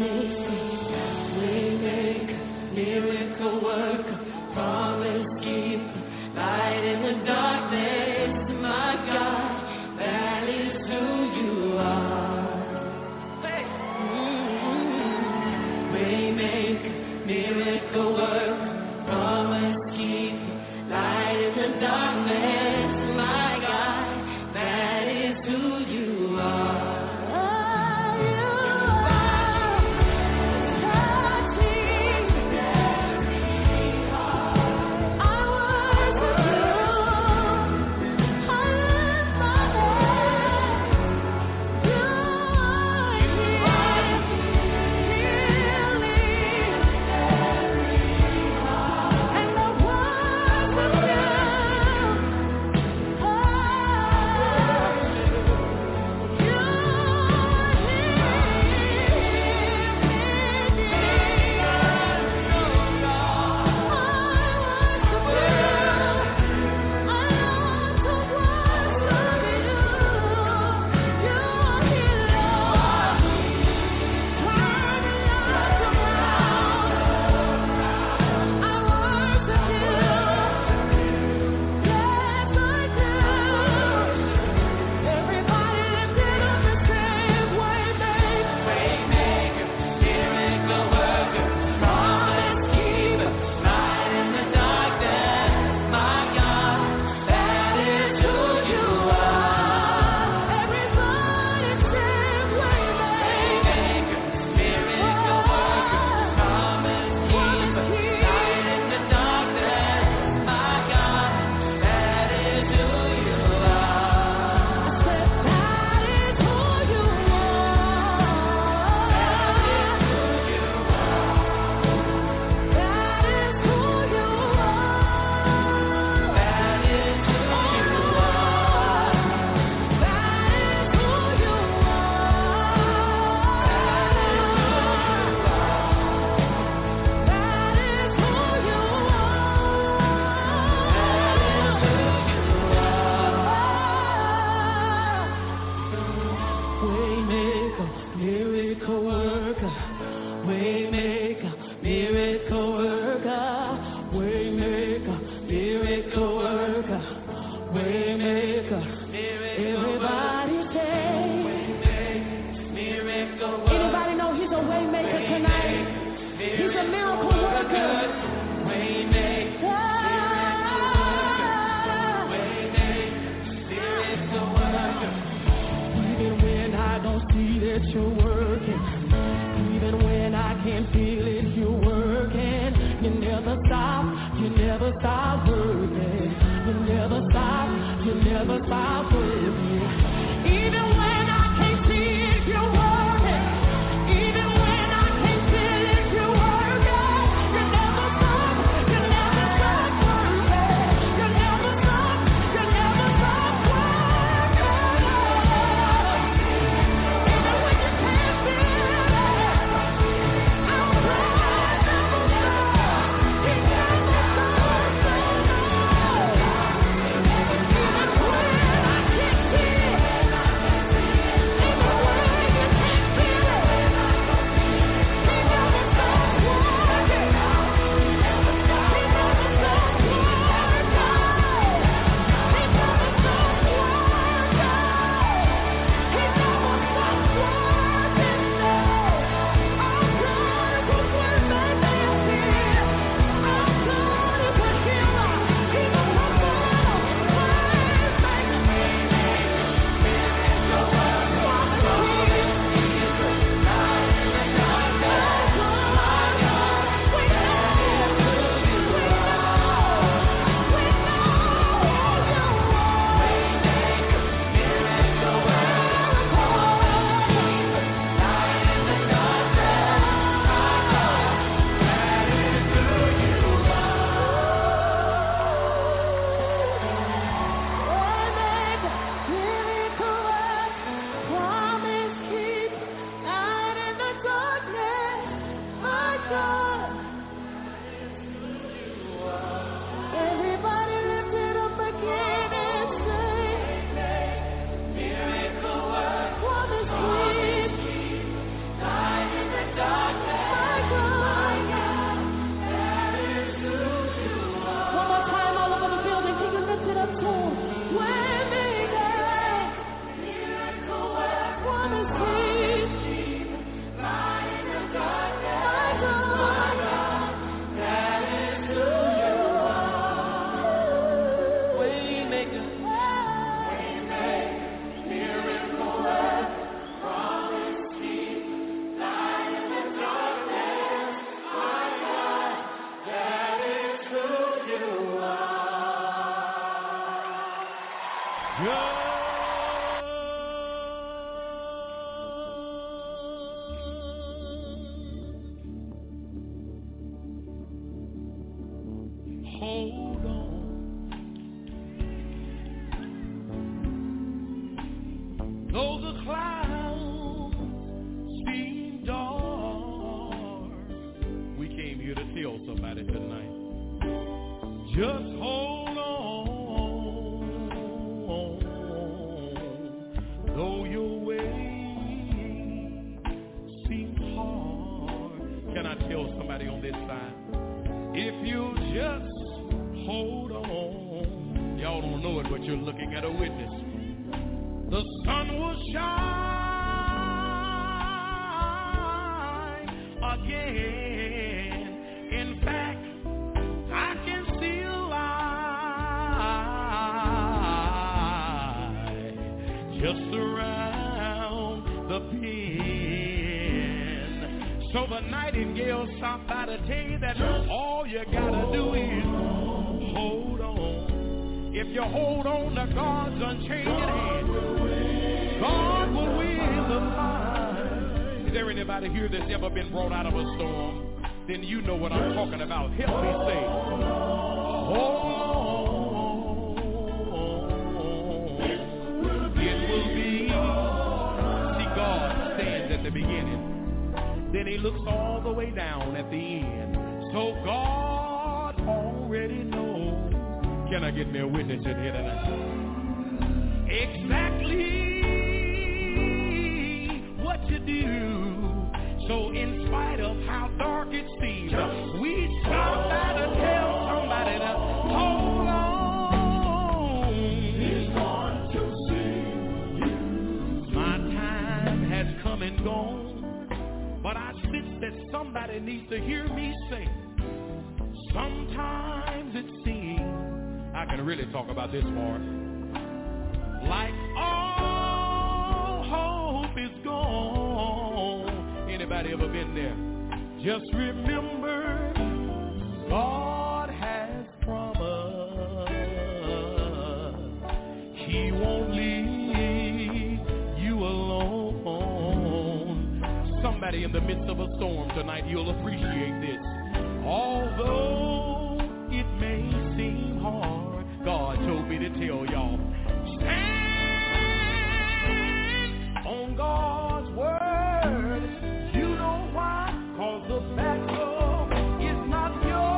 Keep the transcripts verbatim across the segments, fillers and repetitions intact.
God. Hold on. Though the clouds seem dark, we came here to tell somebody tonight. Just hold on. Though your way seems hard. Can I tell somebody on this side? If you just hold on. Y'all don't know it, but you're looking at a witness. The sun will shine again. In fact, I can still lie just around the bend. So the nightingale stopped by to tell you that all you gotta do is hold on. If you hold on to God's unchanging hand, God will win the fight. Is there anybody here that's ever been brought out of a storm? Then you know what I'm talking about. Help me say, hold on. It will be. See, God stands at the beginning. Then he looks all the way down at the end. So God already knows. Can I get me a witness in here tonight? Exactly what you do. So in spite of how dark it seems, we stop by to tell somebody to hold on. He's going to see you. My time has come and gone, but I sense that somebody needs to hear me say, sometimes it seems, I can really talk about this part, like all hope is gone. Anybody ever been there? Just remember, God has promised He won't leave you alone. Somebody in the midst of a storm tonight, you'll appreciate this. Although it may seem hard, God told me to tell y'all, stand on God's word. You know why? Cause the battle is not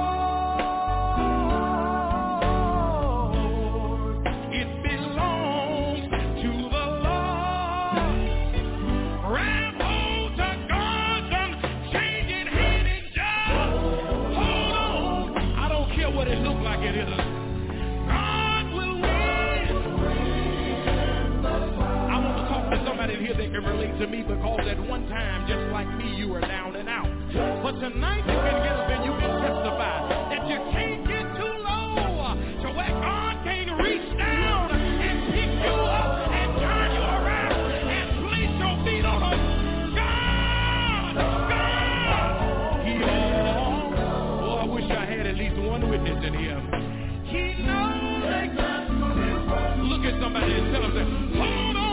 yours. It belongs to the Lord. Grab hold to God's unchanging hand and just hold on. I don't care what it looks like it is. Somebody here that can relate to me, because at one time, just like me, you were down and out. But tonight you can get up and you can testify that you can't get too low to where God can't reach down and pick you up and turn you around and place your feet on them. God! God! He knows. Oh, I wish I had at least one witness in here. He knows exactly. Look at somebody and tell them, hold on.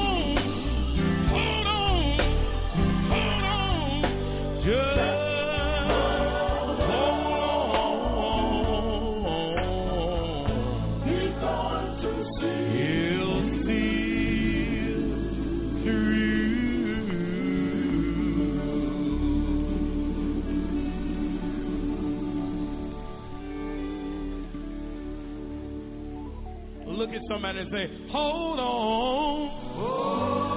Just hold on. He's going to see. He'll see through. Look at somebody and say, hold on. Oh.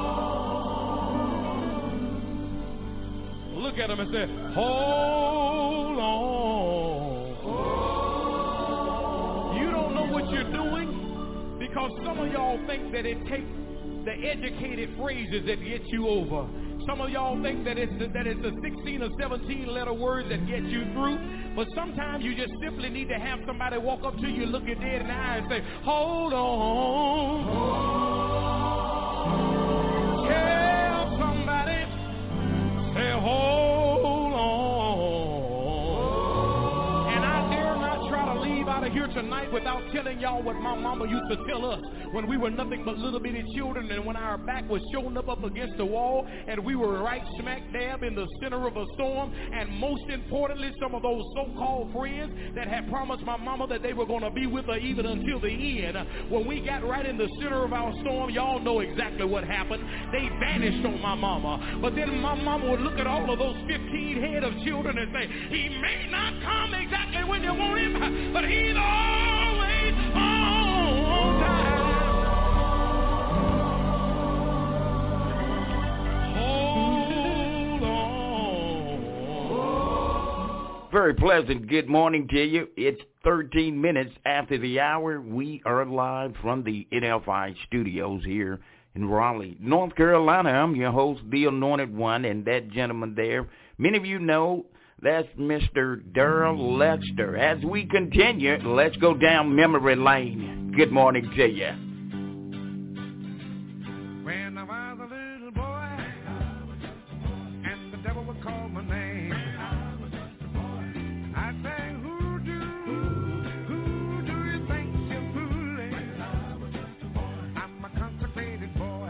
Look at them and say, hold on. Oh. You don't know what you're doing because some of y'all think that it takes the educated phrases that get you over. Some of y'all think that it's the, that it's the sixteen or seventeen letter words that get you through. But sometimes you just simply need to have somebody walk up to you, look you dead in the eye and say, hold on. Oh. Tell somebody, say, hold on. And I dare not try to leave out of here tonight without telling y'all what my mama used to tell us when we were nothing but little bitty children, and when our back was shown up up against the wall, and we were right smack dab in the center of a storm, and most importantly, some of those so-called friends that had promised my mama that they were going to be with her even until the end, when we got right in the center of our storm, y'all know exactly what happened. They vanished on my mama. But then my mama would look at all of those fifteen head of children and say, he may not come exactly when you want him, but he's always on time. Hold on. Very pleasant good morning to you. It's thirteen minutes after the hour. We are live from the N F I studios here in Raleigh, North Carolina. I'm your host, the Anointed One, and that gentleman there, many of you know, that's Mister Darrell Lester. As we continue, let's go down memory lane. Good morning to you. When I was a little boy, and the devil would call my name, I'd say, who do, who do you think you're fooling? I'm a consecrated boy,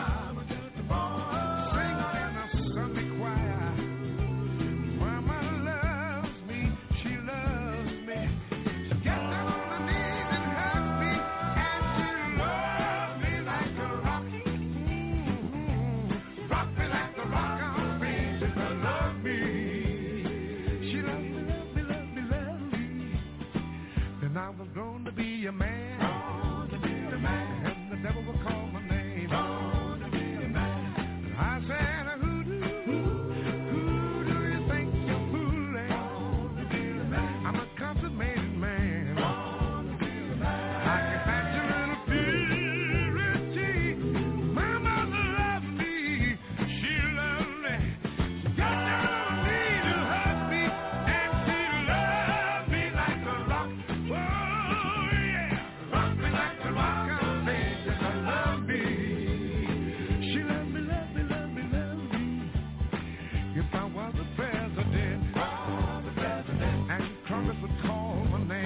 singing in a Sunday choir. Mama loves me, she loves me. She gets down on her knees and hugs me, and she loves me like a rock. Mm-hmm. Rock me like the rock on free. She loves me. She loves me, love me, love me, love me. Then I was grown to be a man. Grown to be a man. And the devil would call my name. Grown to be a man. I said, who do, who, who do you think you're fooling? I'm a consummated man. I can match your little purity. My mother loved me. She loved me. She got down on her knees and hugged me, and she loved me like a rock. Oh yeah, rock me like a rock. I'm saying that I love me. She loved me, loved me, loved me, loved me. If I was the president, and Congress would call my name,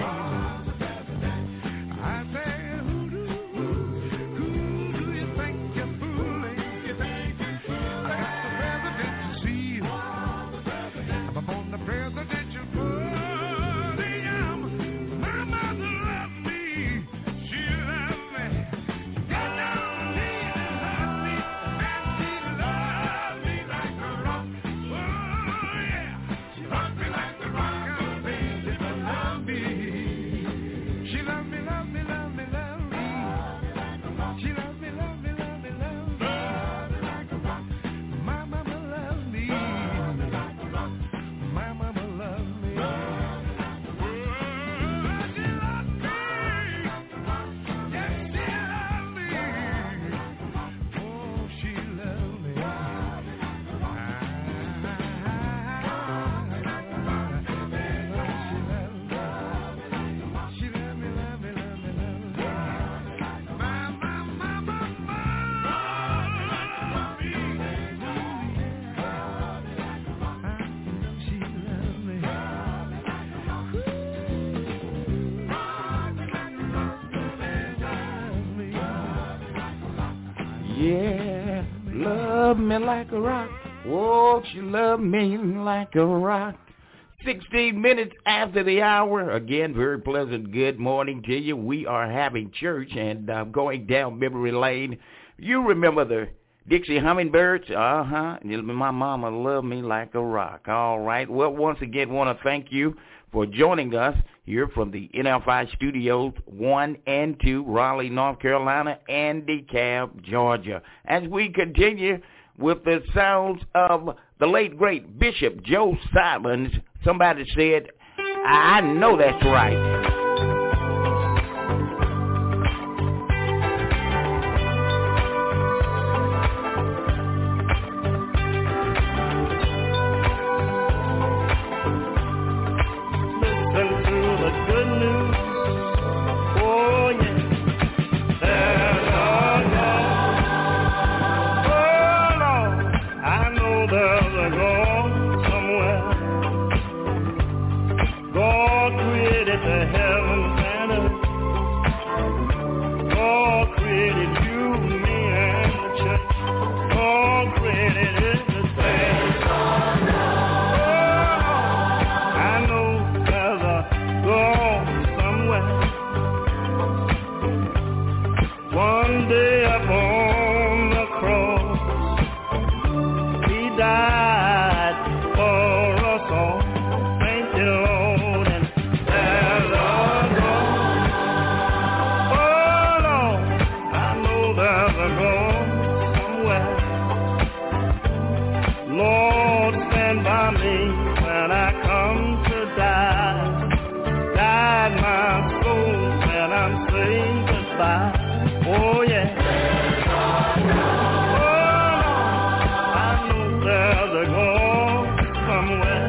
I'd say, who do, who do you think you're fooling? I got the president to see. I'm upon the presidential podium. My mother loved me. She loved me. Got down on her knees and hugged me, and she loved me like a rock. Oh yeah, she rocked me like the rock. I'm saying that I love me. She loved me, loved me, loved me, loved me. She loved me, loved me, loved me, loved me. My mama loved me. My mama loved me. Oh, she loved me. Yes, she loved me. Oh, she loved me. She loved me, loved me, loved me, loved me. My, my, my, my, my, me. She loved me. Yeah, love me like a rock. Whoa, she love me like a rock. sixteen minutes after the hour. Again, very pleasant good morning to you. We are having church and uh, going down memory lane. You remember the Dixie Hummingbirds? Uh-huh. My mama loved me like a rock. All right. Well, once again, want to thank you for joining us here from the N F I Studios one and two, Raleigh, North Carolina, and DeKalb, Georgia. As we continue with the sounds of the late, great Bishop Joe Simons, somebody said, I know that's right. God created the heaven. when I come to die. Guide my soul when I'm saying goodbye. Oh yeah. Oh, I know there's a goal somewhere.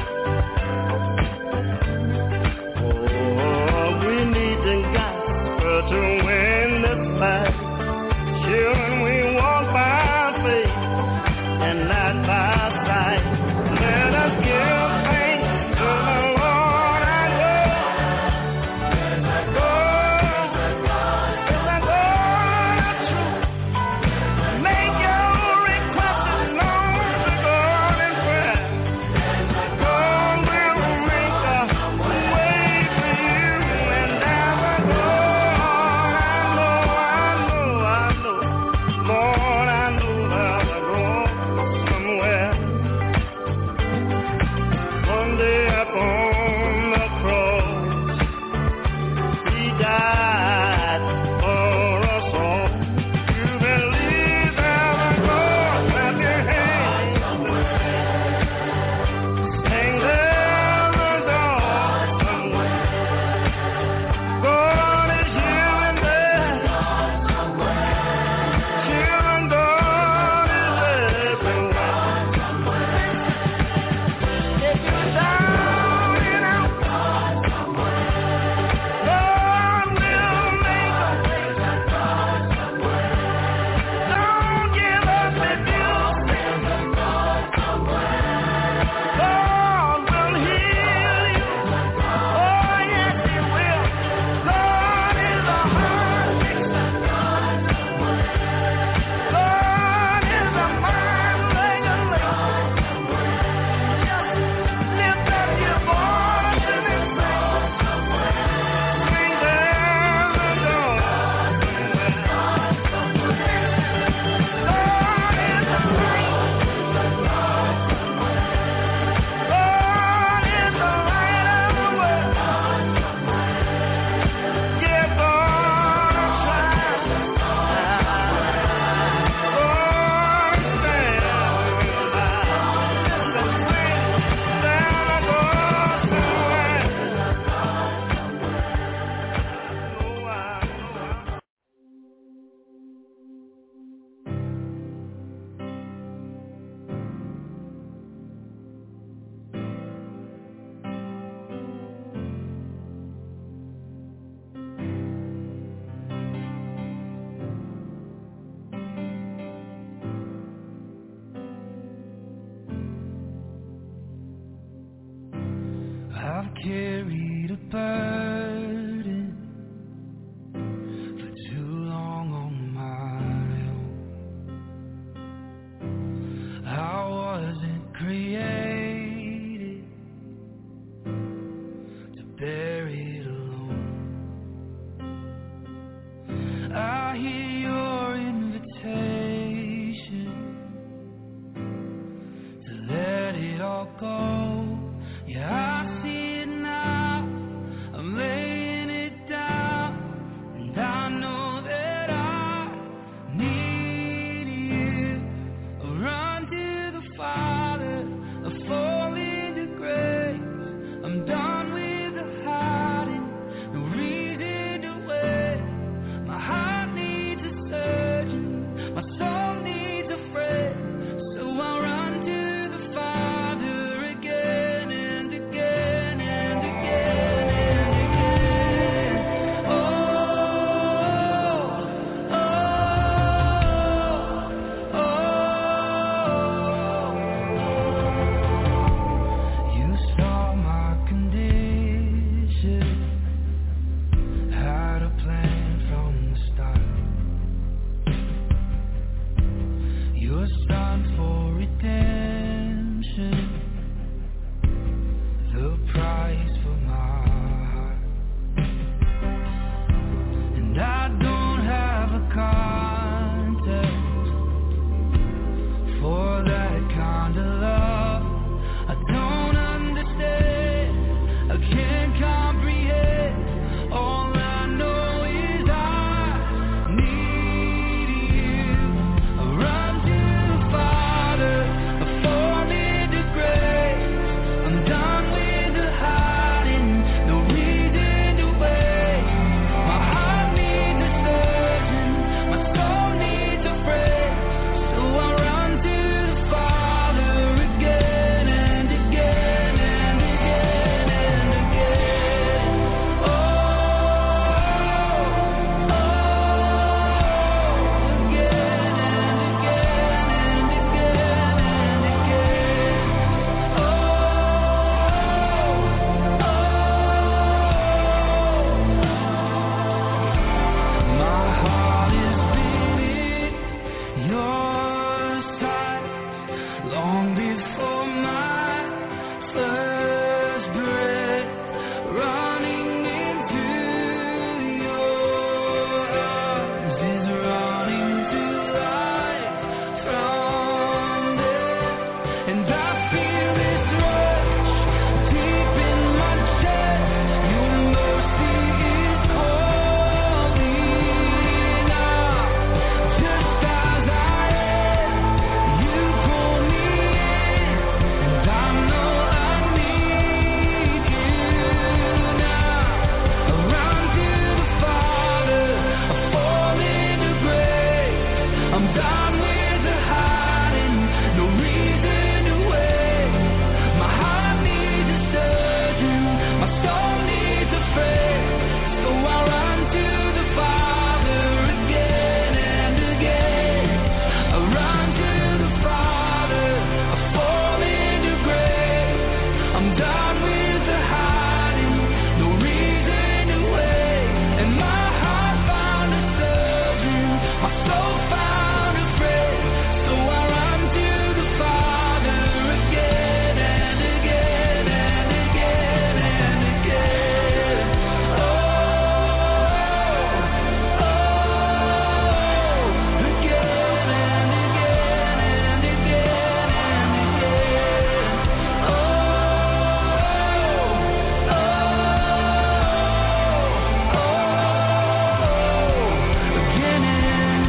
Oh, we need to gospel to win this fight. Children, we walk by faith and not by sight. Let us give thanks to the Lord our God. Let us go, let us go the truth. Make your request known to God in prayer. God will make a way for you, and as I go, I know, I know, I know, Lord, I know that I go somewhere. One day upon the cross, He died for us all. You believe that I go, clap your hands. Hang there the door somewhere. God is here and there. Children, God is everywhere. If you're down and out, God will make a way. Don't give up if you sin. God will heal you. Oh yes, He will. God is a heart fixer. God is a mind regulator. Lift up your voice and sing. Sing there's a door somewhere. God is a light. God is the light of the world. Give God a try. God stand by. Listen, sing, Santa Claus somewhere. Oh, I know I I've carried a burden for too long on my own. I wasn't created to bear it alone. I hear your invitation to let it all go. Yeah, I see it now. I'm laying it down, and I know that I need you. I run to the Father, I fall into grace. I'm done with the hiding, no reason to wait. My heart needs a surgeon, my soul needs a friend. So I run to the Father again and again. I'm done with the hiding, no reason to wait. And my heart found a surgeon, my soul found a friend. So I run to the Father again and again and again and again. Oh, oh, again and again and again and again. Oh, oh, oh, again and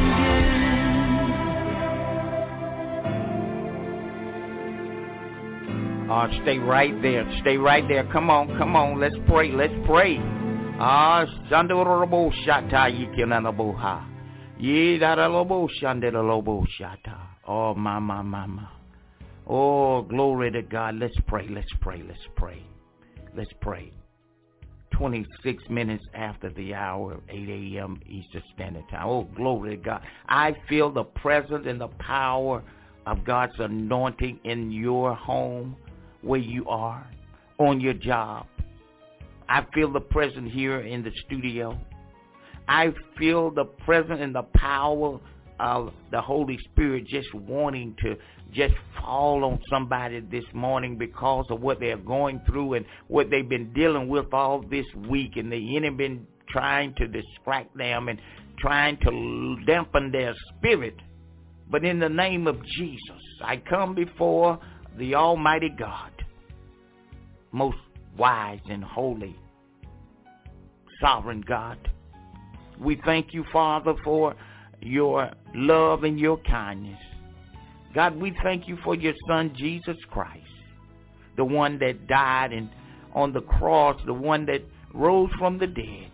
again. Uh, stay right there. Stay right there. Come on, come on. Let's pray. Let's pray. Ah, Shandorobo Shata Yikinanaboha. Yidalobo Shandalobo Shata. Oh, my, my, my, my. Oh, glory to God. Let's pray. Let's pray. Let's pray. Let's pray. twenty-six minutes after the hour, eight a.m. Eastern Standard Time. Oh, glory to God. I feel the presence and the power of God's anointing in your home, where you are, on your job. I feel the presence here in the studio. I feel the presence and the power of the Holy Spirit just wanting to just fall on somebody this morning because of what they're going through and what they've been dealing with all this week, and the enemy been trying to distract them and trying to dampen their spirit. But in the name of Jesus, I come before the Almighty God, most wise and holy, sovereign God. We thank you, Father, for your love and your kindness. God, we thank you for your Son, Jesus Christ, the one that died and on the cross, the one that rose from the dead.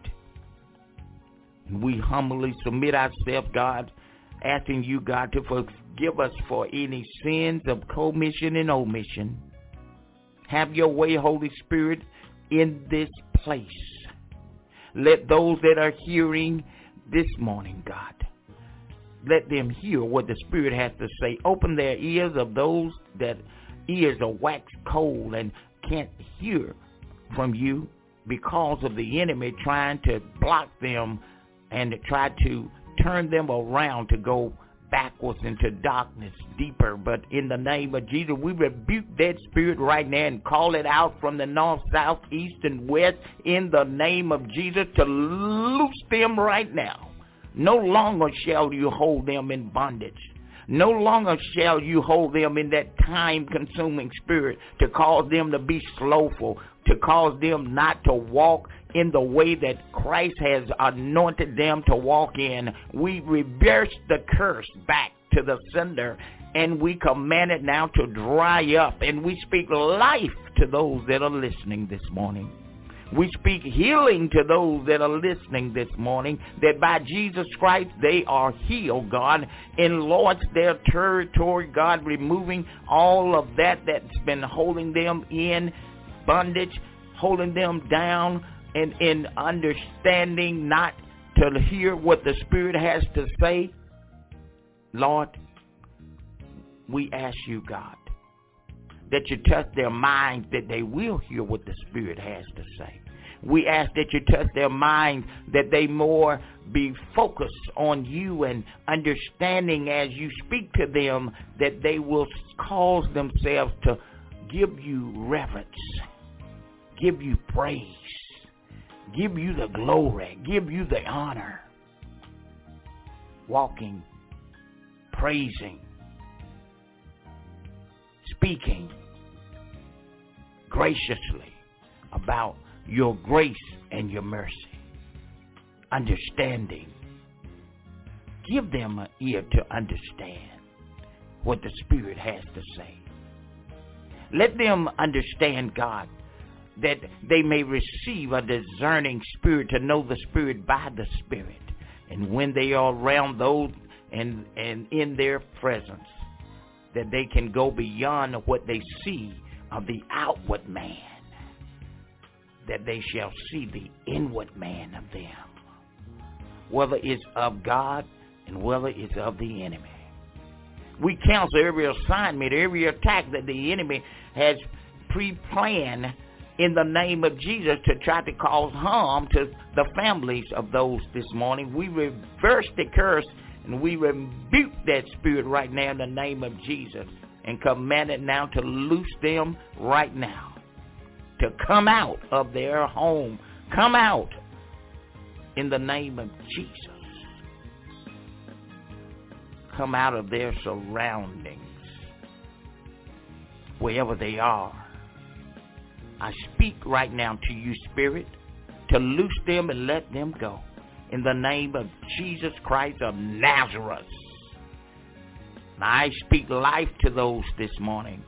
We humbly submit ourselves, God, asking you, God, to forgive us for any sins of commission and omission. Have your way, Holy Spirit, in this place. Let those that are hearing this morning, God, let them hear what the Spirit has to say. Open their ears of those that ears are waxed cold and can't hear from you because of the enemy trying to block them and to try to turn them around to go backwards into darkness deeper. But in the name of Jesus, we rebuke that spirit right now and call it out from the north, south, east, and west in the name of Jesus to loose them right now. No longer shall you hold them in bondage. No longer shall you hold them in that time-consuming spirit to cause them to be slowful, to cause them not to walk in the way that Christ has anointed them to walk in. We reverse the curse back to the sender, and we command it now to dry up, and we speak life to those that are listening this morning. We speak healing to those that are listening this morning, that by Jesus Christ they are healed, God. Enlarge their territory, God, removing all of that that's been holding them in bondage, holding them down, and in understanding not to hear what the Spirit has to say. Lord, we ask you, God, that you touch their minds, that they will hear what the Spirit has to say. We ask that you touch their minds, that they more be focused on you and understanding as you speak to them, that they will cause themselves to give you reverence, give you praise, give you the glory, give you the honor, walking, praising, speaking graciously about your grace and your mercy, understanding. Give them an ear to understand what the Spirit has to say. Let them understand, God, that they may receive a discerning spirit to know the Spirit by the Spirit. And when they are around those and, and in their presence, that they can go beyond what they see of the outward man, that they shall see the inward man of them, whether it's of God and whether it's of the enemy. We cancel every assignment, every attack that the enemy has pre-plan in the name of Jesus to try to cause harm to the families of those this morning. We reverse the curse and we rebuke that spirit right now in the name of Jesus and command it now to loose them right now, to come out of their home. Come out in the name of Jesus. Come out of their surroundings, wherever they are. I speak right now to you, Spirit, to loose them and let them go. In the name of Jesus Christ of Nazareth. Now I speak life to those this morning.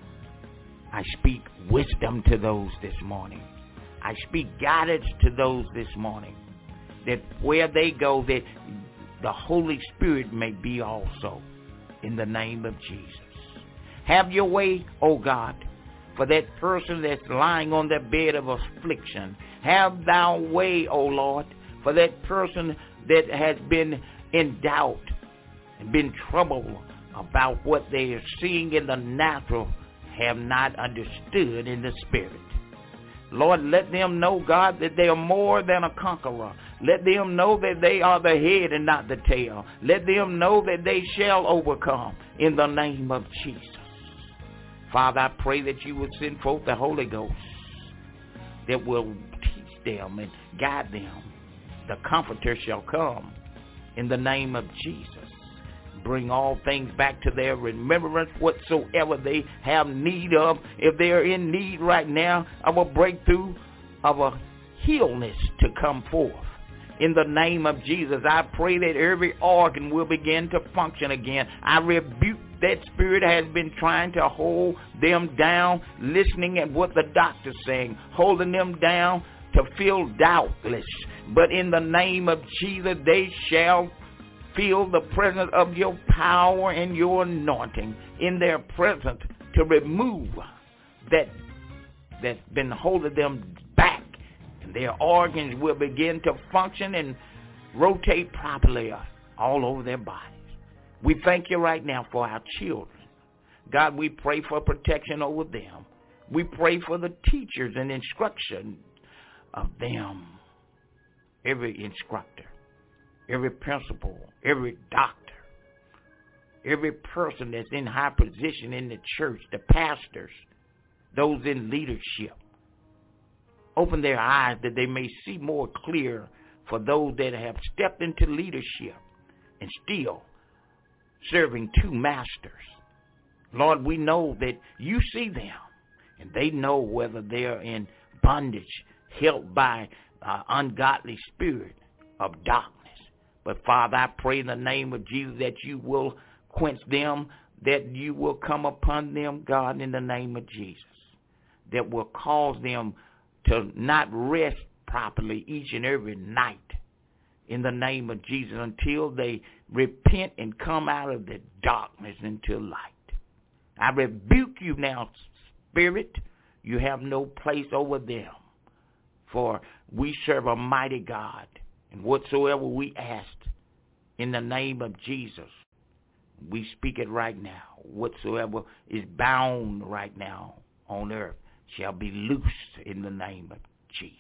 I speak wisdom to those this morning. I speak guidance to those this morning. That where they go, that the Holy Spirit may be also. In the name of Jesus. Have your way, oh God, for that person that's lying on their bed of affliction. Have thou way, O Lord, for that person that has been in doubt and been troubled about what they are seeing in the natural, have not understood in the spirit. Lord, let them know, God, that they are more than a conqueror. Let them know that they are the head and not the tail. Let them know that they shall overcome in the name of Jesus. Father, I pray that you would send forth the Holy Ghost that will teach them and guide them. The Comforter shall come in the name of Jesus. Bring all things back to their remembrance, whatsoever they have need of. If they are in need right now of a breakthrough, of a healness to come forth. In the name of Jesus, I pray that every organ will begin to function again. I rebuke that spirit has been trying to hold them down, listening at what the doctor's saying, holding them down to feel doubtless. But in the name of Jesus, they shall feel the presence of your power and your anointing in their presence to remove that that's been holding them back. And their organs will begin to function and rotate properly all over their bodies. We thank you right now for our children. God, we pray for protection over them. We pray for the teachers and instruction of them. Every instructor, every principal, every doctor, every person that's in high position in the church, the pastors, those in leadership. Open their eyes that they may see more clear for those that have stepped into leadership and still serving two masters. Lord, we know that you see them, and they know whether they are in bondage, held by uh, ungodly spirit of darkness. But Father, I pray in the name of Jesus that you will quench them, that you will come upon them, God, in the name of Jesus, that will cause them to not rest properly each and every night in the name of Jesus until they repent and come out of the darkness into light. I rebuke you now, spirit. You have no place over them. For we serve a mighty God. And whatsoever we ask in the name of Jesus, we speak it right now. Whatsoever is bound right now on earth shall be loosed in the name of Jesus.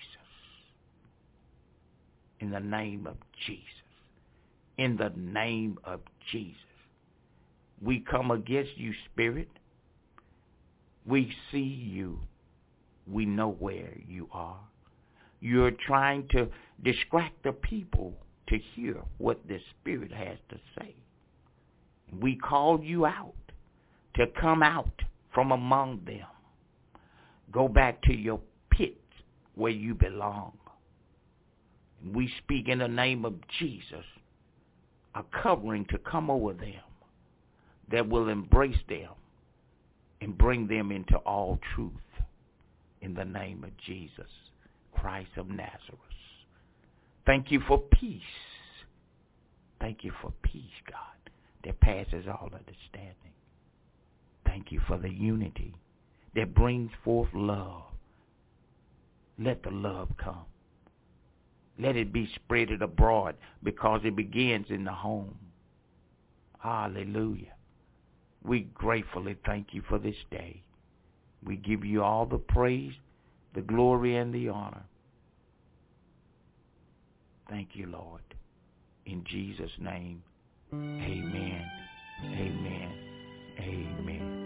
In the name of Jesus. In the name of Jesus. We come against you, spirit. We see you. We know where you are. You're trying to distract the people to hear what the Spirit has to say. We called you out to come out from among them. Go back to your pit where you belong. We speak in the name of Jesus, a covering to come over them that will embrace them and bring them into all truth in the name of Jesus Christ of Nazareth. Thank you for peace. Thank you for peace, God, that passes all understanding. Thank you for the unity that brings forth love. Let the love come. Let it be spreaded abroad because it begins in the home. Hallelujah. We gratefully thank you for this day. We give you all the praise, the glory, and the honor. Thank you, Lord. In Jesus' name, amen, amen, amen.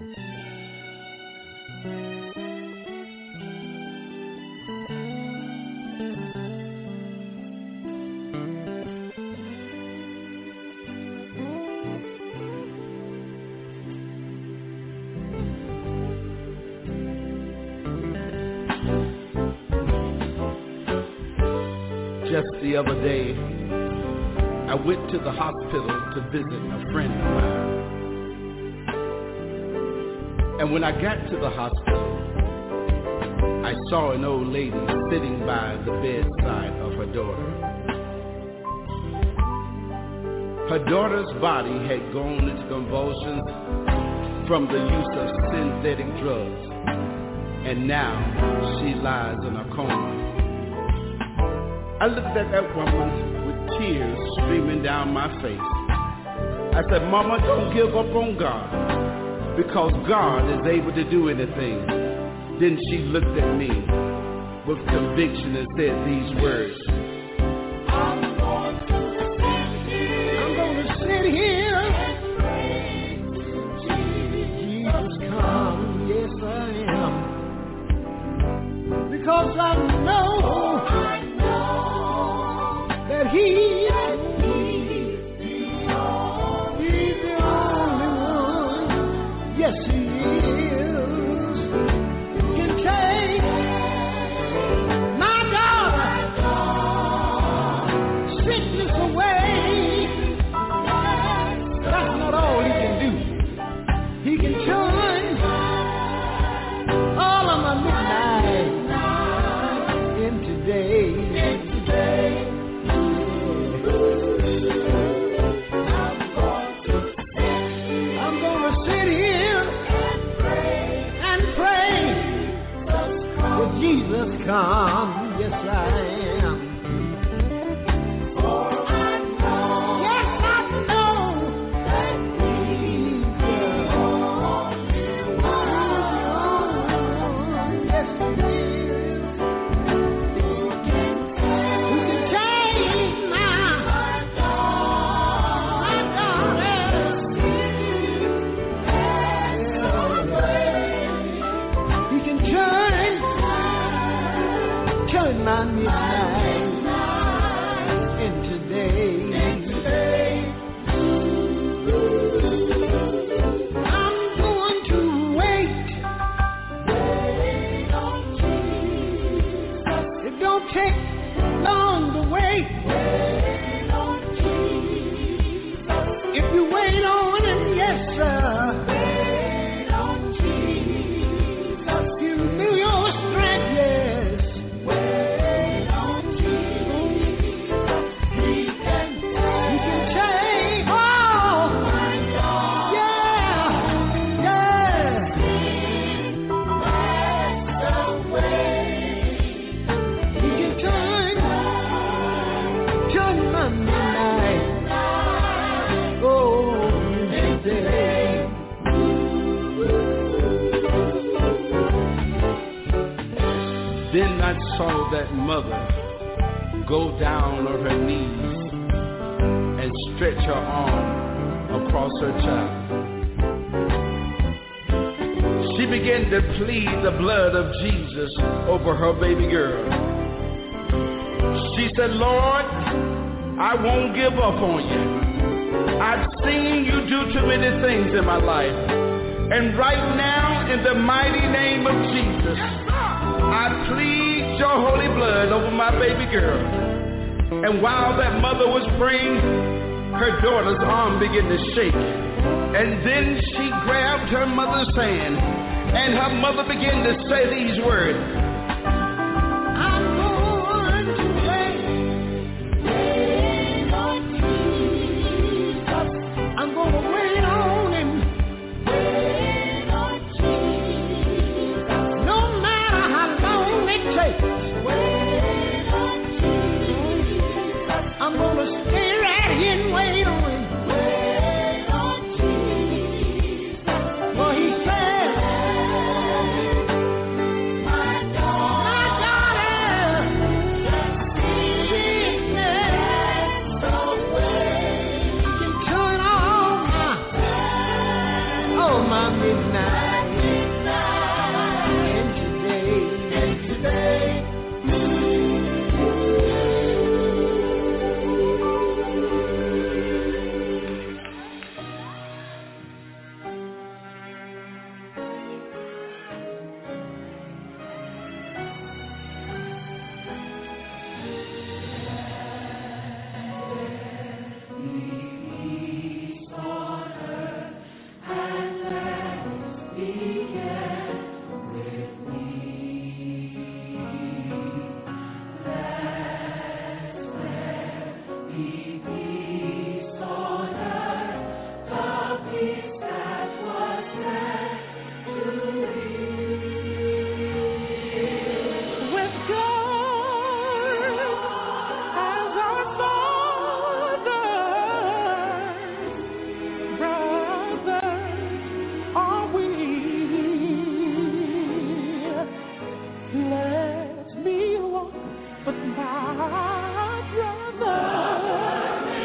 Just the other day, I went to the hospital to visit a friend of mine. And when I got to the hospital, I saw an old lady sitting by the bedside of her daughter. Her daughter's body had gone into convulsions from the use of synthetic drugs, and now she lies in a coma. I looked at that woman with tears streaming down my face. I said, Mama, don't give up on God, because God is able to do anything. Then she looked at me with conviction and said these words. I'm going to sit here, I'm going to sit here and pray to Jesus come. Yes, I am. Because I know that he, he's the only one. Yes, he is. Can take my daughter, sickness away. That's not all he can do. He can turn all of my midnight into day. Jesus come, yes I am. For I know, yes I know that He's the only one. Yes He is. Who can take my daughter, my daughter. He can turn. Turn my midnight into day. I'm going to wait. Wait on Jesus. It don't take long to wait. Wait on Jesus. If you wait on Him, yes sir. Wait on Jesus. You knew your strength, yes. Then I saw that mother go down on her knees and stretch her arm across her child. She began to plead the blood of Jesus over her baby girl. She said, Lord, I won't give up on you. I've seen you do too many things in my life. And right now, in the mighty name of Jesus, I plead your holy blood over my baby girl. And while that mother was praying, her daughter's arm began to shake. And then she grabbed her mother's hand, and her mother began to say these words. I'm going to wait, wait on Jesus. I'm going to wait on Him. Wait on Jesus. No matter how long it takes. Wait on Jesus. I'm going to stay right here and wait on Him. Wait on Jesus. For He said, Let me walk with my brother.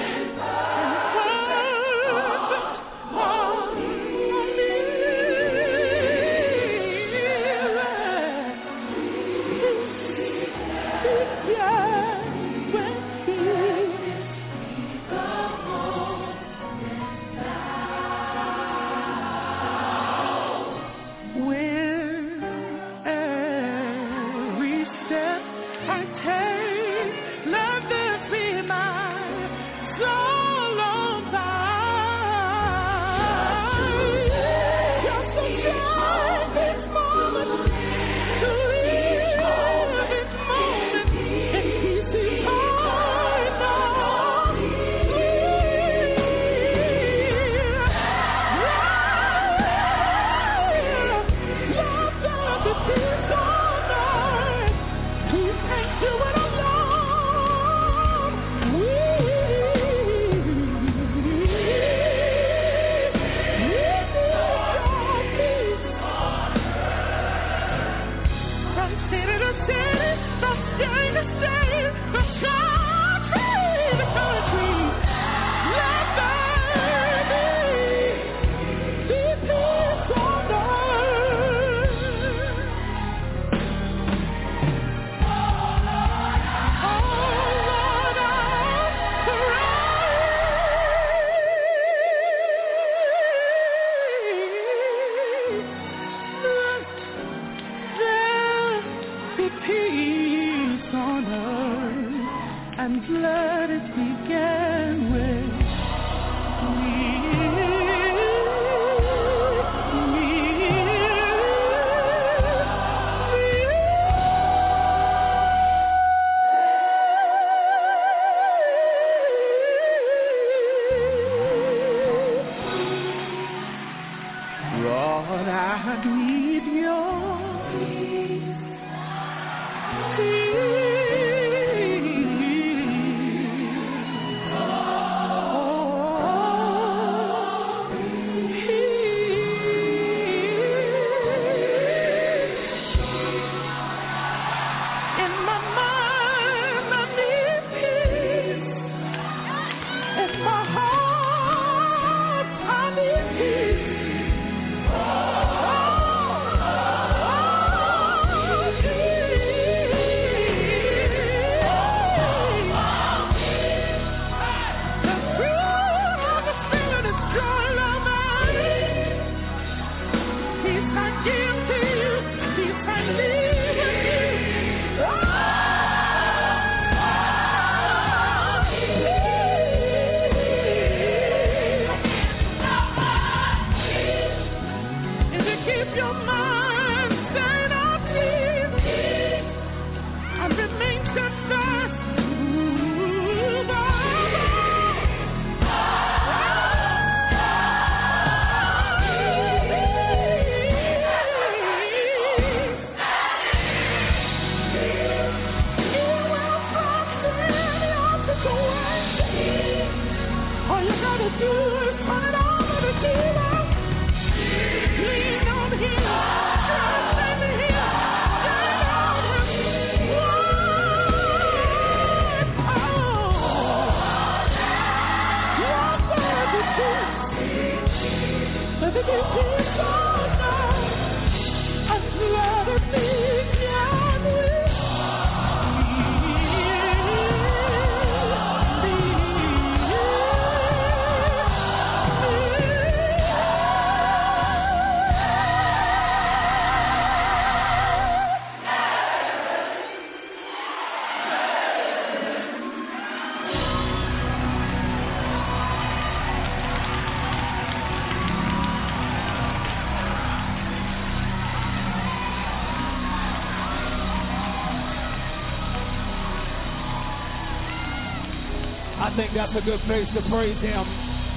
I think that's a good place to praise him.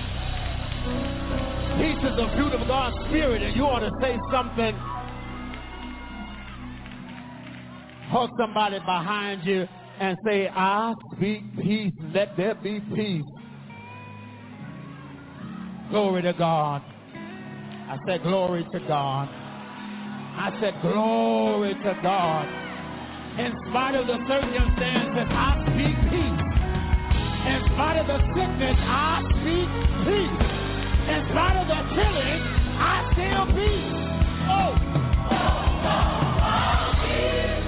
Peace is the fruit of God's Spirit, and you ought to say something. Hug somebody behind you and say, I speak peace, let there be peace. Glory to God. I said glory to God. I said, glory to God. In spite of the circumstances, I speak peace. In spite of the sickness, I speak peace. In spite of the killing, I still peace. Oh, oh, oh, oh, peace.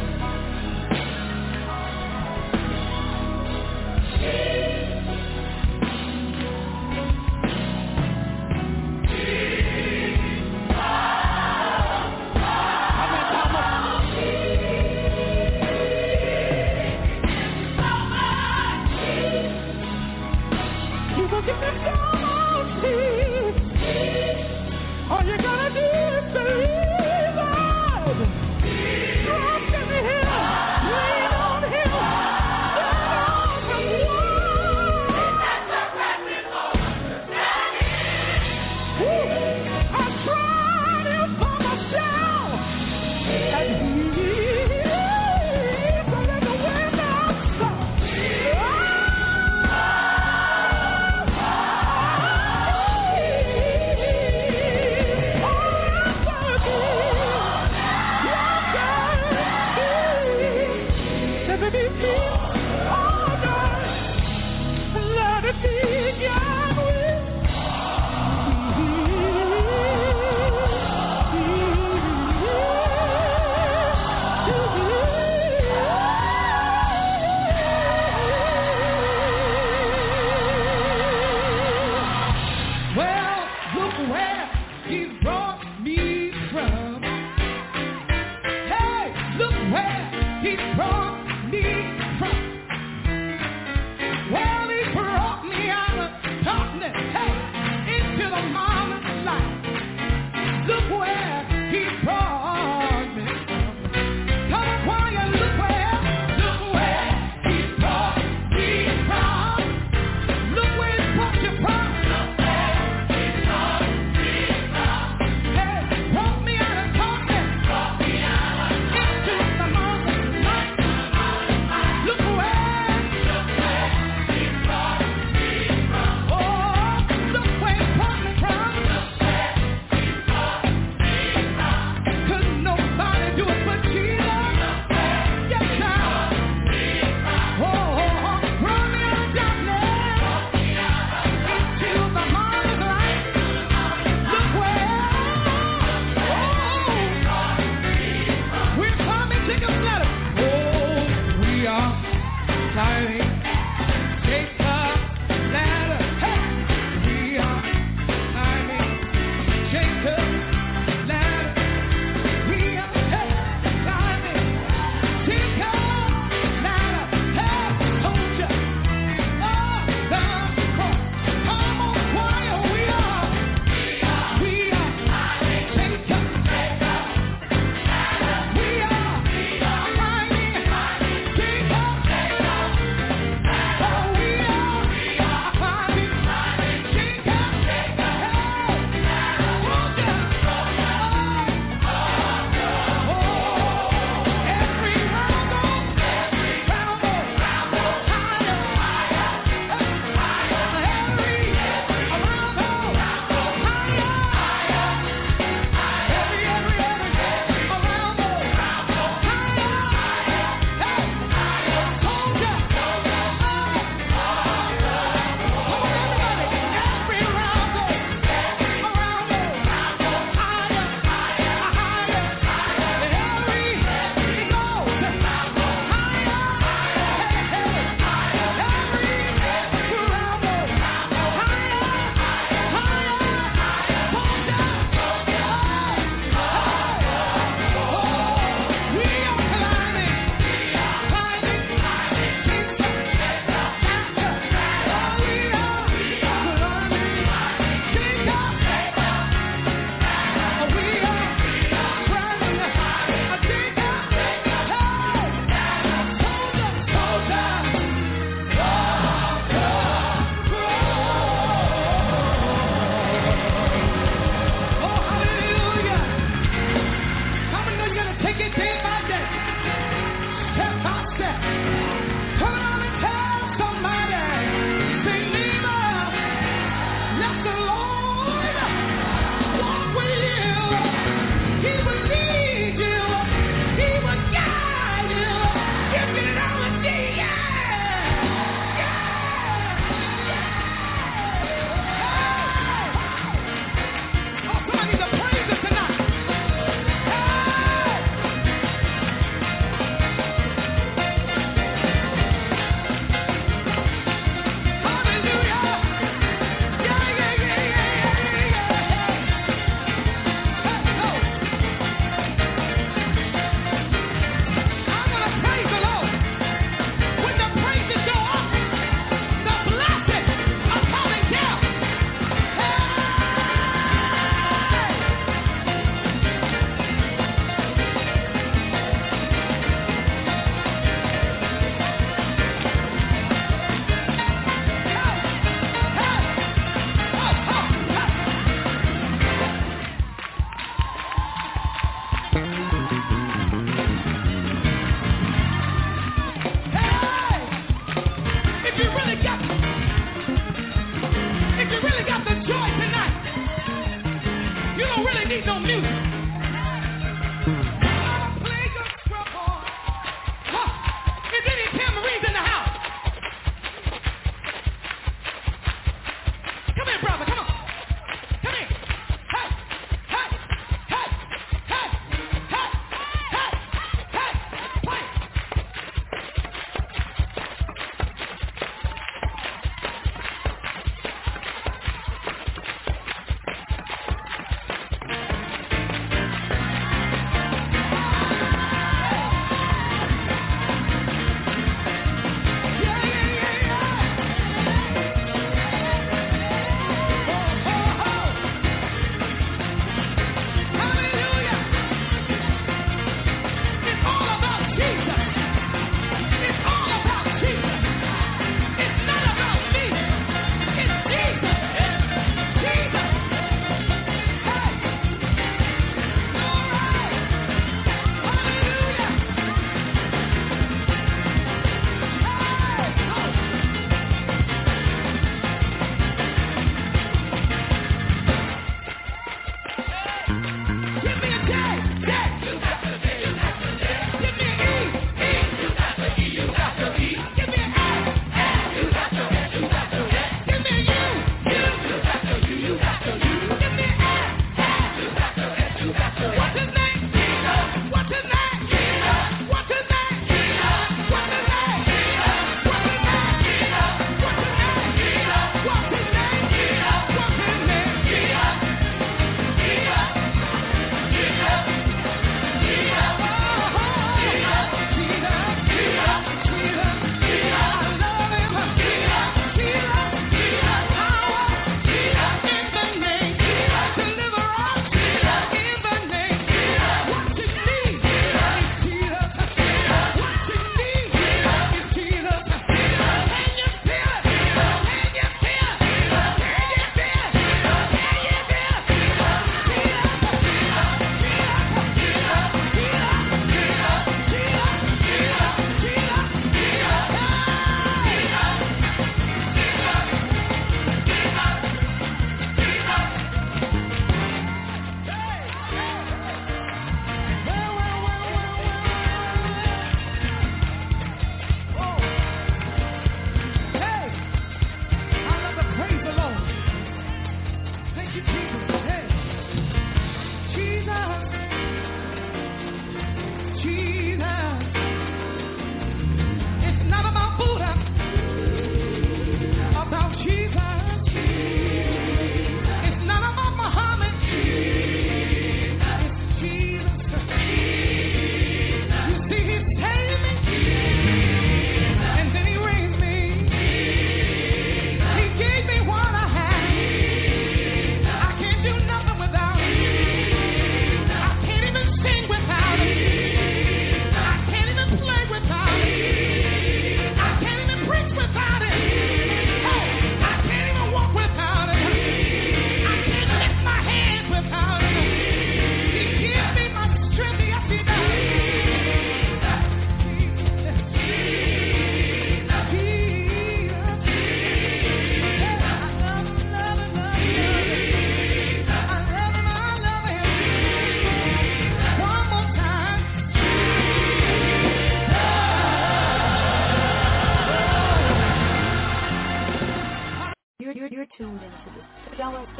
All you gotta do is believe it.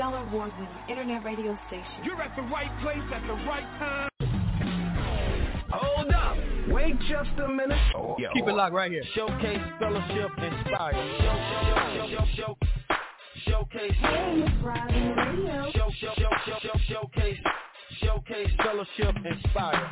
dollar award-winning internet radio station. You're at the right place at the right time. Hold up. Wait just a minute. Oh, yo. Keep it locked right here. Showcase, fellowship, inspire. Show, show, show, show, show. Showcase. Hey, it's Friday Radio. Show, show, show, show, show, showcase. Showcase, fellowship, inspire.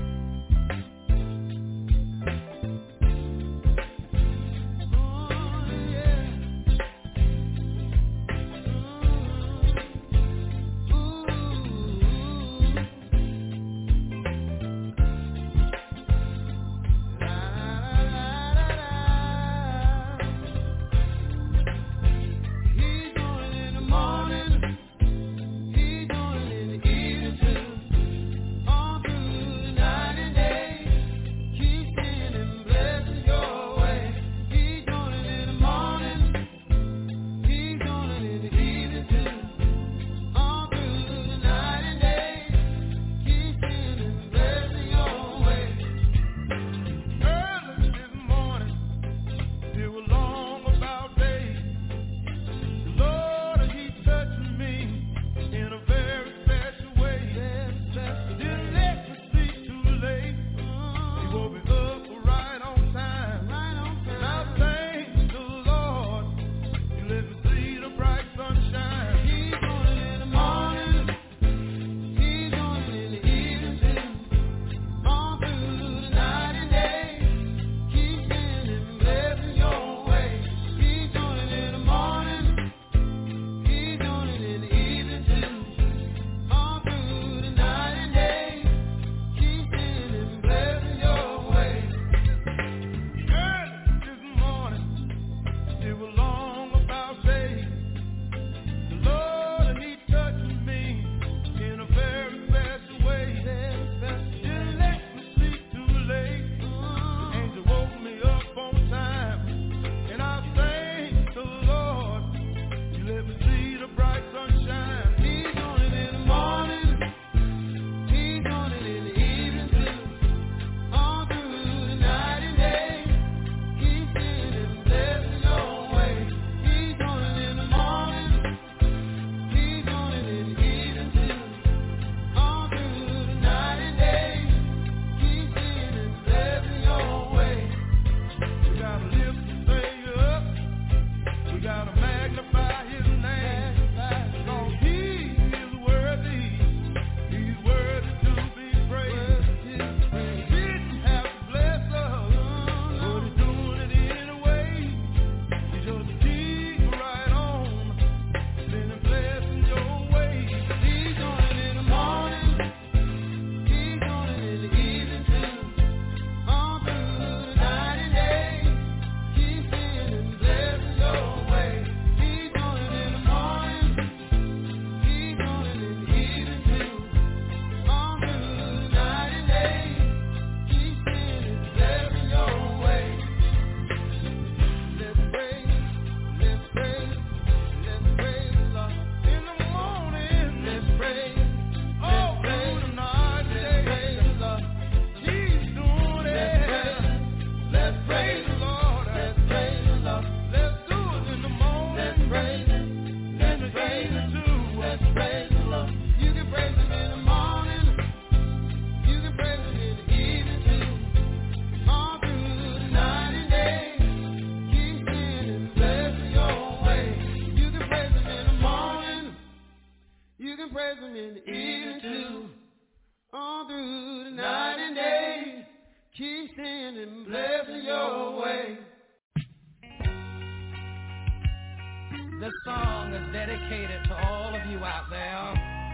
This song is dedicated to all of you out there.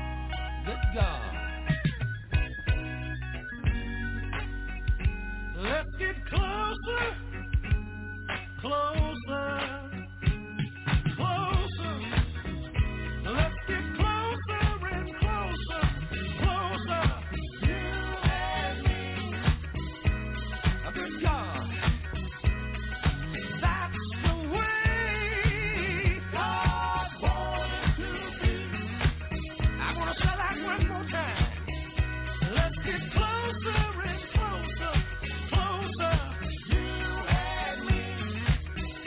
Good God. Let's get closer, closer, closer. Let's get closer and closer, closer. You and me. Good God. That's the way God wanted to be. I'm going to say that one more time. Let's get closer and closer, closer. You and me.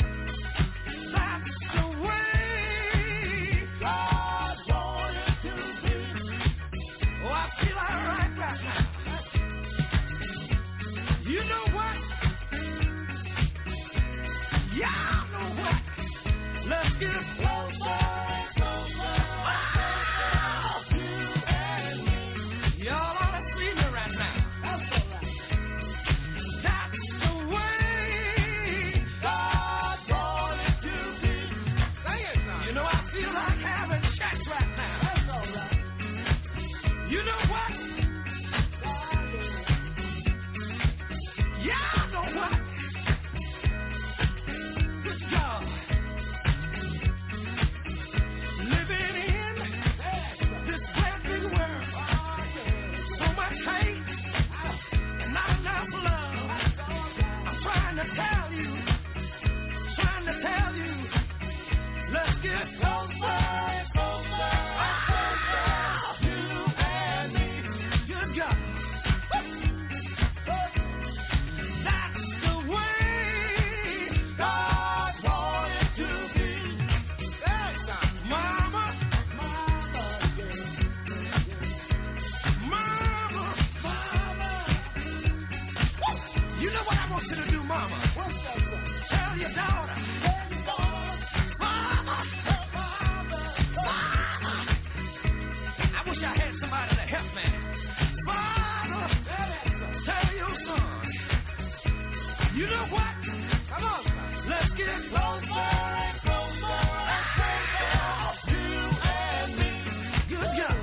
You know what I want you to do, Mama? What's that? Tell your daughter. Tell your daughter. Mama. Mama. Mama. I wish I had somebody to help me. Mama. Tell your son. You know what? Come on, son. Let's get closer and closer and closer. You and me. Good job.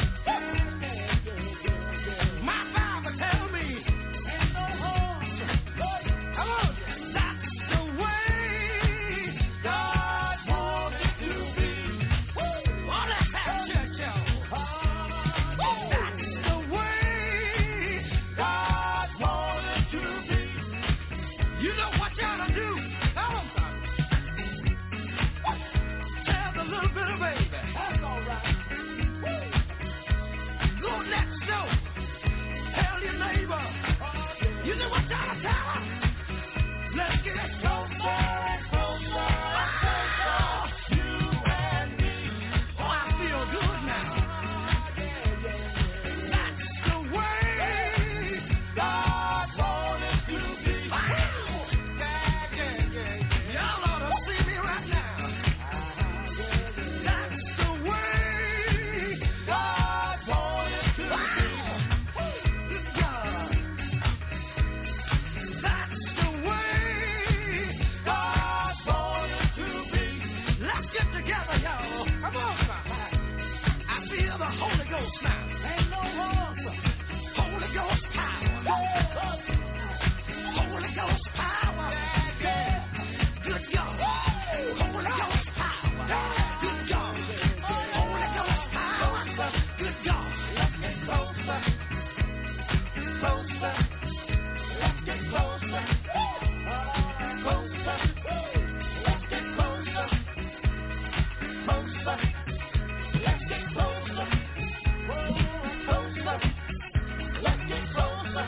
My Bible tells me. Come on. That's the way God wanted to be. All that past church, y'all. That's the way God wanted to be. You know what y'all to do? Come on, son. Tell the little bitty baby. That's all right. Go next door. Tell your neighbor. You know what y'all to tell her? Let's get closer and closer and closer. You and me. Oh, I feel good now. That's the way God wanted to be. Wow. Yeah, yeah, yeah. Y'all ought to see me right now. That's the way God wanted to be. Good God. That's the way God wanted to be. Let's get together, y'all. Come on, son. I feel the Holy Ghost now. Ain't no wrong. Holy Ghost power. Holy Ghost power. Good God. Holy Ghost power. Good God. Holy Ghost power. Good God. Let's get closer. Closer. Let's get closer. Closer. Let's get closer. Closer. Let's get closer. Closer. Let's get closer.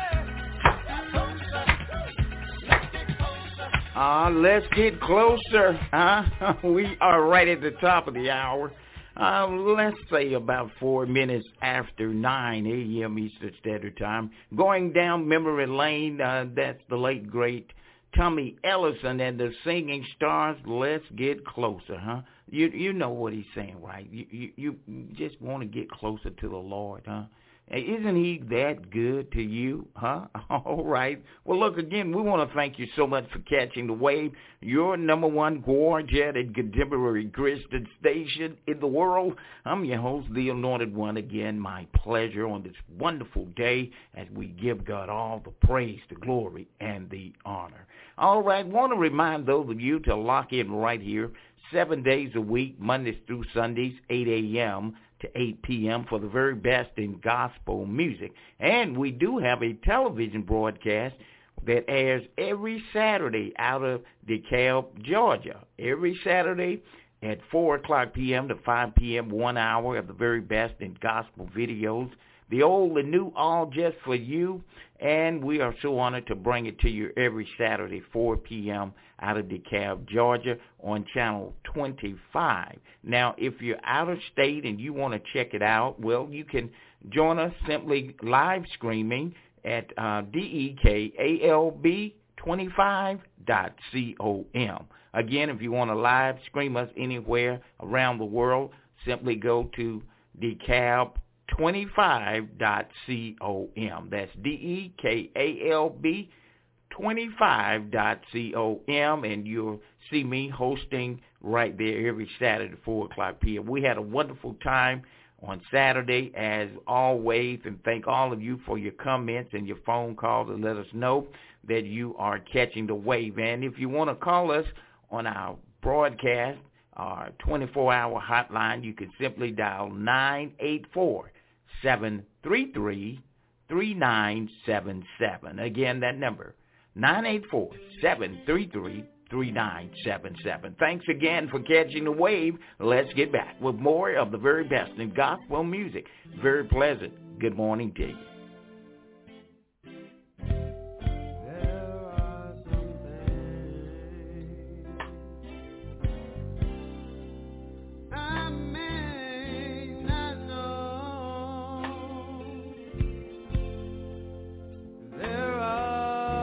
Closer. Let's get closer. Ah, let's get closer. Huh? We are right at the top of the hour. Uh, let's say about four minutes after nine a.m. Eastern Standard Time. Going down memory lane, uh, that's the late, great Tommy Ellison and the Singing Stars. Let's get closer, huh? You you know what he's saying, right? You, you, you just want to get closer to the Lord, huh? Isn't he that good to you, huh? All right. Well, look, again, we want to thank you so much for catching the wave. Your number one gorgeous and contemporary Christian station in the world. I'm your host, the Anointed One. Again, my pleasure on this wonderful day as we give God all the praise, the glory, and the honor. All right. Want to remind those of you to lock in right here, seven days a week, Mondays through Sundays, eight a.m. to eight p.m. for the very best in gospel music. And we do have a television broadcast that airs every Saturday out of DeKalb, Georgia. Every Saturday at four o'clock p.m. to five p.m., one hour of the very best in gospel videos. The old and new, all just for you. And we are so honored to bring it to you every Saturday, four p.m. out of DeKalb, Georgia on channel twenty-five. Now, if you're out of state and you want to check it out, well, you can join us simply live streaming at uh, dekalb twenty-five dot com. Again, if you want to live stream us anywhere around the world, simply go to dekalb twenty-five dot com. That's D E K A L B twenty-five dot com, and you'll see me hosting right there every Saturday at four o'clock p.m. We had a wonderful time on Saturday, as always, and thank all of you for your comments and your phone calls and let us know that you are catching the wave. And if you want to call us on our broadcast, our twenty-four hour hotline, you can simply dial nine eight four, seven three three, three nine seven seven. Again, that number, nine eight four, seven three three, three nine seven seven. Thanks again for catching the wave. Let's get back with more of the very best in gospel music. Very pleasant good morning to you. There are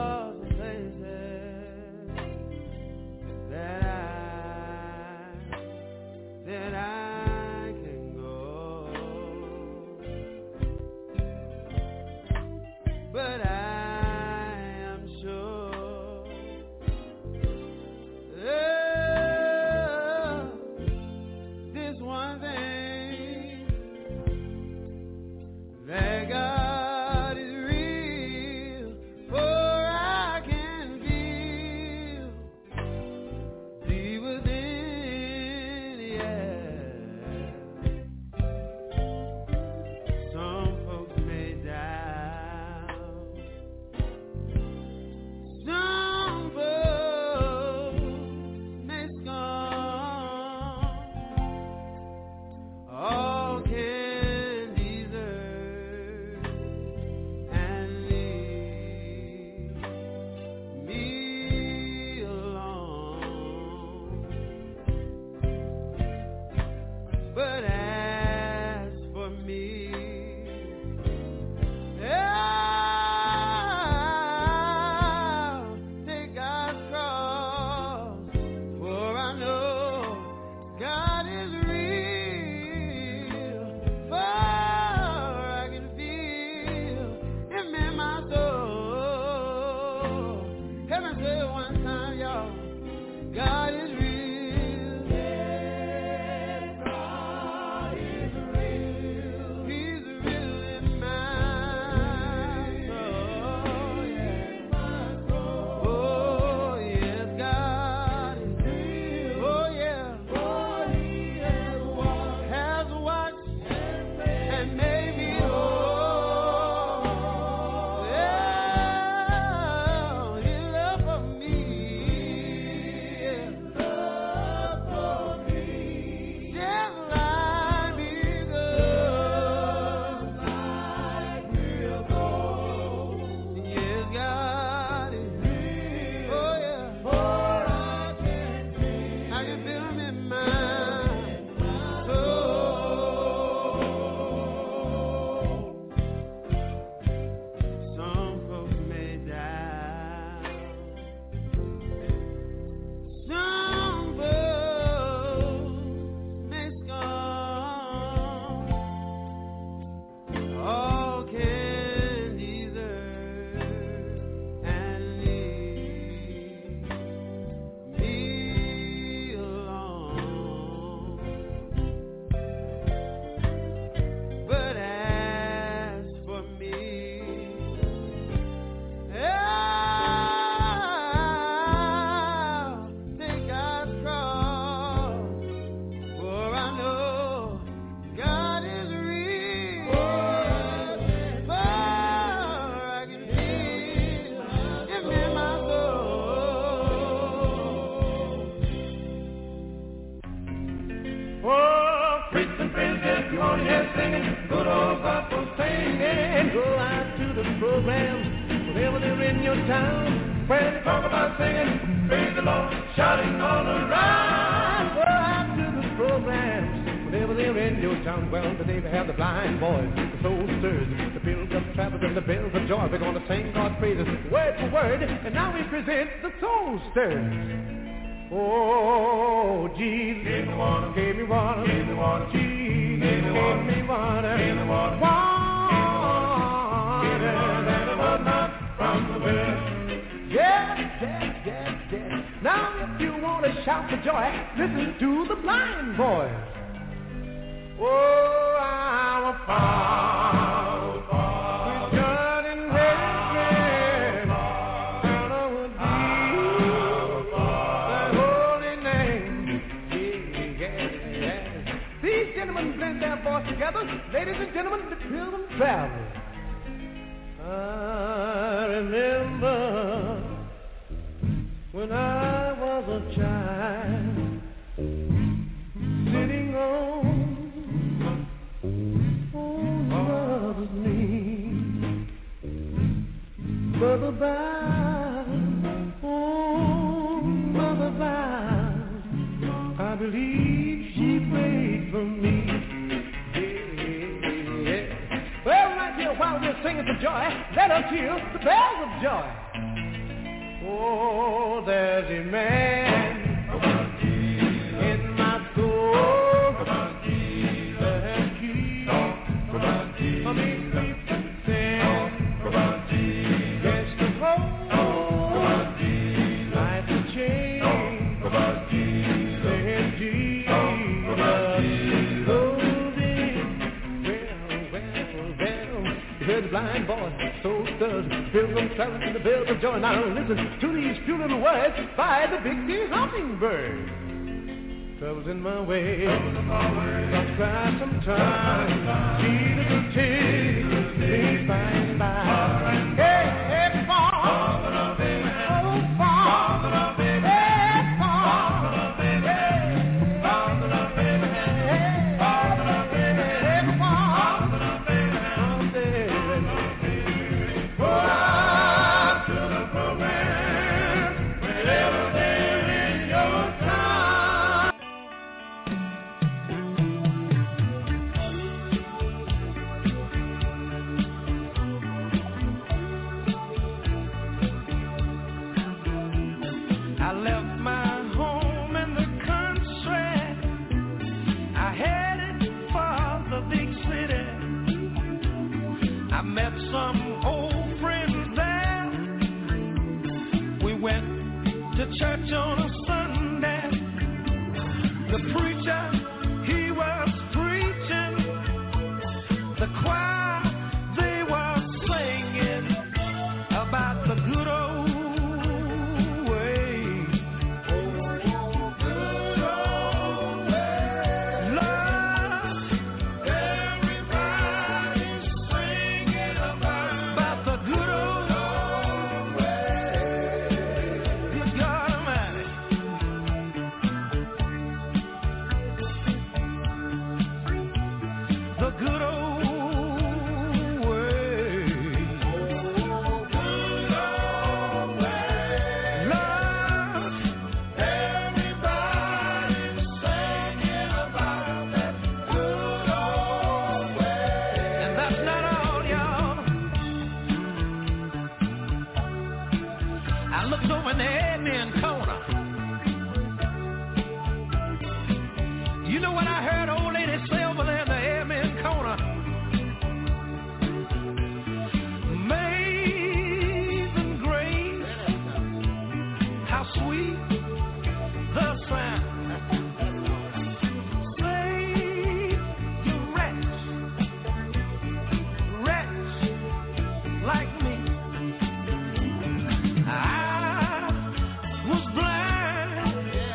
in your town, when they talk about singing, praise the Lord, shouting all around. Well, after the programs, whenever they're in your town, well, today they have the blind boys, the soul stirs, the pilgrim travelers, and the bells of joy. We're going to sing God's praises word for word, and now we present the soul stirs. Oh, Jesus, give me water, give me water, give me water, Jesus, give me water, give me water, give me water, water, that it was not from the well. Yes, yes, yes, yes. Now, if you want to shout for joy, listen to the blind boys. Oh, our Father, which art in heaven, hallowed be thy holy name. Yeah, yeah. These gentlemen blend their voices together. Ladies and gentlemen, the pilgrim travelers. I remember when I was a child, sitting on on mother's knee, Mother bound, oh Mother bound, I believe she prayed for me. Yeah, yeah. Well, right here while we're singing for joy, let us hear the bells of joy. Oh, there's a man in my soul that keeps me from sin. Yes, the road life's a change. Saying Jesus, golden, well, well, well. You heard the blind boy, so does pilgrim traveling to the bells of joy. Now listen to these few little words by the big D hummingbird. Trouble's in my way, I'll cry sometime. Jesus will take me by and by. Hey, hey, fall, oh, fall, hey, fall, hey, church on a Sunday. The preacher, he was preaching. The choir, they were singing about the good old way. Oh, good old way. Lord, everybody's singing about, about the good old way. Good God Almighty. The good old way. Oh, good old way. Lord, everybody's singing about that good old way. And that's not all, y'all. I looked over in the admin corner. You know what I heard old lady say over there in the admin corner? Amazing grace, how sweet the sound. Save you wretch, wretch like me. I was blind,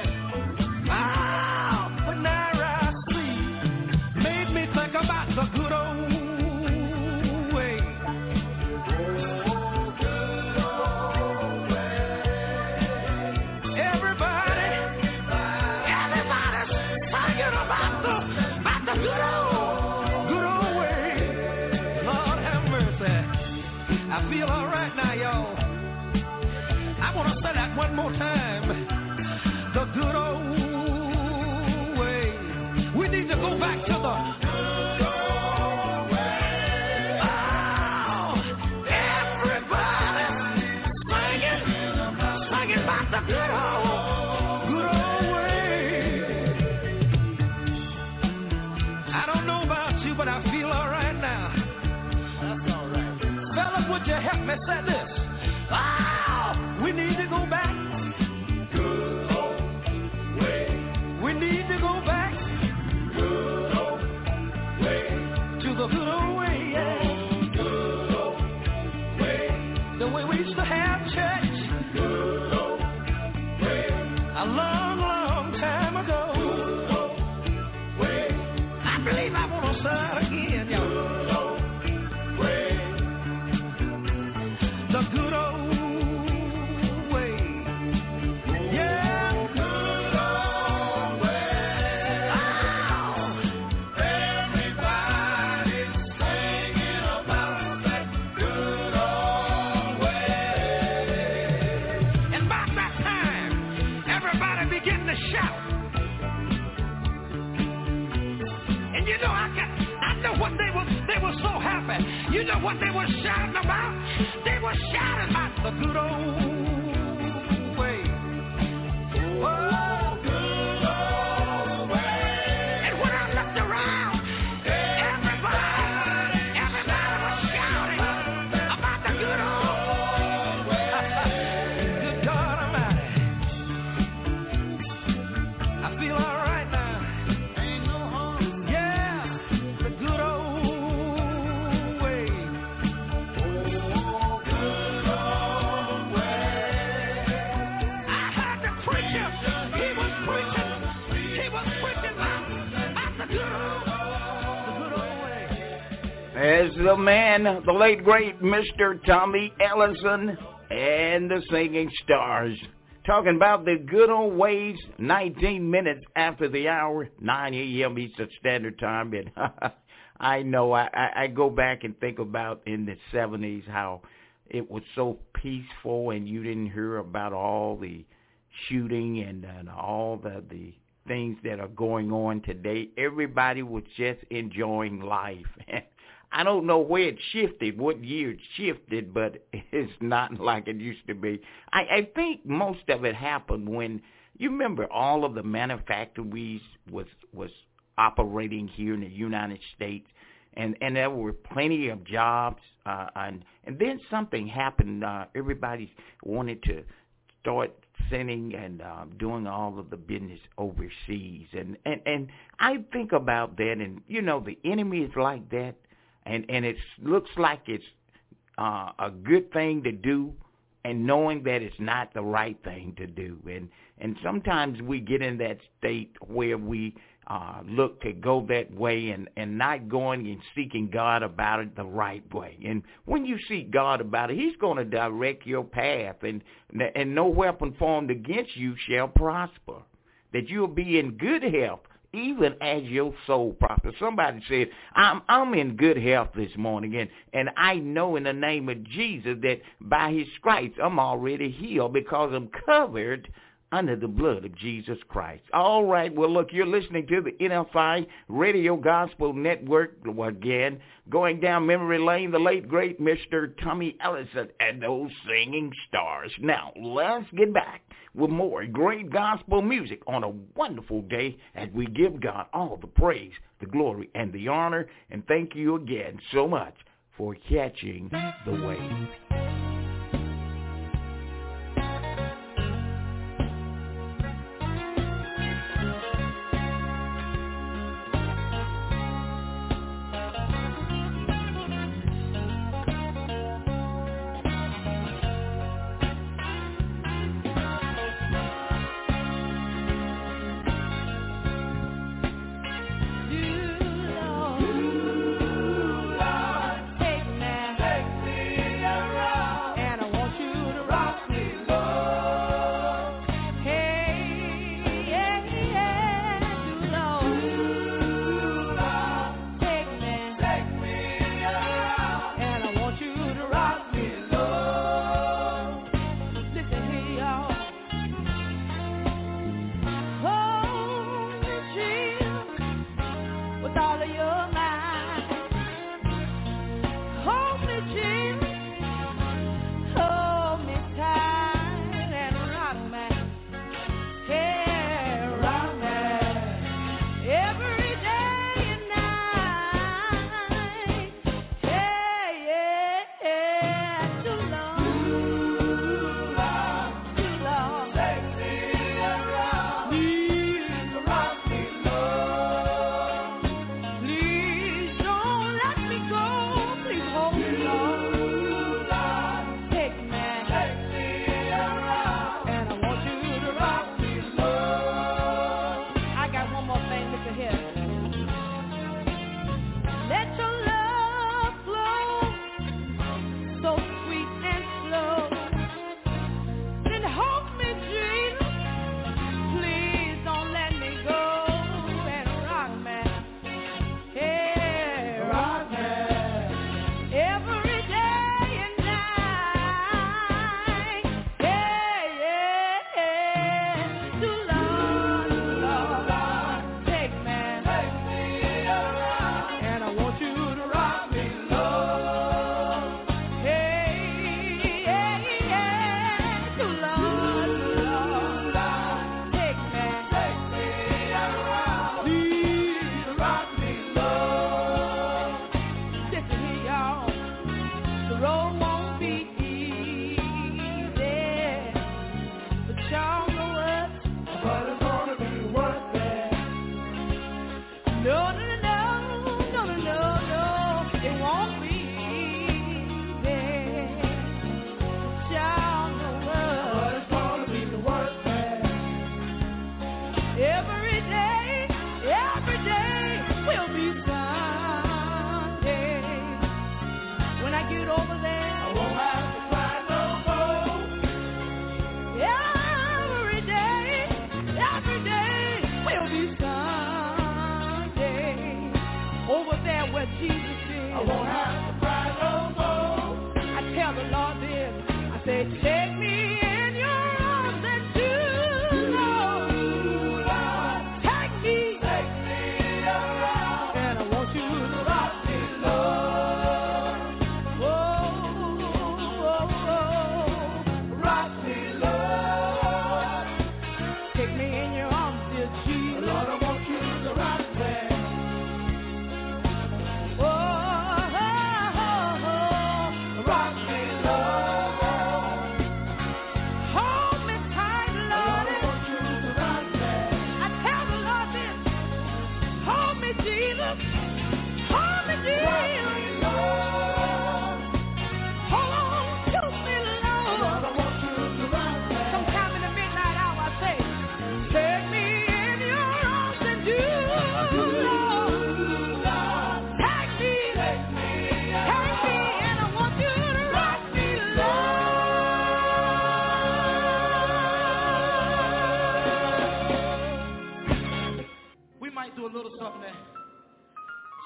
ah, but now I see. Made me think about the good old way. Oh, good old way. one more time. The good old way. We need to go back to the good old way. Oh, everybody singing, singing about the good old, good old way. I don't know about you, but I feel all right now. That's all right. Fellas, would you help me say this? Oh, we need to go back. Good old way. We need to go back. Good old way. To the good old way, yeah. Good old way. The way we used to have church. Good old way. A long, long time ago. Good old way. I believe I want to start again, y'all. Good old way. The good old way. Yeah, good old way. Oh, everybody's singing about that good old way. And about that time, everybody began to shout. And you know, I got, I know what they were, they were so happy. You know what they were shouting about? They were shouting about the good old way. Oh, good old way. And when I looked around, everybody, everybody was shouting about the good old way. Good God Almighty. I feel all right now. Ain't no harm. Yeah, the good old way. Oh, good old way. I heard the preacher. He was preaching. He was preaching about, about the good old, the good old way. As the man, the late great Mister Tommy Ellison and the Singing Stars, talking about the good old ways. nineteen minutes after the hour, nine a.m. Eastern Standard Time. And I know I, I, I go back and think about in the seventies how it was so peaceful and you didn't hear about all the shooting and, and all the, the things that are going on today. Everybody was just enjoying life. I don't know where it shifted, what year it shifted, but it's not like it used to be. I, I think most of it happened when, you remember all of the manufactories was was operating here in the United States, and, and there were plenty of jobs, uh, and, and then something happened. Uh, everybody wanted to start sending and uh, doing all of the business overseas, and, and, and I think about that, and, you know, the enemy is like that. And and it looks like it's uh, a good thing to do, and knowing that it's not the right thing to do. And and sometimes we get in that state where we uh, look to go that way and, and not going and seeking God about it the right way. And when you seek God about it, He's going to direct your path, and and no weapon formed against you shall prosper. That you'll be in good health, even as your soul prospers. Somebody said, I'm I'm in good health this morning, and, and I know in the name of Jesus that by His stripes I'm already healed because I'm covered under the blood of Jesus Christ. All right, well, look, you're listening to the N F I Radio Gospel Network again, going down memory lane, the late, great Mister Tommy Ellison and those Singing Stars. Now, let's get back with more great gospel music on a wonderful day as we give God all the praise, the glory, and the honor. And thank you again so much for catching the wave. Take me around.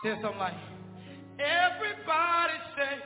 said something like, everybody say,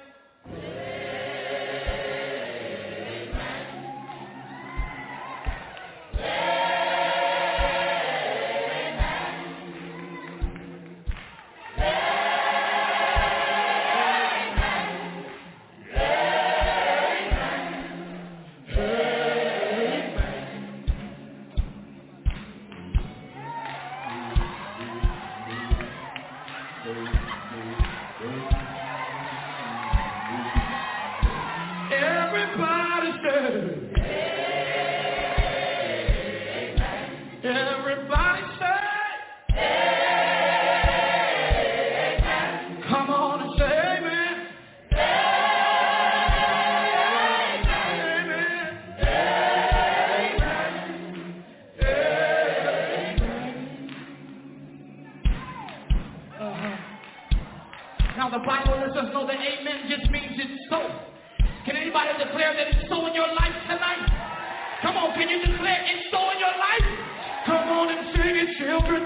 the Bible lets us know that amen just means it's so. Can anybody declare that it's so in your life tonight? Come on, can you declare it's so in your life? Come on and sing it, children.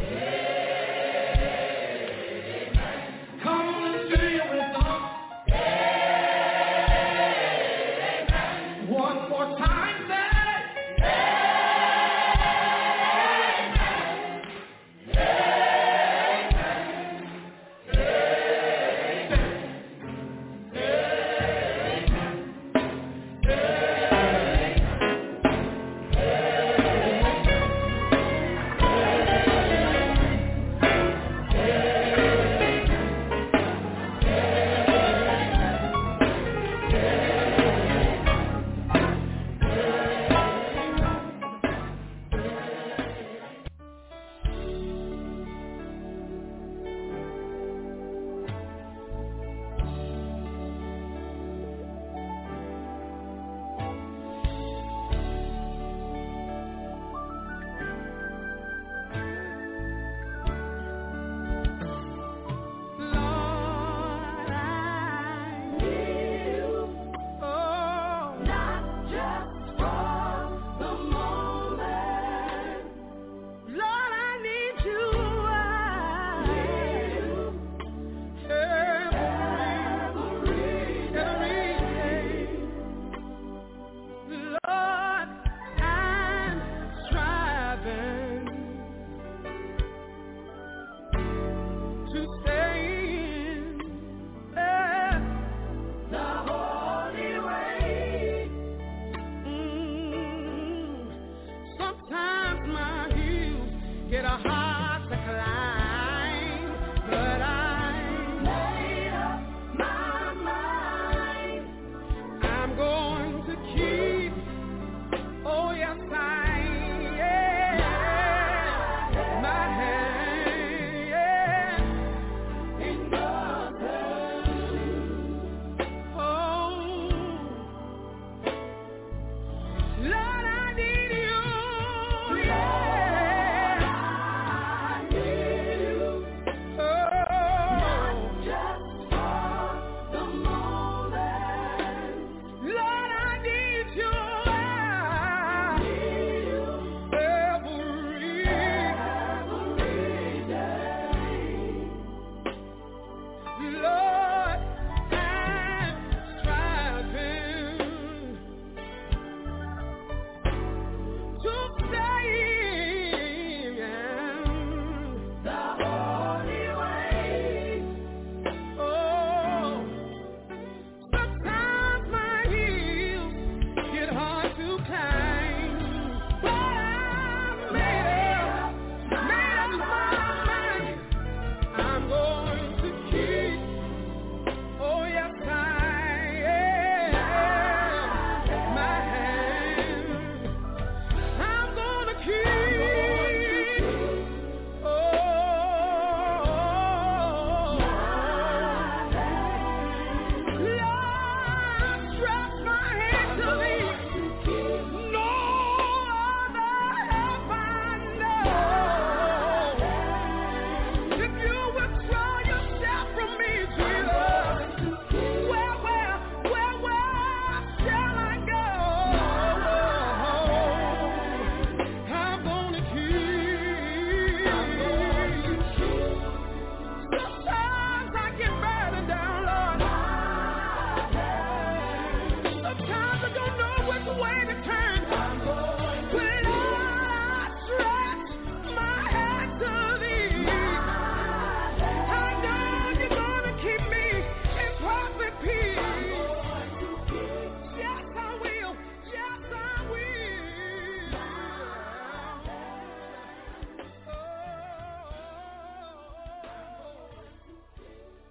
Come on and sing it with us. One more time, say.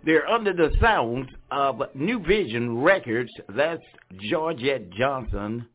They're under the sounds of New Vision Records. That's Georgette Johnson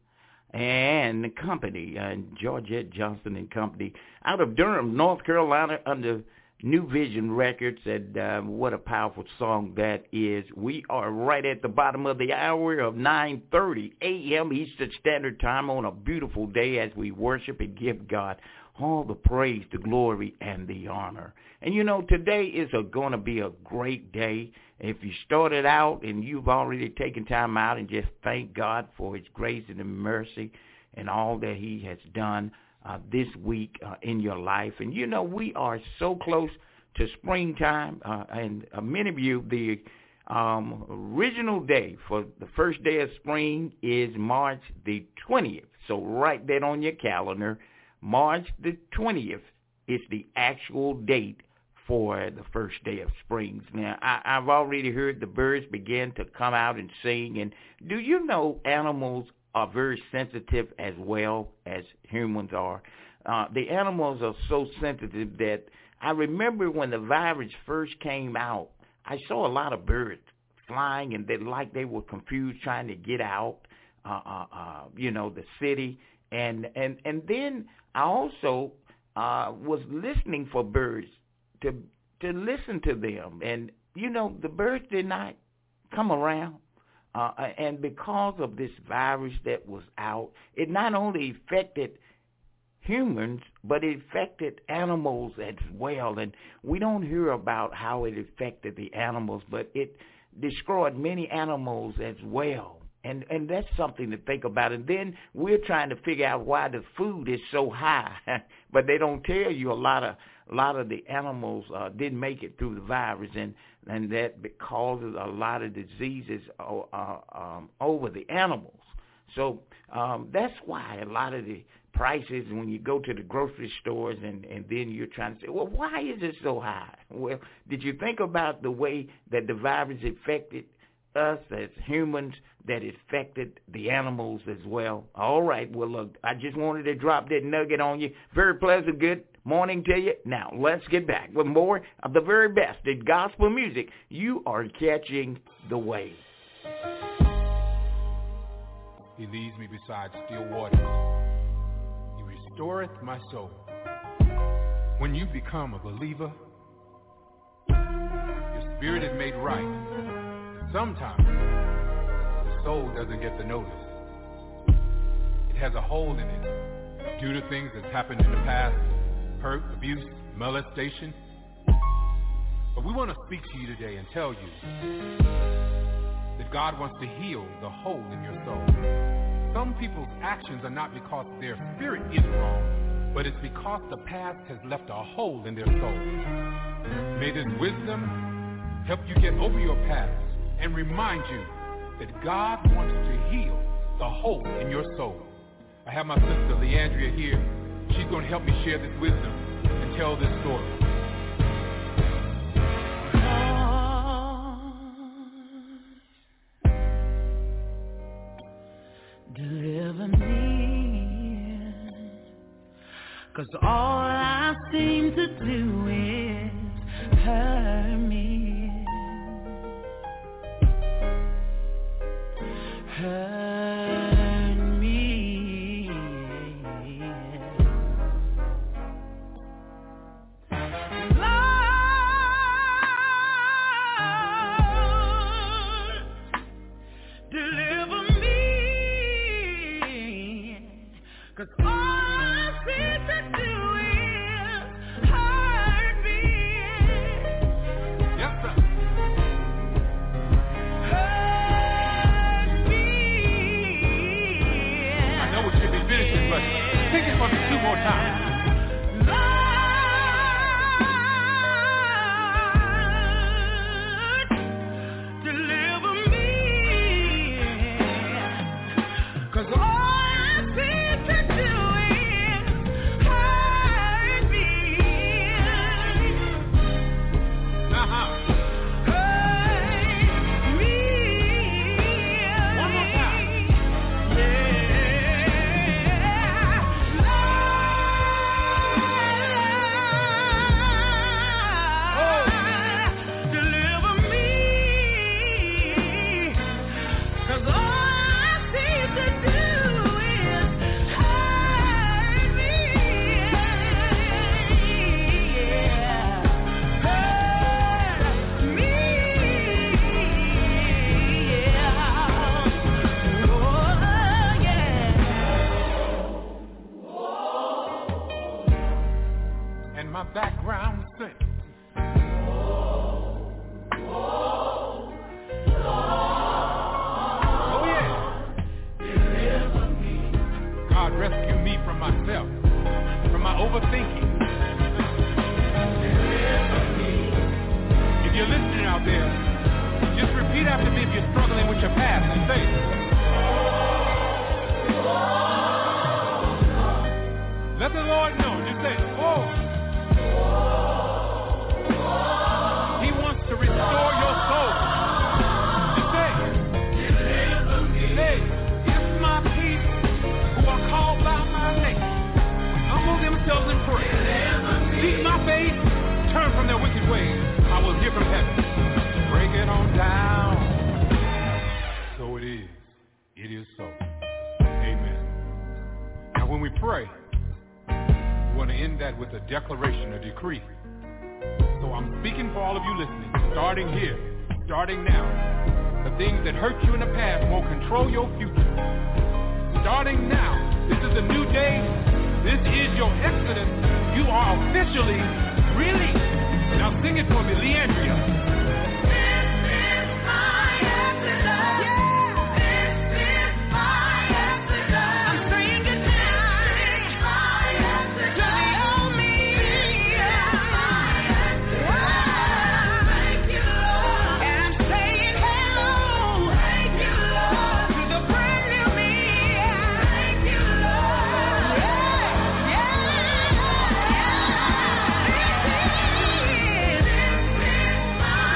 and Company. And Georgette Johnson and Company out of Durham, North Carolina, under New Vision Records. And uh, what a powerful song that is. We are right at the bottom of the hour of nine thirty a.m. Eastern Standard Time on a beautiful day as we worship and give God all the praise, the glory, and the honor. And you know, today is going to be a great day. If you started out and you've already taken time out and just thank God for his grace and mercy and all that he has done uh, this week uh, in your life. And you know, we are so close to springtime. Uh, and uh, many of you, the um, original day for the first day of spring is March the twentieth. So write that on your calendar. March the twentieth is the actual date for the first day of springs. Now, I, I've already heard the birds begin to come out and sing. And do you know animals are very sensitive as well as humans are? Uh, the animals are so sensitive that I remember when the virus first came out, I saw a lot of birds flying, and they like they were confused trying to get out, uh, uh, uh, you know, the city. And, and, and then I also uh, was listening for birds to to listen to them. And, you know, the birds did not come around. Uh, and because of this virus that was out, it not only affected humans, but it affected animals as well. And we don't hear about how it affected the animals, but it destroyed many animals as well. And and that's something to think about. And then we're trying to figure out why the food is so high, but they don't tell you a lot of a lot of the animals uh, didn't make it through the virus, and and that causes a lot of diseases uh, um, over the animals. So um, that's why a lot of the prices when you go to the grocery stores and, and then you're trying to say, well, why is it so high? Well, did you think about the way that the virus affected us as humans, that affected the animals as well? All right, well, look, I just wanted to drop that nugget on you. Very pleasant, good morning to you. Now, let's get back with more of the very best in gospel music. You are catching the wave. He leads me beside still waters. He restoreth my soul. When you become a believer, your spirit is made right. Sometimes the soul doesn't get the notice. It has a hole in it due to things that's happened in the past, hurt, abuse, molestation. But we want to speak to you today and tell you that God wants to heal the hole in your soul. Some people's actions are not because their spirit is wrong, but it's because the past has left a hole in their soul. May this wisdom help you get over your past and remind you that God wants to heal the hole in your soul. I have my sister Leandria here. She's going to help me share this wisdom and tell this story. Lord, deliver me, 'cause all I seem to do is hurt me. Hurt me. Lord, deliver me, 'cause all I seem to do is hurt me. Yes, sir. Take it for me two more times. Lord, deliver me, 'cause all I seem to do is hurt me. Uh-huh. Hurt me. One more time. Yeah. Lord, my background sing. Oh yeah. God rescue me from myself, from my overthinking. If you're listening out there, just repeat after me if you're struggling with your past and say, let the Lord know. Just say, oh. He wants to restore your soul. Just say, hey, if my people who are called by my name humble themselves and pray, seek my face, turn from their wicked ways, I will hear from heaven. Break it on down. So it is. It is so. Amen. Now when we pray, we want to end that with a declaration, a decree. So I'm speaking for all of you listening, starting here, starting now. The things that hurt you in the past won't control your future. Starting now, this is a new day. This is your exodus. You are officially released. Now sing it for me, Leandria. Yeah.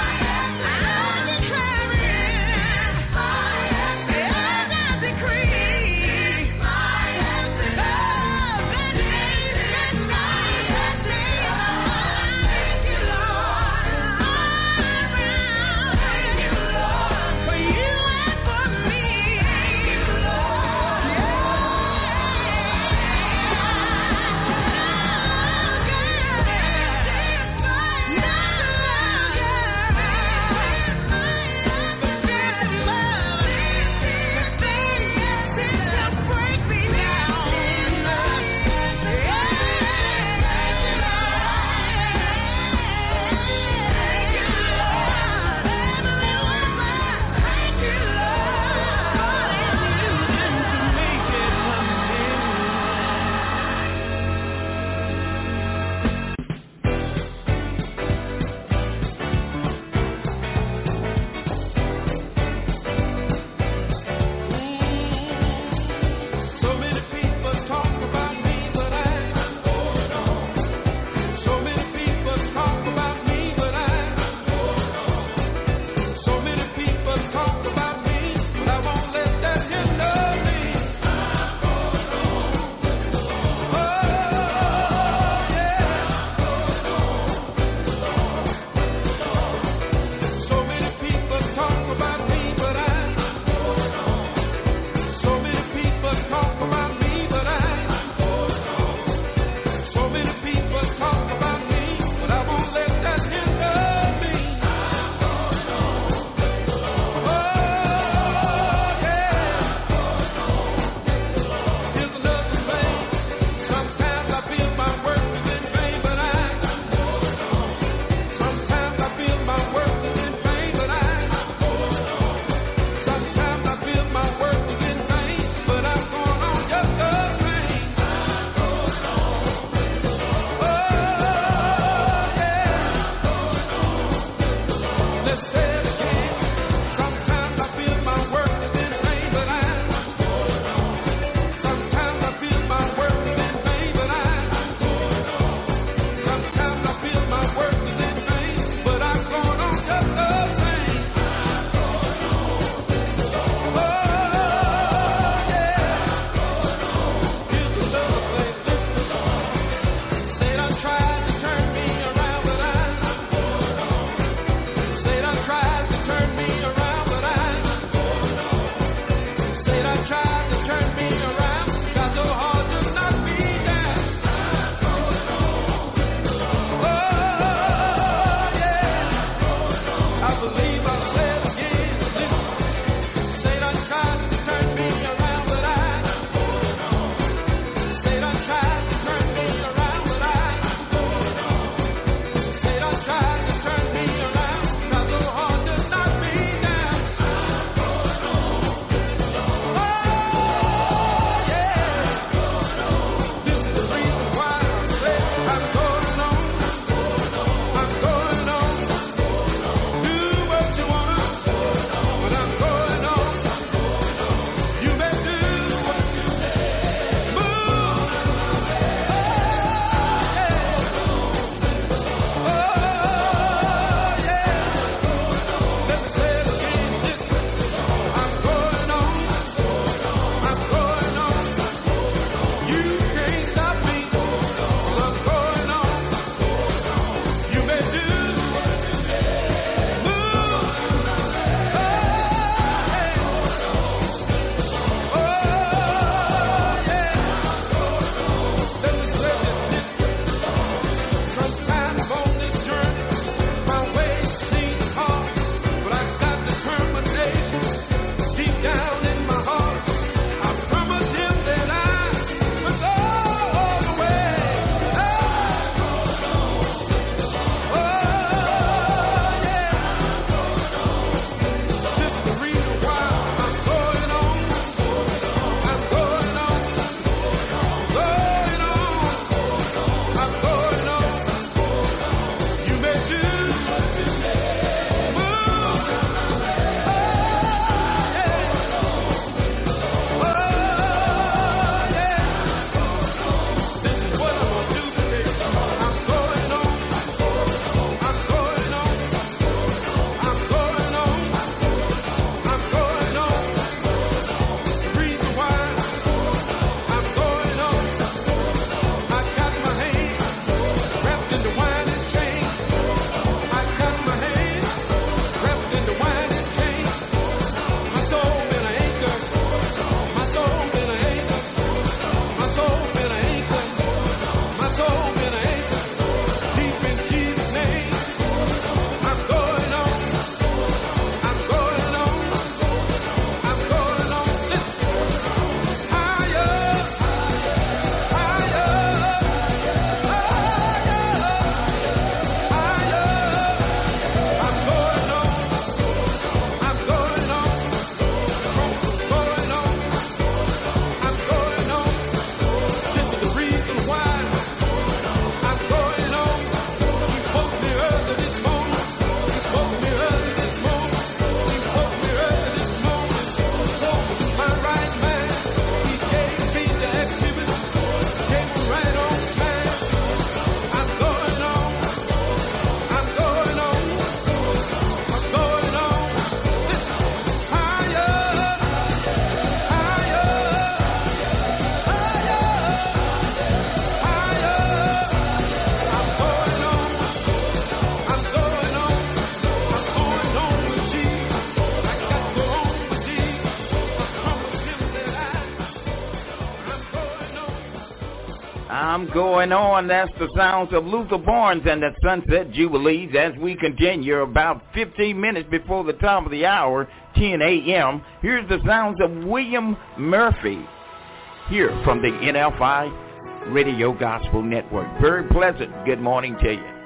I'm going on. That's the sounds of Luther Barnes and the Sunset Jubilees as we continue about fifteen minutes before the top of the hour, ten a.m. Here's the sounds of William Murphy here from the N F I Radio Gospel Network. Very pleasant good morning to you.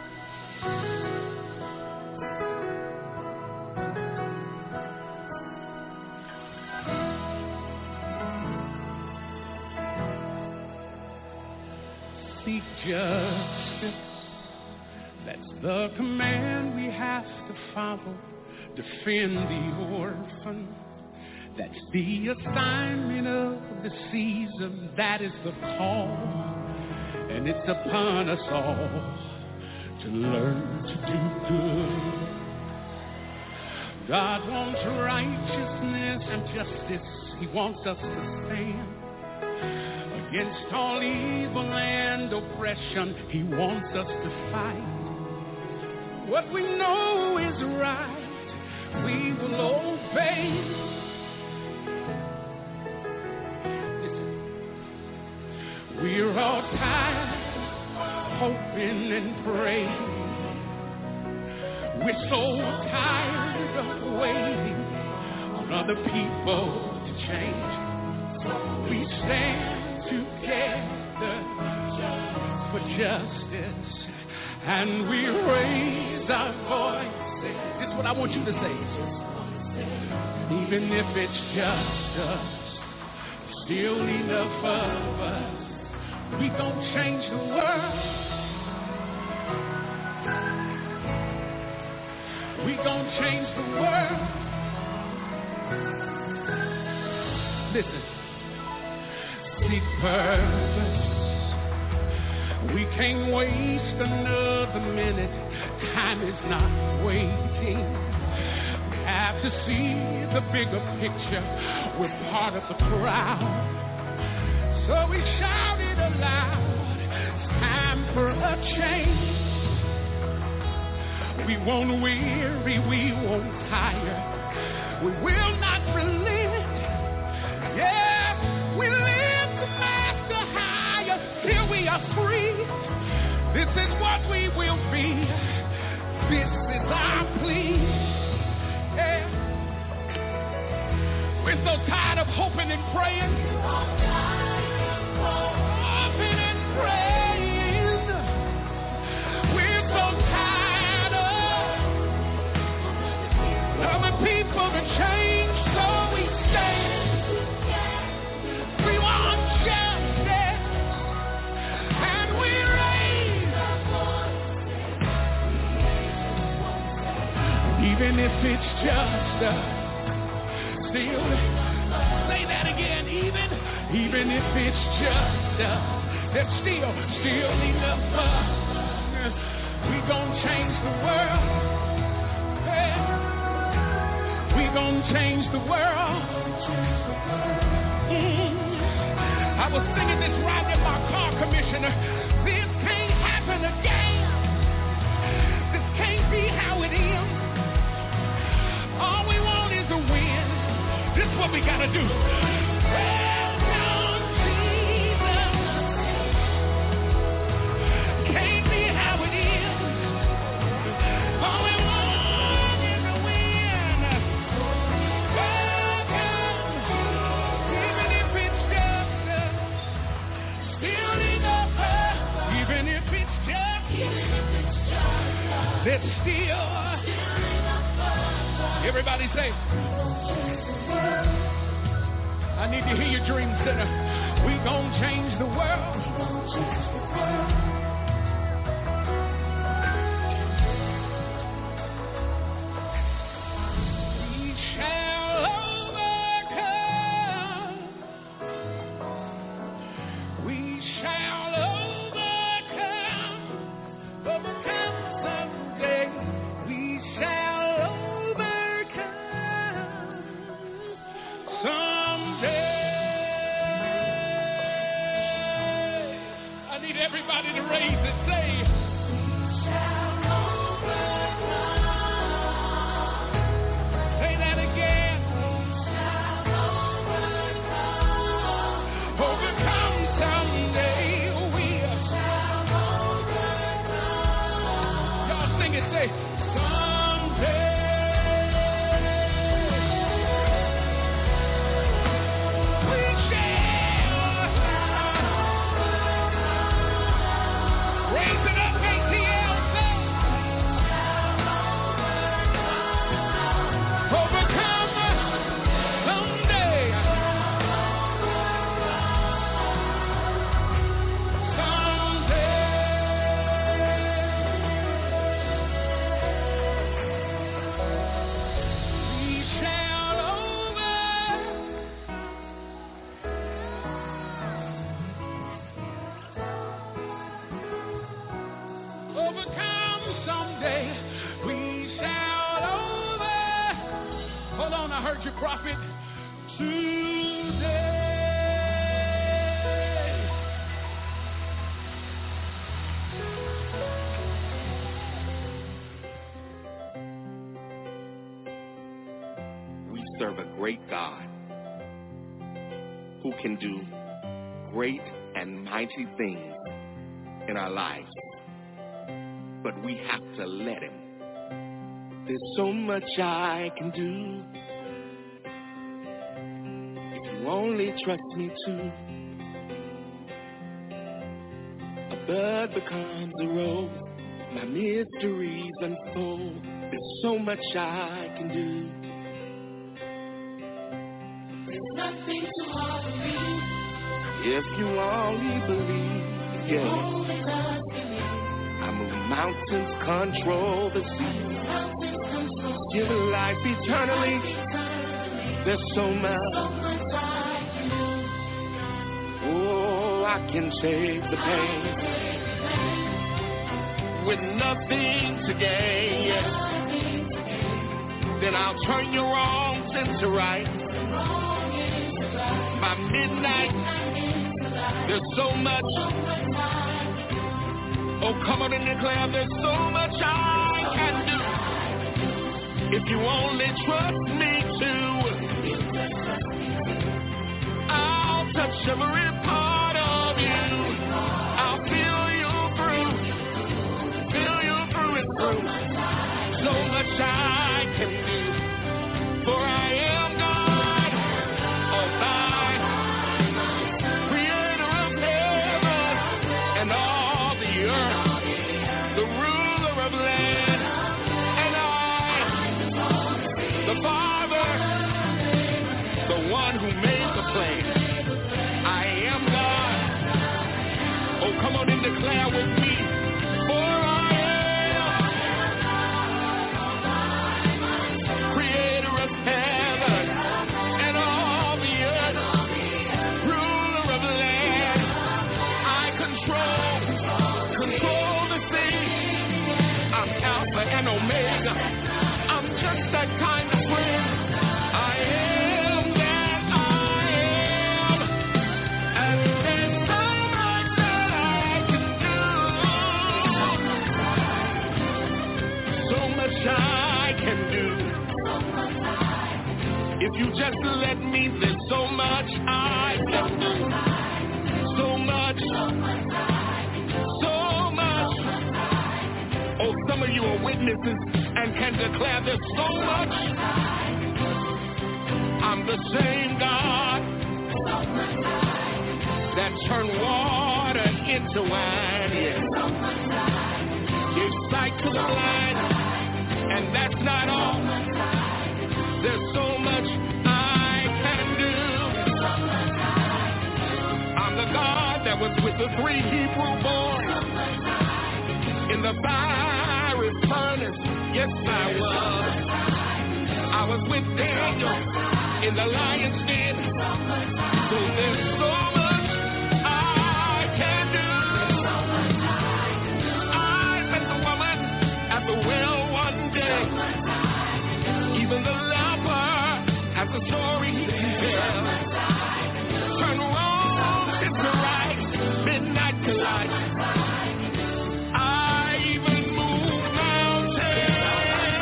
Seek justice, that's the command we have to follow. Defend the orphan, that's the assignment of the season. That is the call, and it's upon us all to learn to do good. God wants righteousness and justice. He wants us to stand against all evil and oppression. He wants us to fight what we know is right. We will obey. Listen. We're all tired, hoping and praying. We're so tired of waiting on other people to change. We stand together for justice, and we raise our voices. This is what I want you to say. Even if it's just us, still enough of us. We gon' change the world. We gon' change the world. Listen. Seek purpose. We can't waste another minute. Time is not waiting. We have to see the bigger picture. We're part of the crowd. So we shout it aloud. It's time for a change. We won't weary, we won't tire. We will not relent. Yeah, we live. Here we are free. This is what we will be. This is our plea. Yeah. We're so tired of hoping and praying. Hoping and praying. We're so tired of other people to change, so we stand. We want justice. Even if it's just us, still, say that again, even, even if it's just us, there's still, still enough of us. We gon' change the world. Yeah. We gon' change the world. Mm. I was singing this right in my car, Commissioner. This can't happen again. This can't be how it is. All we want is a win. This is what we gotta do. Welcome, Jesus. Can't be how it is. All we want is a win. Welcome, even if it's just us. Still enough us. Even if it's just us. There's still. Everybody say, I need to hear your dream center. We gon' change the world. We shall overcome. We shall overcome. Overcome someday. We shall. Everybody to raise it, say, say that again. Overcome someday. overcome someday. We shall over. Hold on, I heard you, prophet. Today. We serve a great God who can do great and mighty things in our lives. But we have to let him. There's so much I can do if you only trust me to. A bud becomes a rose, my mysteries unfold. There's so much I can do. There's nothing too hard for me. If you only believe, yeah. Only trust in me. I move mountains, control the sea. Mountains control. Give life eternally. There's so much. So much I can do. Oh, I can take the pain with nothing to gain. Yes. Then I'll turn your wrongs into right. By midnight, there's so much. Oh, come on and declare there's so much I can do. If you only trust me to, I'll touch every part of you. I'll feel you through, feel you through and through. So much I can do, for I am God Almighty, creator of heaven and all the earth, the ruler of land, and I, the Father, the one who made the plan. I am God. Oh, come on and declare with me, for I am creator of heaven and all the earth, ruler of land. I control, control the sea. I'm Alpha and Omega. I'm just that kind of friend. I am that I am. And there's so much that I can do. So much I can do. If you just let me, there's so much I can do. So much. So much. Oh, some of you are witnesses and can declare there's so much. I'm the same God that turned water into wine. Yeah. Gave sight to the blind, and that's not all. There's so much I can do. I'm the God that was with the three Hebrew boys in the fiery furnace. Yes, I was. I was with Daniel in the lion's den. So there's so much I can do. I met the woman at the well one day. Even the leper has a story he can tell. Turn wrong into right, midnight to light. I even move mountains.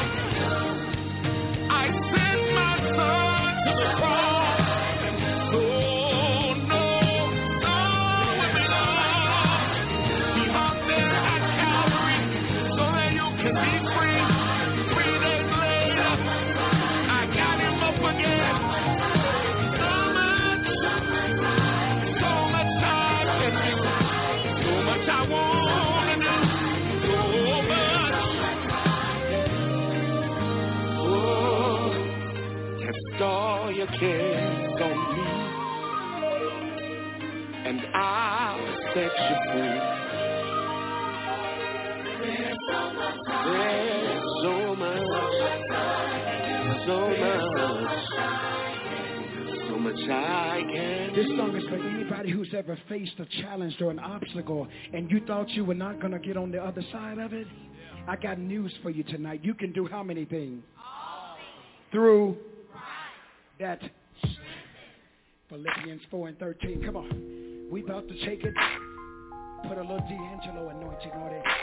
I sent my son to the cross. Oh no, no, it belongs. He hung there at Calvary so that you can be free. Three days later, I got him up again. So much, so much I can do. So much I want to do. So much. Oh, cast all your cares on me, and I'll set you free. There's so much, so much, so much much I can. This song is for anybody who's ever faced a challenge or an obstacle and you thought you were not going to get on the other side of it. I got news for you tonight. You can do how many things? Through that. Philippians four and thirteen. Come on. We about to take it. Put a little D'Angelo anointing on it.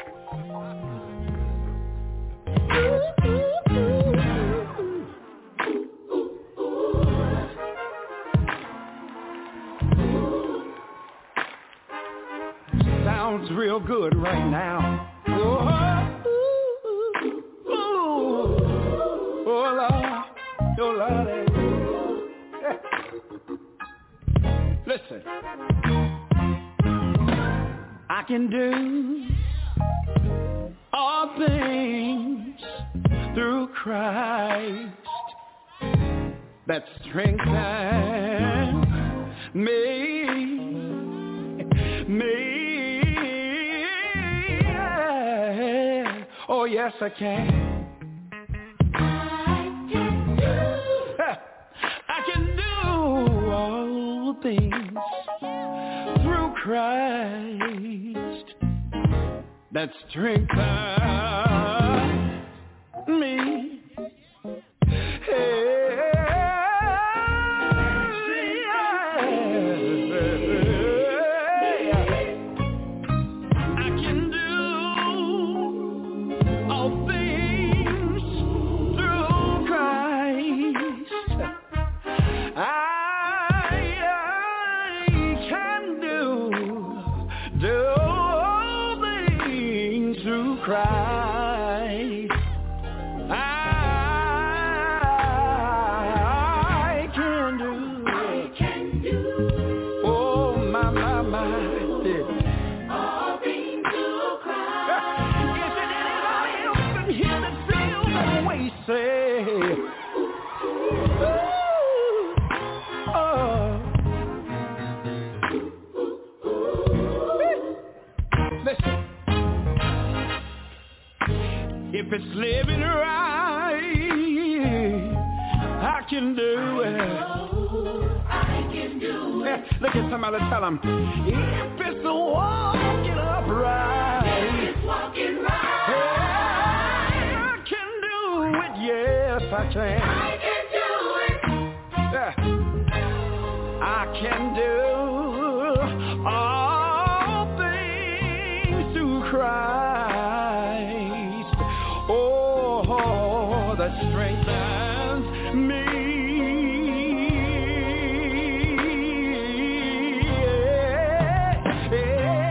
Sounds real good right now. Oh, ooh, ooh, oh, Lord, oh, Lord. Listen. I can do all things through Christ that strengthens me, me. Oh yes, I can. I can do. I can do all things through Christ that strengthens me. Hey, I can do all things through Christ. I Christ, I can do, I can do, oh my, my, my, all things through Christ. Is it anybody else in here that feels that way? Say, oh, listen. If it's living right, I can do it. I can do it. Look at somebody, tell them. If it's walking upright, if it's walking right, I can do it. Yes, I can. I can do it. Yeah. I can do all things through Christ. That strengthens me. Yeah,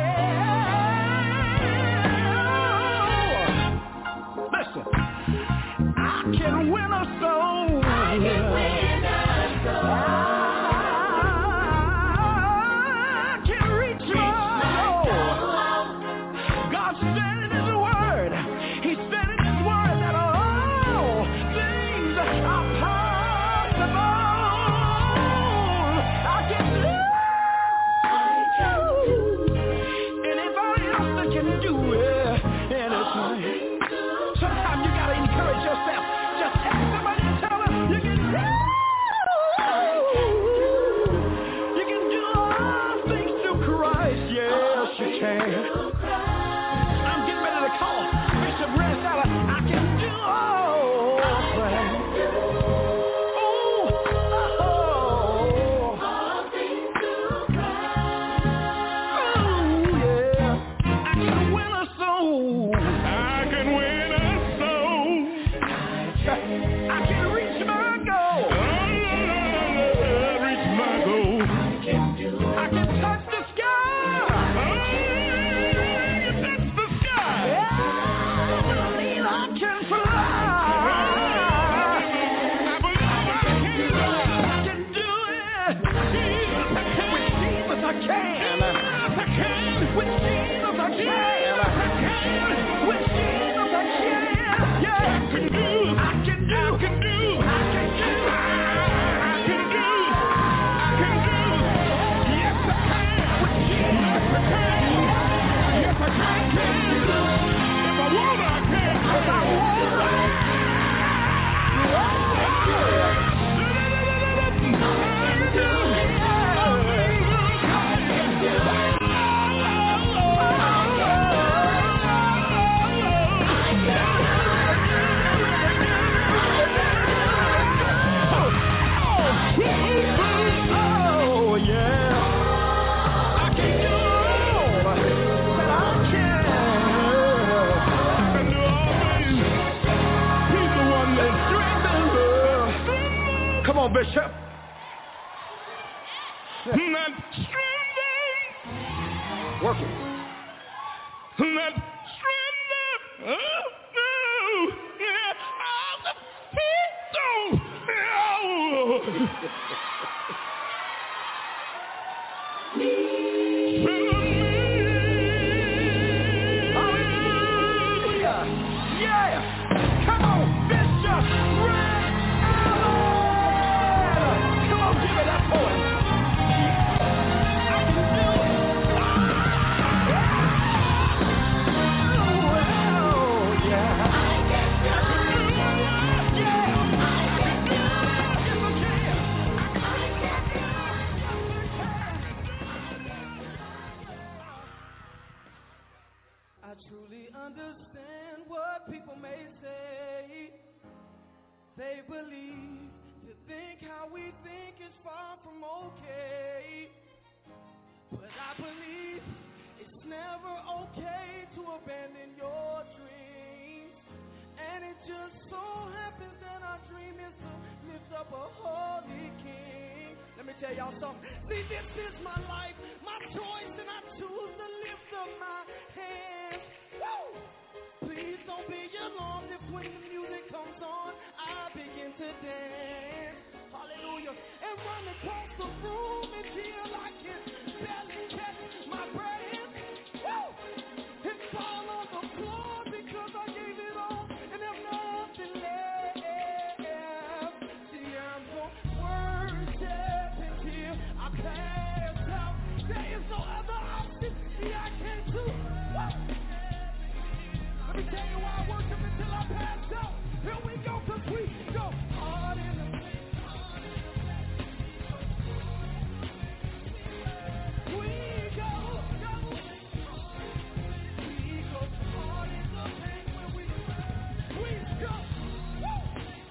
yeah. Listen, I can win a soul. I can win a soul. I can reach my goal. God said in His Word. He said in His Word that all sometimes you gotta encourage yourself. Just tell somebody and tell them you can do. You can do all things through Christ. Yes, you can. I'm getting ready to call Bishop Rest out. I can do all things. Oh, oh, all things through Christ. Oh, yeah. I can win a soul. I can win a soul. I can reach my goal. Reach my goal. I can touch the sky. I can touch the sky. I believe I can fly. I believe I can fly. I can do it. With Jesus I can. I can. With Jesus I can. I can. With Jesus I can. Yeah, I can do. I can do. I can do. I can do. I can do. I can do. Yes, I can. With Jesus I can. Yes, I can. If I want, I can. If I want, I can. Work it. Let strength oh, no, yeah, all the people. Hallelujah. Yeah. Come on, Bishop Red Allen. Come on, give it up for him. I can do it. Oh, yeah. I can do it. Yeah. I can do it. Yes, I can. I can do it. I truly understand what people may say. They believe to think how we think is far from okay. But I believe it's never okay to abandon your dreams. And it just so happens that our dream is to lift up a holy king. Let me tell y'all something. See, this is my life, my choice, and I choose to lift up my hands. Woo! Please don't be alarmed if when the music comes on, I begin to dance. Hallelujah. And run across the room until I can barely catch my breath. Woo! And fall on the floor because I gave it all and have nothing left. See, I'm gonna worship until I pass out. There is no other option. See, I can't do. Woo! Let me tell you why I worship until I pass out. Here we go, cause we go hard in the paint. We go, go. We go hard in the paint when we, we go. Woo!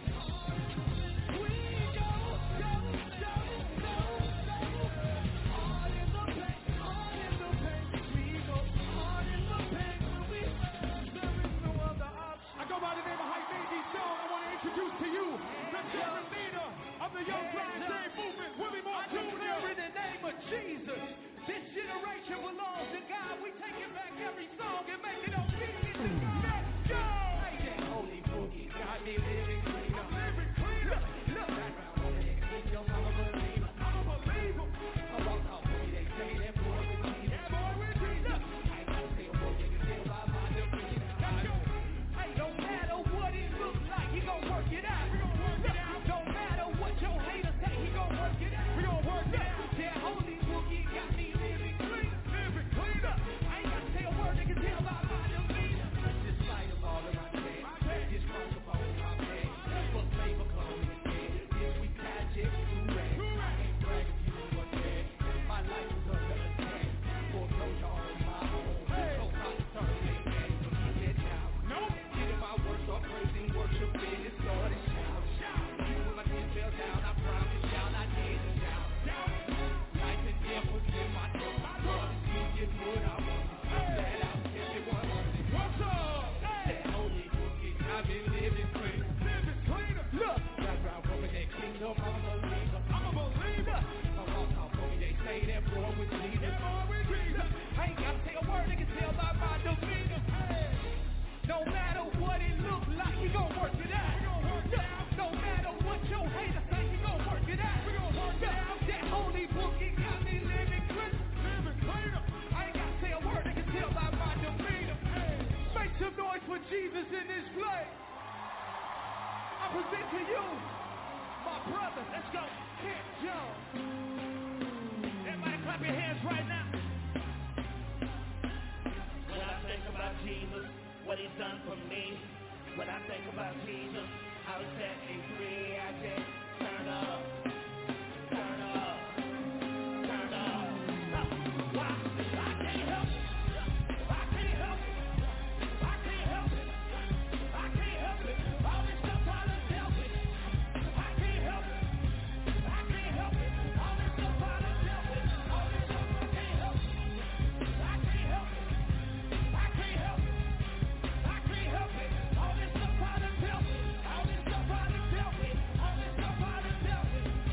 We go, go, go, go, go. Hard in the paint, hard in the paint. We go hard in the paint when we, there is no other option. I go by the name of Hype Baby Song. I want to introduce to you the current leader of the Young Black Day movement, Willie Moore Junior In the name of Jesus, this generation belongs to God. We take it back every song and make it obedient. Let's go! Hey, that holy boogie got me living cleaner. I'm living cleaner. Look, background on it. Keep your mama believer. I'm a believer. I walk out boogie, they say that boy with Jesus. That boy with Jesus. I ain't gonna say a word, you can tell by my defeat. Hey, no matter what it looks like, he gon' work it out. We gon' work it out. No matter what your haters say, he gon' work it out. We gon' work it out. That holy boogie got me living clean, living cleaner. I ain't gotta say a word, they can tell by my demeanor. Despite of all of my pain, this cross upon my pain. But flavor comes instead. This week magic, too red. I ain't bragging you were dead. My life was under attack. Foreclosure on my own. So I started getting back. Get down. Nope. Get in my work, start praising, worship, and it started shout, shout. You when my kids fell down, I promise y'all I did it down, down. Life and death was in my throat. My Lord is you get what I want. That out, everyone wants it. What's up? That holy boogie, I've been living clean, living cleaner. Look, right round over that kingdom, I'm a believer. I'm a believer. I walk out for me, they say that boy with Jesus. That boy with Jesus. I ain't gotta say a word, they can tell by my demeanor. No matter what it looks like, he gon' work it out. We gon' work it out. No matter what your haters say, he gon' work it out. We gon' work it out. That holy boogie got me living clean, living cleaner. I ain't gotta say a word, they can tell by my demeanor. Hey, make some noise for Jesus in this place. I present to you my brother. Let's go, Kent Jones. Everybody clap your hands right now. When I think about Jesus, what he's done for me. When I think about Jesus, how he set me free, I just turn up, turn up, turn up. Why? I can't help it. I can't help it. I can't help it. I can't help it. All this stuff I done dealt with. I can't help it. I can't help it. All this stuff I done dealt with. All this stuff I can't help it. I can't help it. I can't help it. I can't help it. All this stuff I done dealt with. All this stuff I done dealt with. All this stuff I done dealt with.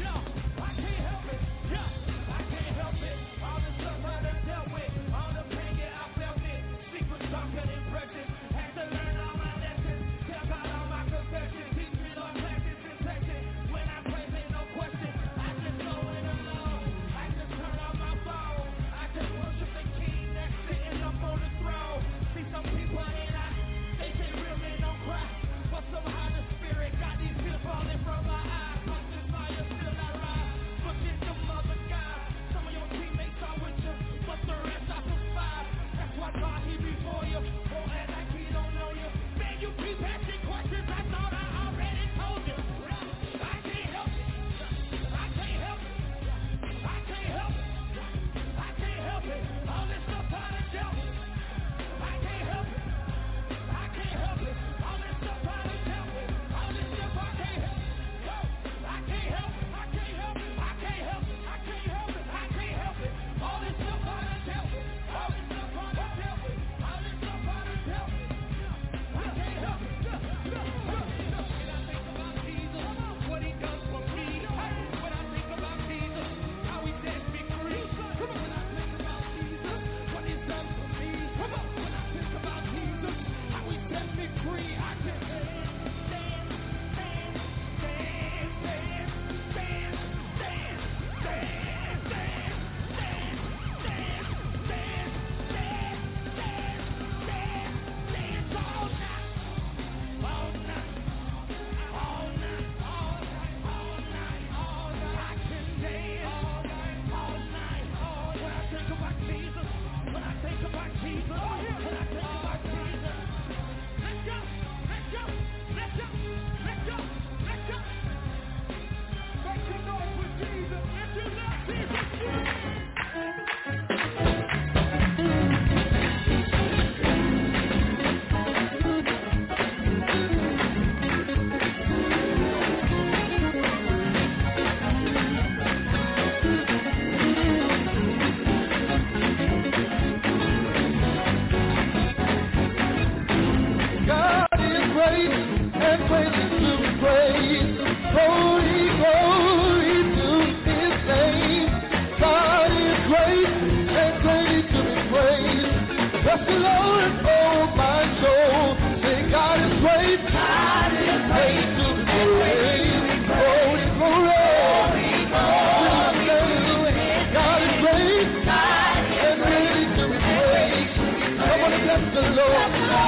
the Lord.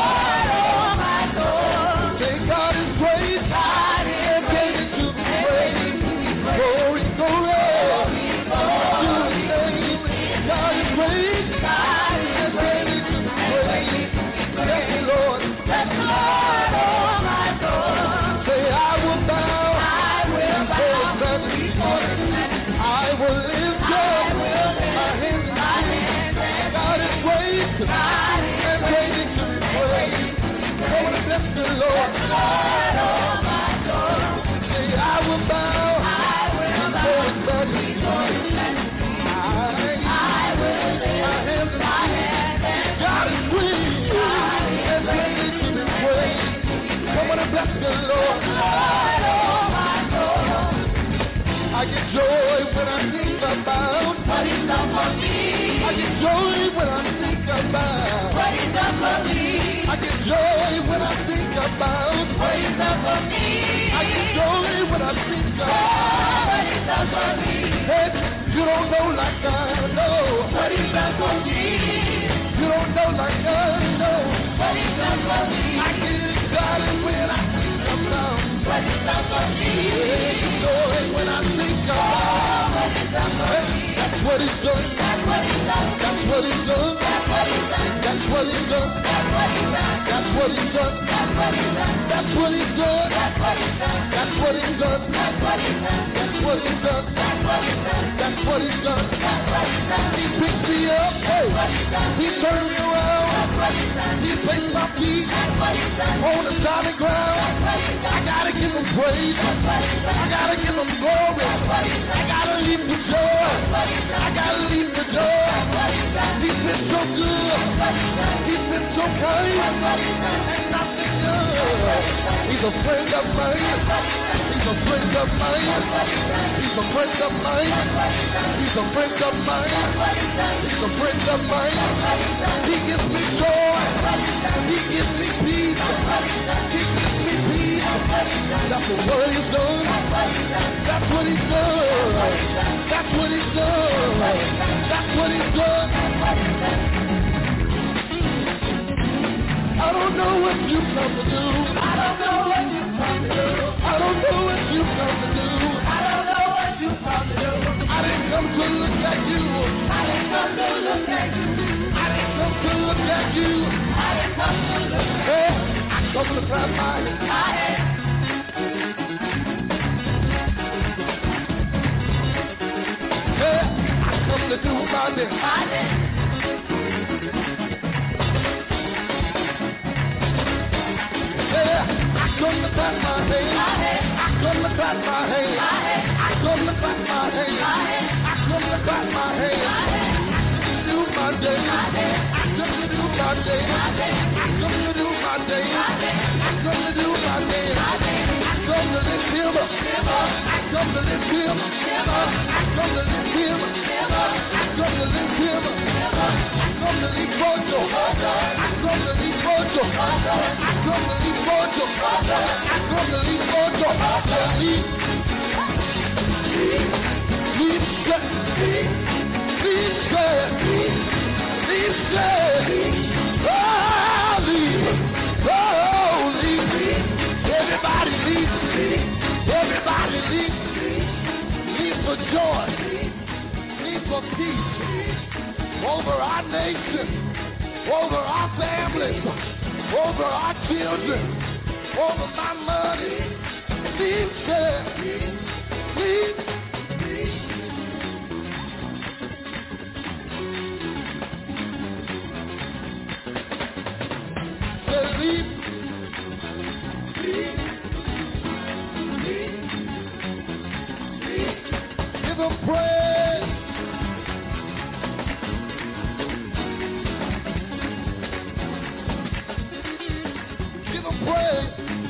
Say God is great. And greatly to be praised. Glory, glory. To his name. God is great. And greatly to be praised. Yes, the Lord. Yes, Lord, oh my soul. Say I will bow. I will bow. I will lift up my hands. God is great. God and greatly to be praised. Oh, bless the Lord. Lord, oh my soul. Say I will bow. I will bow. I will lift my hands. God is great. God and greatly to be praised. Come on and bless the Lord. Lord, oh my soul. I get joy when I think about what he's done for me. I get joy when I think about what he's done for me. I get joy when I think about what he's done for me. I get joy when I think about what he's done for me. Hey, you don't know like I know what he's done for me. You don't know like I know what he's done for me. I get excited when I think about what he's done for me. Hey, joy when I think about what he's done for me. That's what he's done. That's what he's done. That's what he's done. That's what he's done. That's what he's done. That's what he's done. That's what he's done. That's what he's done. That's what he's done. That's what he's done. That's what he's done. That's what he's done. That's what he's done. That's what he's done. He picked me up. Hey, he turned me around. He placed my feet on the solid ground. I gotta give him praise. I gotta give him glory. I gotta leave the joy. I gotta leave the joy. He's been so good. He's been so kind. Ain't nothing good. He's a friend of mine. He's a friend of mine. He's a friend of mine. He's a friend of mine. He's a friend of mine. He gives me joy. He gives me peace. He gives me peace. That's what he's done. That's what he's done. That's what he's done. That's what he's done. I don't know what you come to do. I don't know what you come to do. I don't know what you come to do. I don't know what you come to do. I didn't come to look at you. I didn't come to look at you. I didn't come to look at you. I didn't come to look at you. Hey, I come to clap my hands. Hey, I come to do my thing. I come to clap my hands. I come to clap my hands. I come to clap my hands. I come to clap my hands. Do my day. I come to do my day. I come to do my day. I come to do my day. I come to lift him up. I come to lift him up. I come to lift him up. I come to lift him up. I come to lift Porto. I come to lift Porto. I come to lift Porto. I come to lift Porto. Leave. Leave. Leave. Leave. Leave. Oh, leave. Oh, leave. Everybody leave. Everybody leave. Leave for joy. Leave for peace. Over our nation. Over our families. Over our children. Over my money. Leave, sir. Leave. Leave. Leave. Leave. Leave. Give him praise. Give him praise.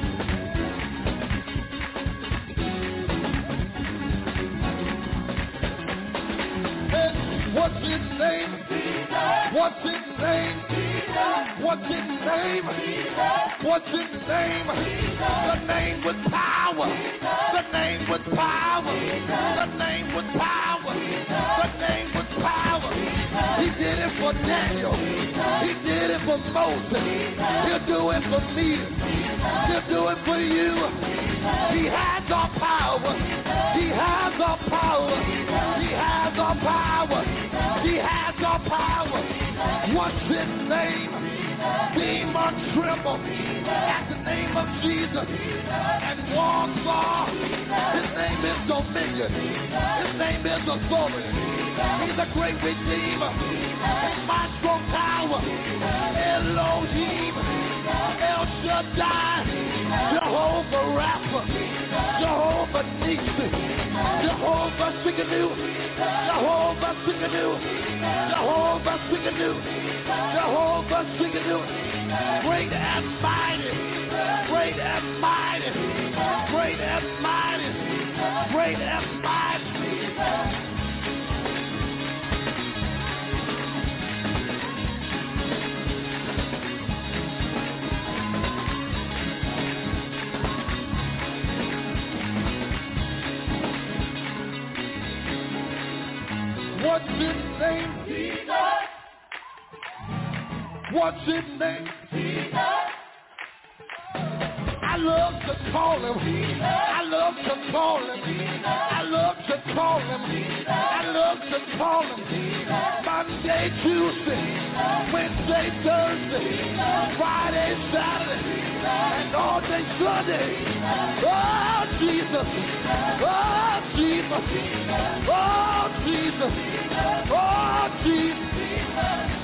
Hey, what's his name? What's his name? What's his name? What's his name? The name with power. The name with power. The name with power. The name with power. He did it for Daniel. He did it for Moses. He'll do it for me. He'll do it for you. He has all power. He has all power. He has all power. He has all power. What's his name? Demons tremble at the name of Jesus and walls are. His name is dominion. His name is authority. He's a great redeemer. He's my strong tower. Elohim, El Shaddai, Jehovah Rapha, Jehovah Nissi, Jehovah Tsidkenu, Jehovah Tsidkenu, Jehovah Tsidkenu, Jehovah Tsidkenu. Great and mighty, great and mighty, great and mighty, great and mighty. What's his name? Jesus. What's his name? Jesus. I love to call him. Jesus. I love to call him. Jesus. I love to call him. Jesus. I love to call him. Jesus. Monday, Tuesday, Jesus. Wednesday, Thursday, Jesus. Friday, Saturday, Jesus. And all day Sunday. Jesus. Oh, Jesus. Oh, Jesus. Oh, Jesus. Oh, Jesus.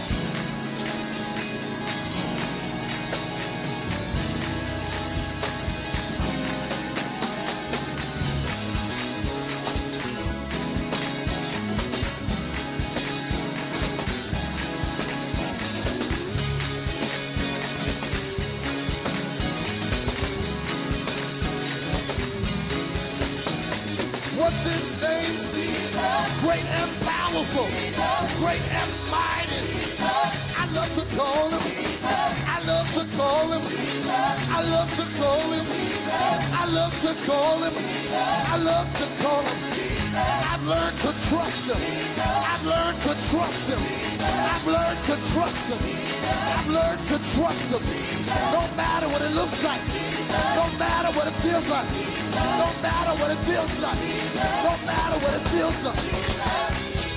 What's his name? Great and powerful, great and mighty. I love to call him. I love to call him. I love to call him. I love to call him. I love to call him. I've learned to trust him. I've learned to trust him. I've learned to trust him. I've learned to trust him. No matter what it looks like. No matter what it feels like. No matter what it feels like. No matter what it feels like.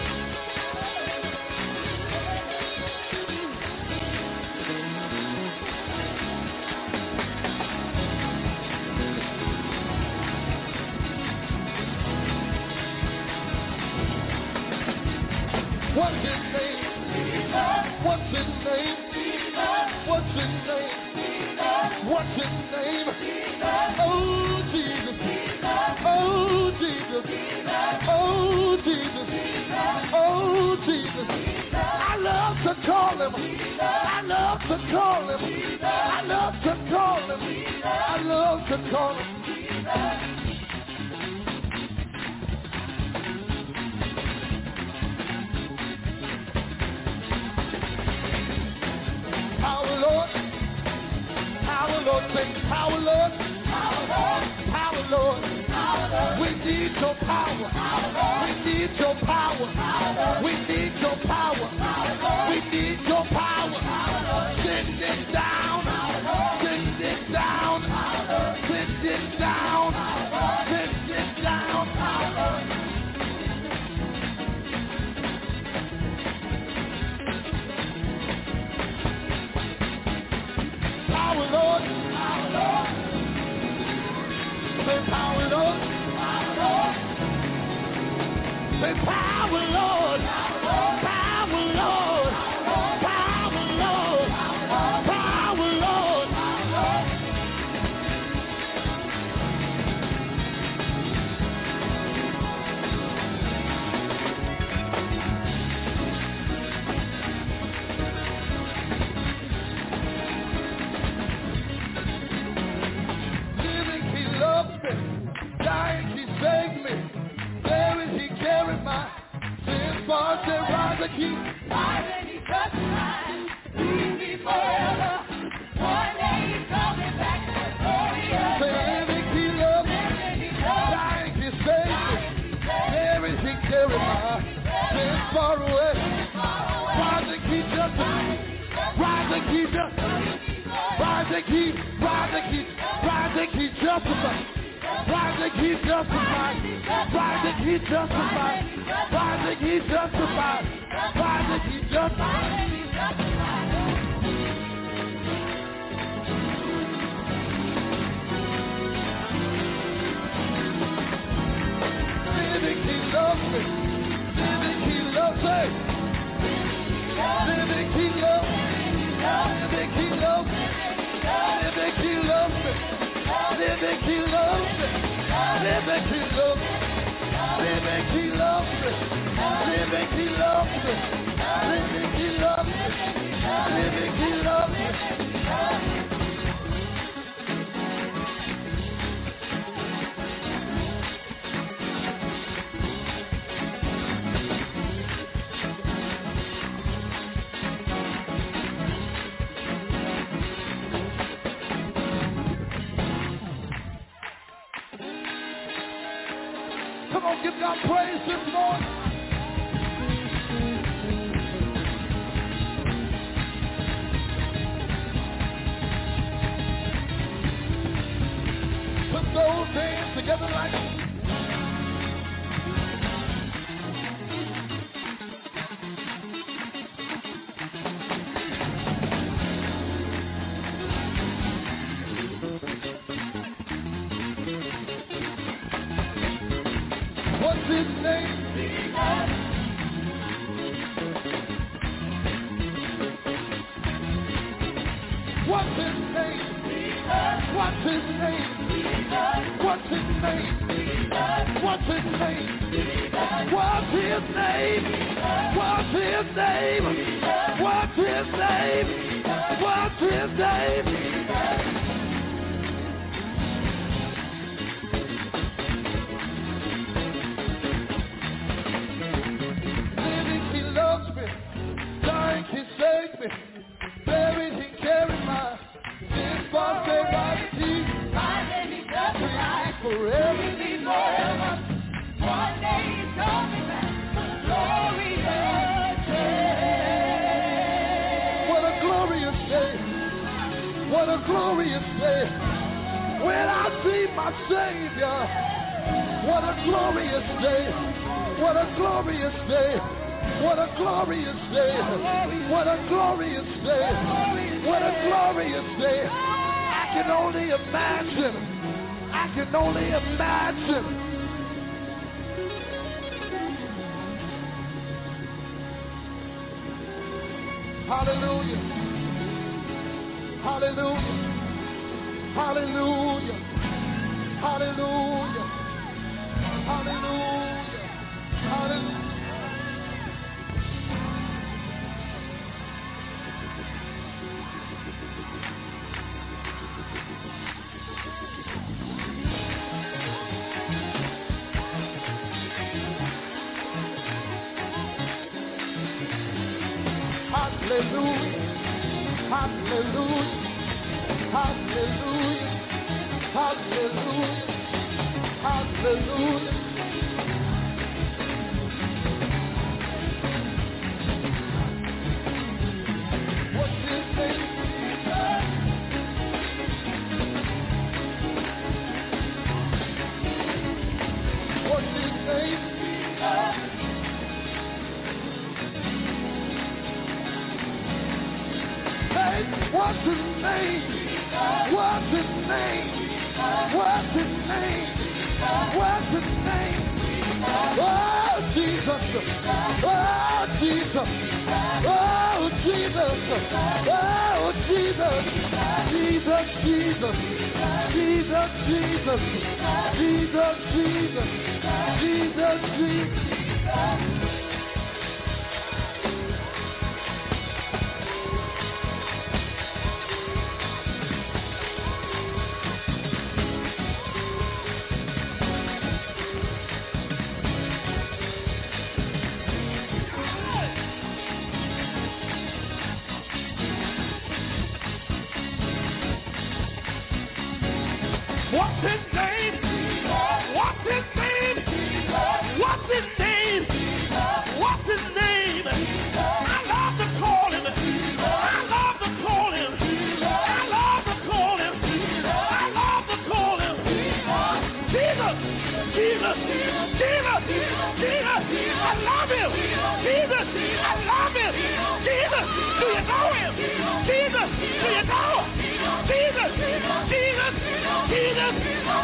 What's his name? What's his name? What's his name? What's his name? Oh, Jesus. Oh, Jesus. Oh, Jesus. Oh, Jesus. I love to call him. I love to call him. I love to call him. I love to call him. Power, Lord. Power, Lord. Say power, Lord. Power, Lord. We need your power. We need your power. We need your power. We need your power. Send it down. Send it down. Send it down. Send it down. Power, Lord. Say power, Lord. Say power, Lord. Power, Lord. Power, keep justified. Rise and keep, rise and keep, rise and keep justified. Rise and keep justified. Rise and keep justified. Rise and keep justified. Rise and keep justified. Living King loves me. Living King loves me. Living King loves me. Living King loves me. Living King loves me. Living King loves me. Living King loves me. Living King loves me. Living King loves me. Living King loves me. Living King loves me. Come on, give God praise this morning. Put those hands together like this. What's his name? Jesus. What's his name? Jesus. What's his name? Jesus. What's his name? Jesus. What's his name? Jesus. What's his name? Jesus. What's his name? Jesus. What's his name? Jesus. What's his name? Jesus. He saved me, buried, he carried my sins, but they right deep. My name is justified, forever, he be forever. One day he's coming back, glorious day. What a glorious day, what a glorious day. When I see my Savior, what a glorious day, what a glorious day. What a glorious day. What a glorious day. What a glorious day. I can only imagine. I can only imagine. Hallelujah. Hallelujah. Hallelujah. Hallelujah. Hallelujah. Hallelujah. Hallelujah, hallelujah, hallelujah, hallelujah, hallelujah. What's his name? What's his name? What's his name? What's his name? What's his name? What's his name? Oh, Jesus. Oh, Jesus. Oh, Jesus. Oh, Jesus. Jesus, Jesus. Jesus, Jesus. Jesus, Jesus. Jesus, Jesus. What's his name? What's his name? What's his name? What's his name? I love to call him. I love to call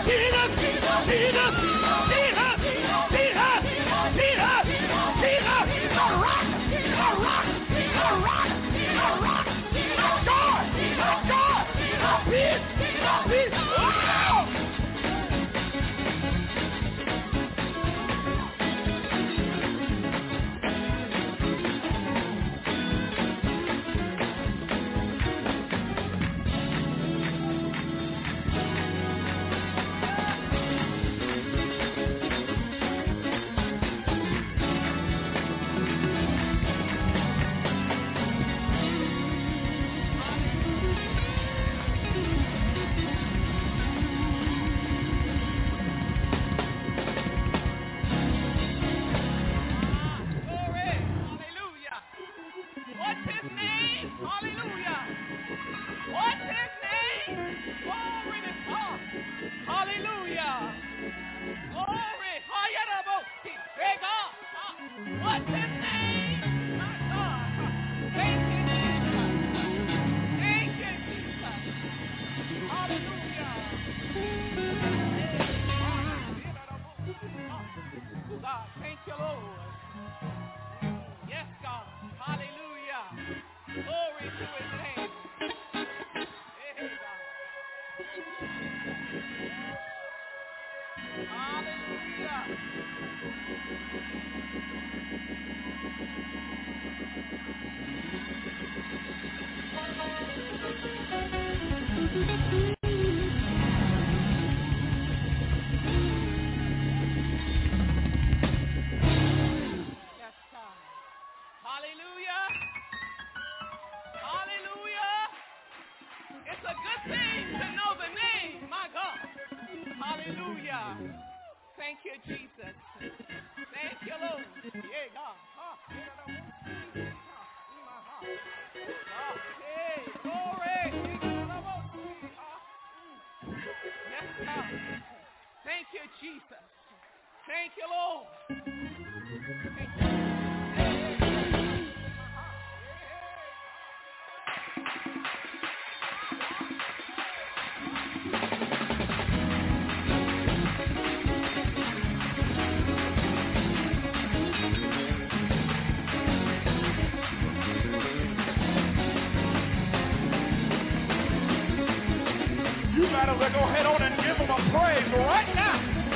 Go ahead on and give him a praise right now.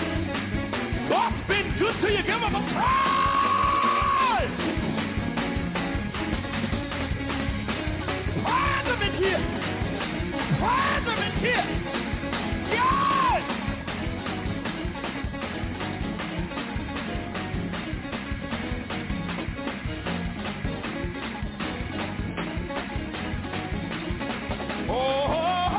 God's been good to you. Give him a praise. Praise him in here. Praise him in here. Yes. Oh.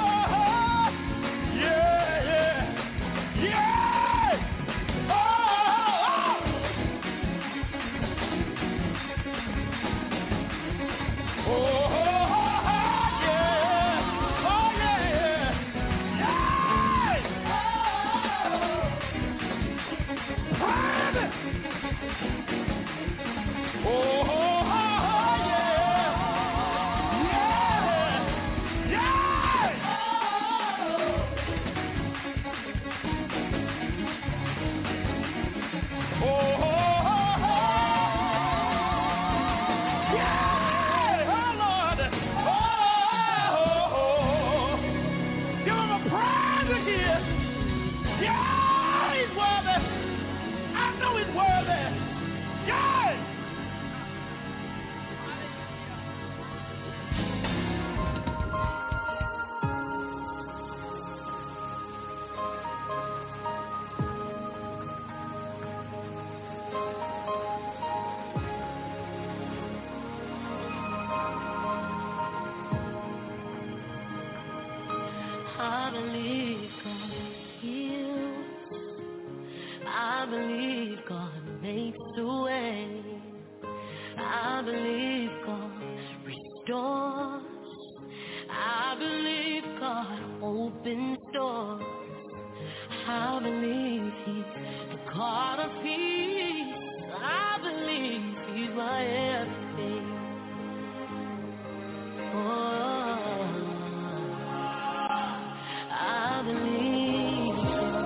I believe God heals. I believe God makes a way. I believe God restores. I believe God opens doors. I believe He's the God of peace. I believe He's my everything. Oh, I believe God.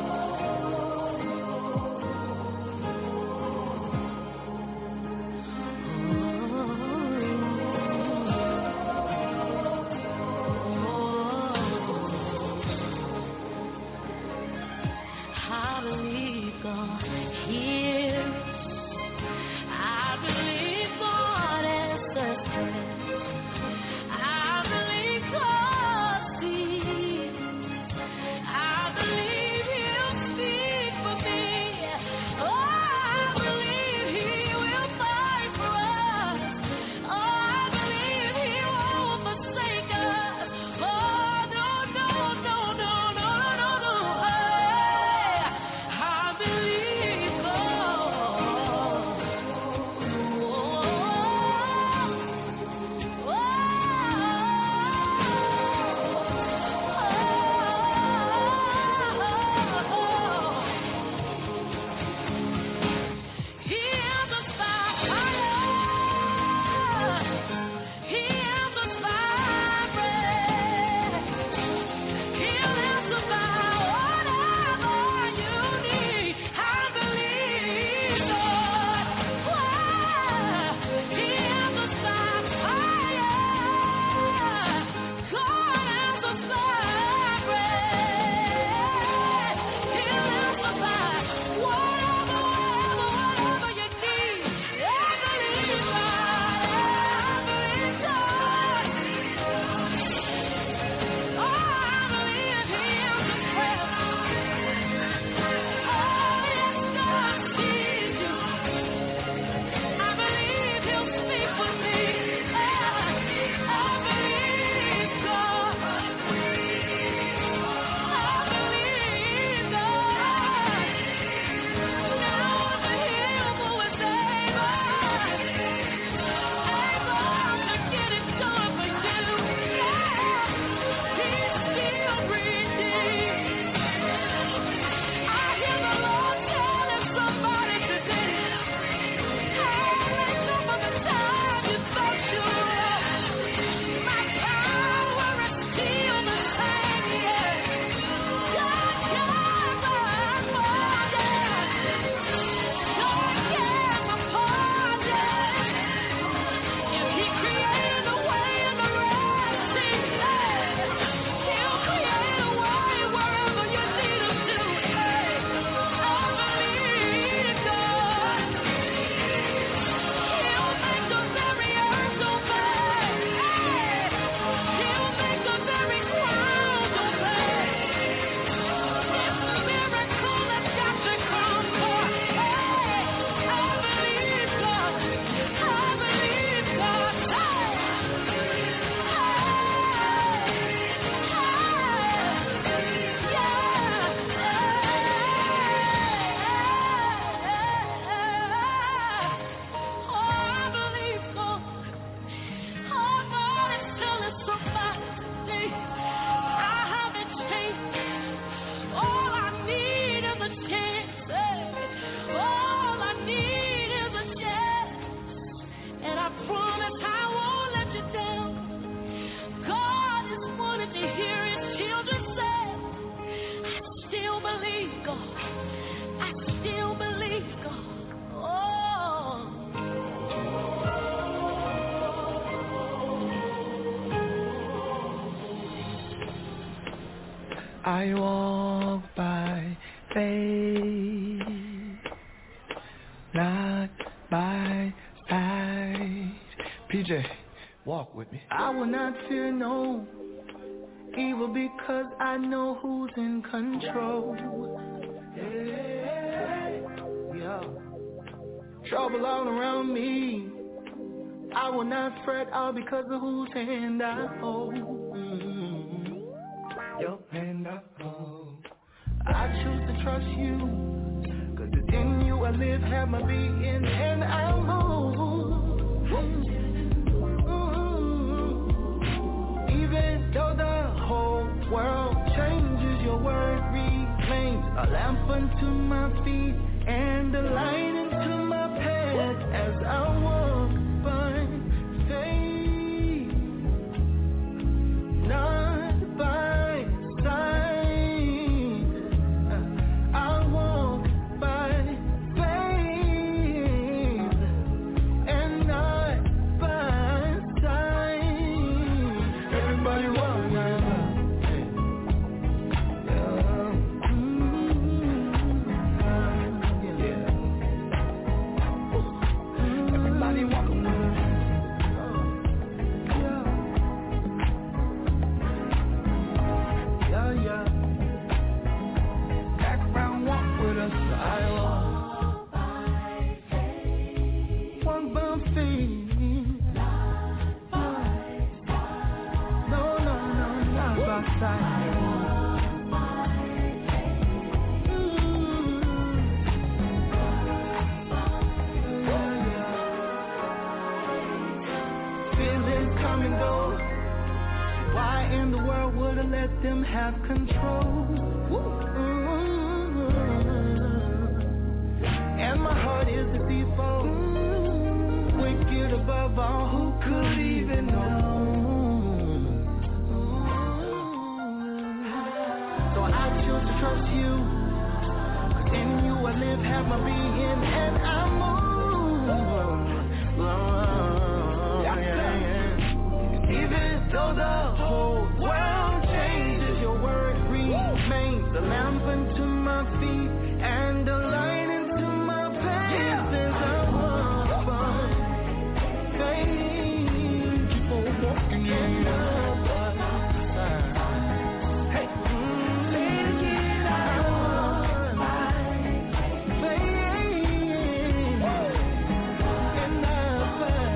I walk by faith, not by sight. P J, walk with me. I will not fear no evil because I know who's in control. Yeah, yeah. Trouble all around me. I will not fret all because of whose hand I hold. Mm-hmm. Your hand I hold. I choose to trust you, cause it's in you I live, have my being, and I move. Mm-hmm. Even though the whole world changes, your word remains a lamp unto my feet and a light into my path as I walk by faith, not by sight. I walk by faith and not by sight. Everybody walk now. Everybody walk with us. Yeah, yeah. Background walk with us. I walk by faith. One by faith. No, no, no, not by sight. Feelings come and go. Why in the world would I let them have control? Mm-hmm. And my heart is deceitful, wicked above all. Who could even know? So I choose to trust you, cause in you I live, have my being, and I move. Even though the whole world changes, your word remains a lamp unto my feet and a light into my path as I walk by faith. Keep on walking in love. Hey, say it again. I walk by faith and not by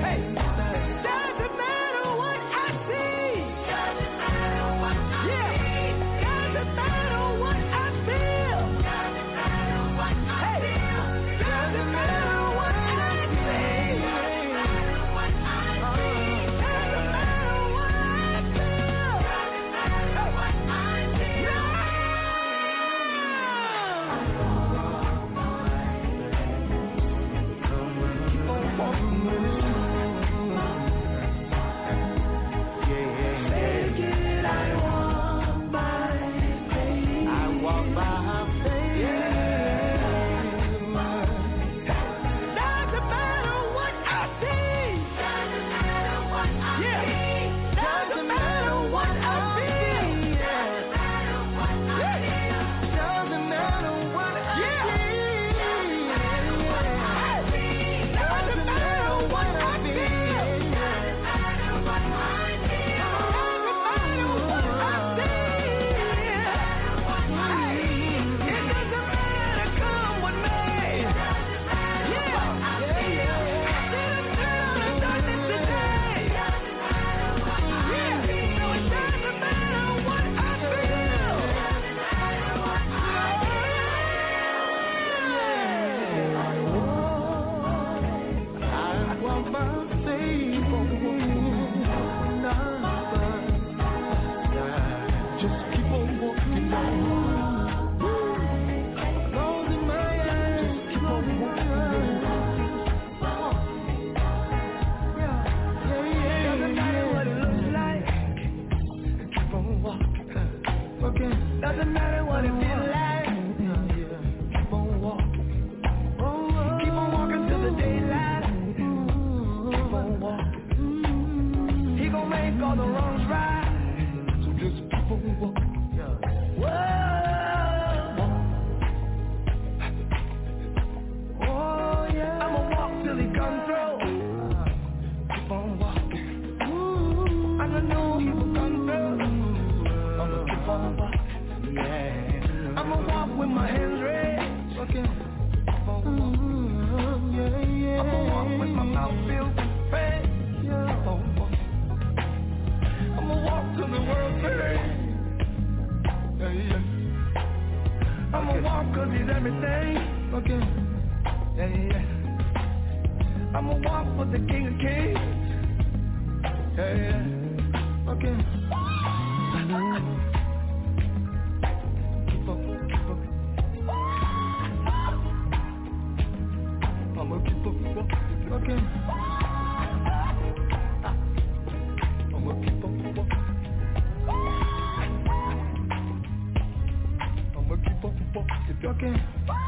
I know he will come through. I'ma keep on walking, yeah. I'ma walk with my hands raised, okay. Mm-hmm, yeah, yeah. I'ma walk with my mouth filled with praise, yeah. Oh, oh. I'ma walk till the world turns, yeah, yeah. I'ma okay. walk 'cause he's everything, okay. Yeah, yeah. I'ma walk for the King of Kings. Yeah, yeah. Okay. Keep up, keep up. I'ma keep up, keep up. Okay. I'ma keep up, keep up. I'ma keep up, keep up. Okay.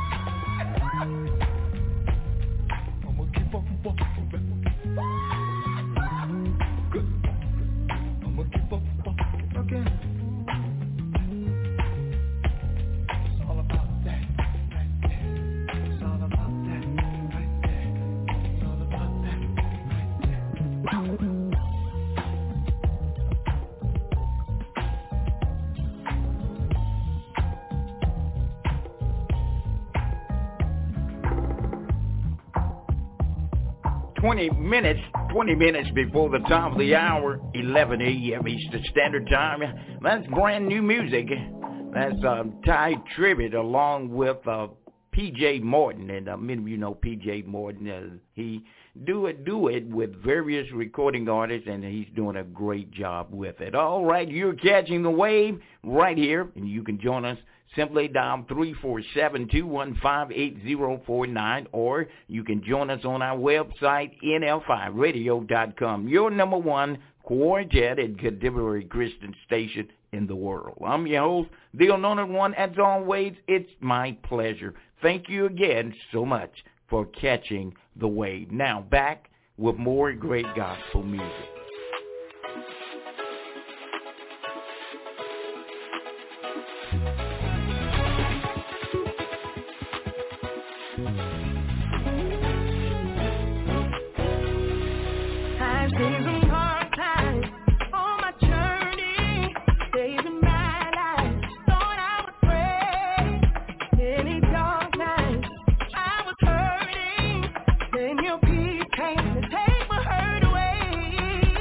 twenty minutes, twenty minutes before the top of the hour, eleven a.m. Eastern Standard Time. That's brand new music. That's uh, Ty Tribbett along with uh, P J Morton. And uh, many of you know P J Morton. Uh, he do it, do it with various recording artists, and he's doing a great job with it. All right, you're catching the wave right here, and you can join us. Simply dial three four seven, two one five, eight zero four nine, or you can join us on our website, N L five radio dot com, your number one quartet and contemporary Christian station in the world. I'm your host, the Anointed One. As always, it's my pleasure. Thank you again so much for catching the wave. Now, back with more great gospel music. Then your peace came to take my hurt away.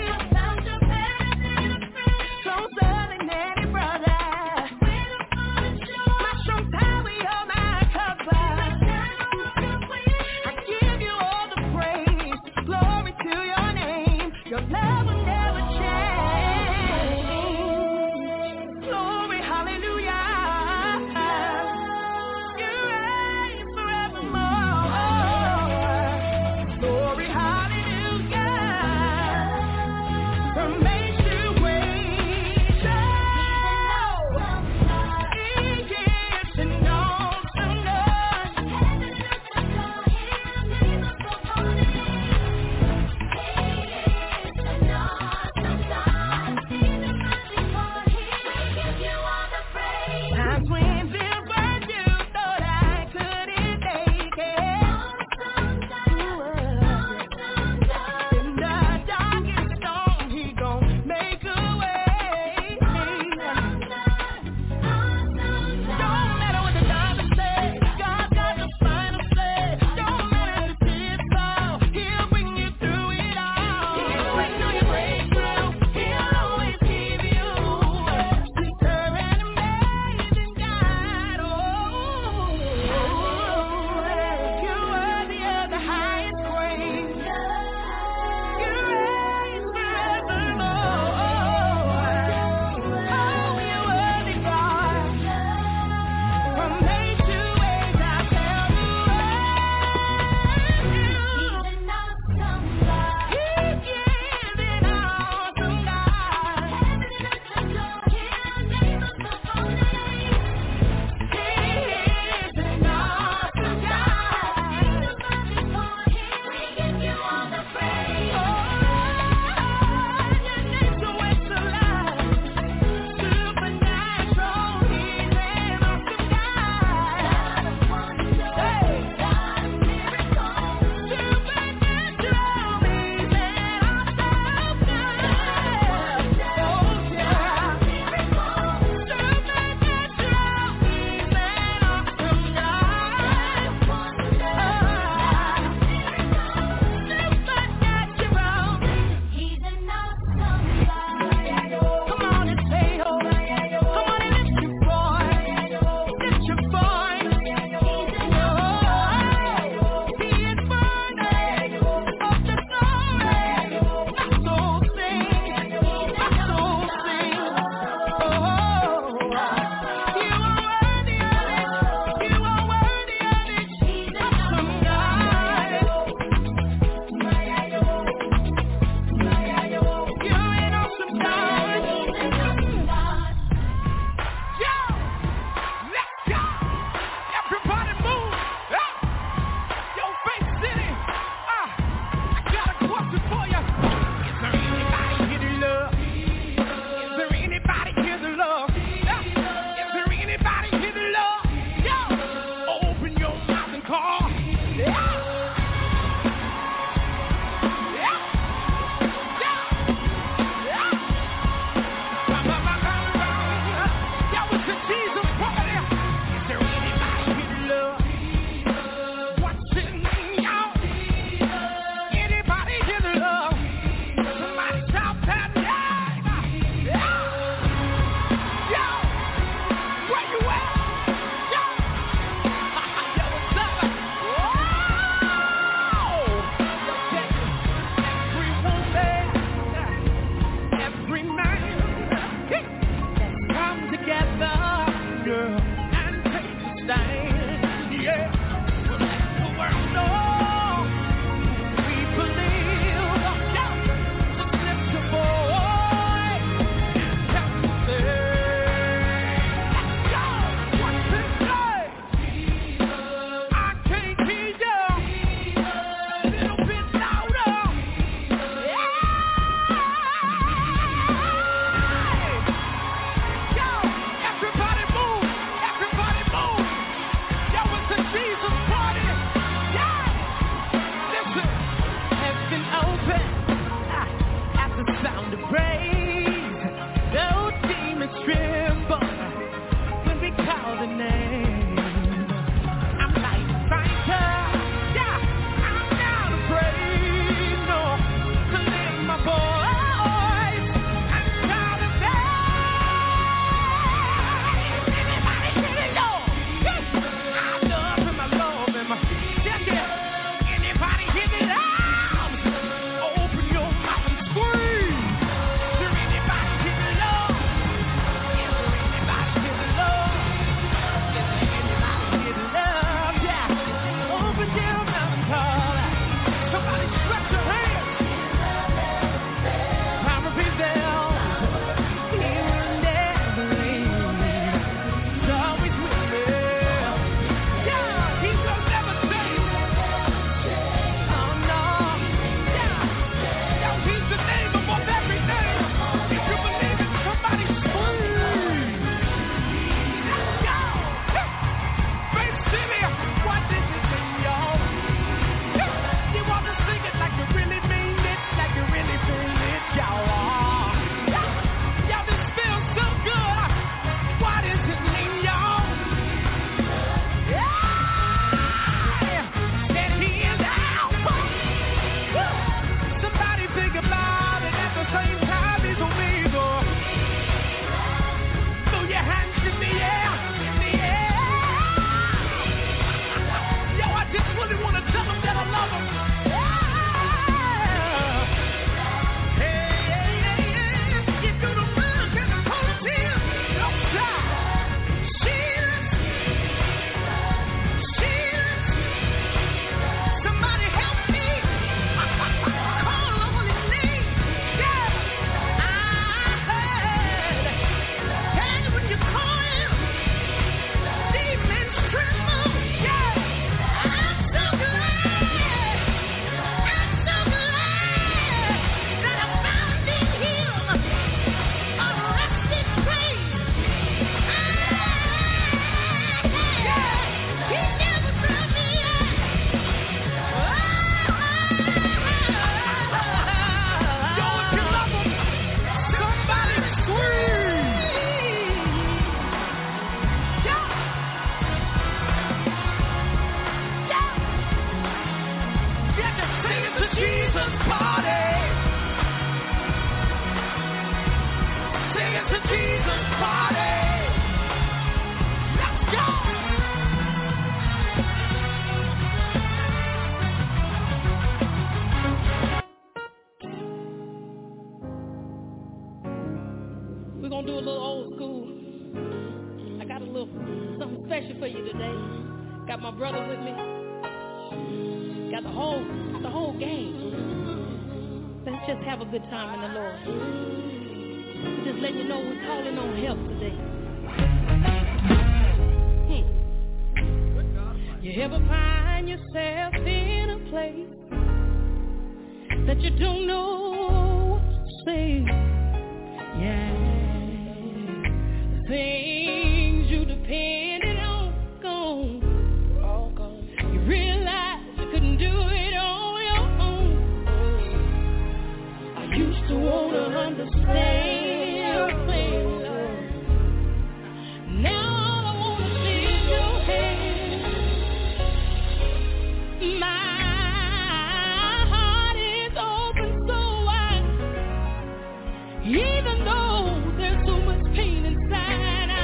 We're going to do a little old school. I got a little something special for you today. Got my brother with me. Got the whole, the whole gang. Let's just have a good time in the Lord. Just letting you know we're calling on help today. Hmm. You ever find yourself in a place that you don't know what to say? Yeah. Things you depended on, gone. All gone. You realize you couldn't do it on your own. I used to want to understand your plan. Now all I want to see is your hand. My heart is open so wide, even though there's so much pain inside.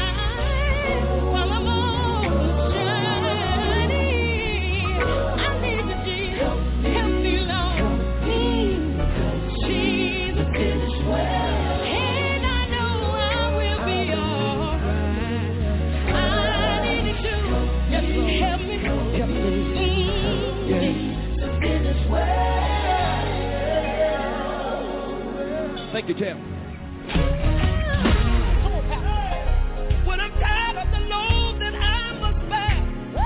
Thank you, Tim. When I'm tired of the load that I must bear,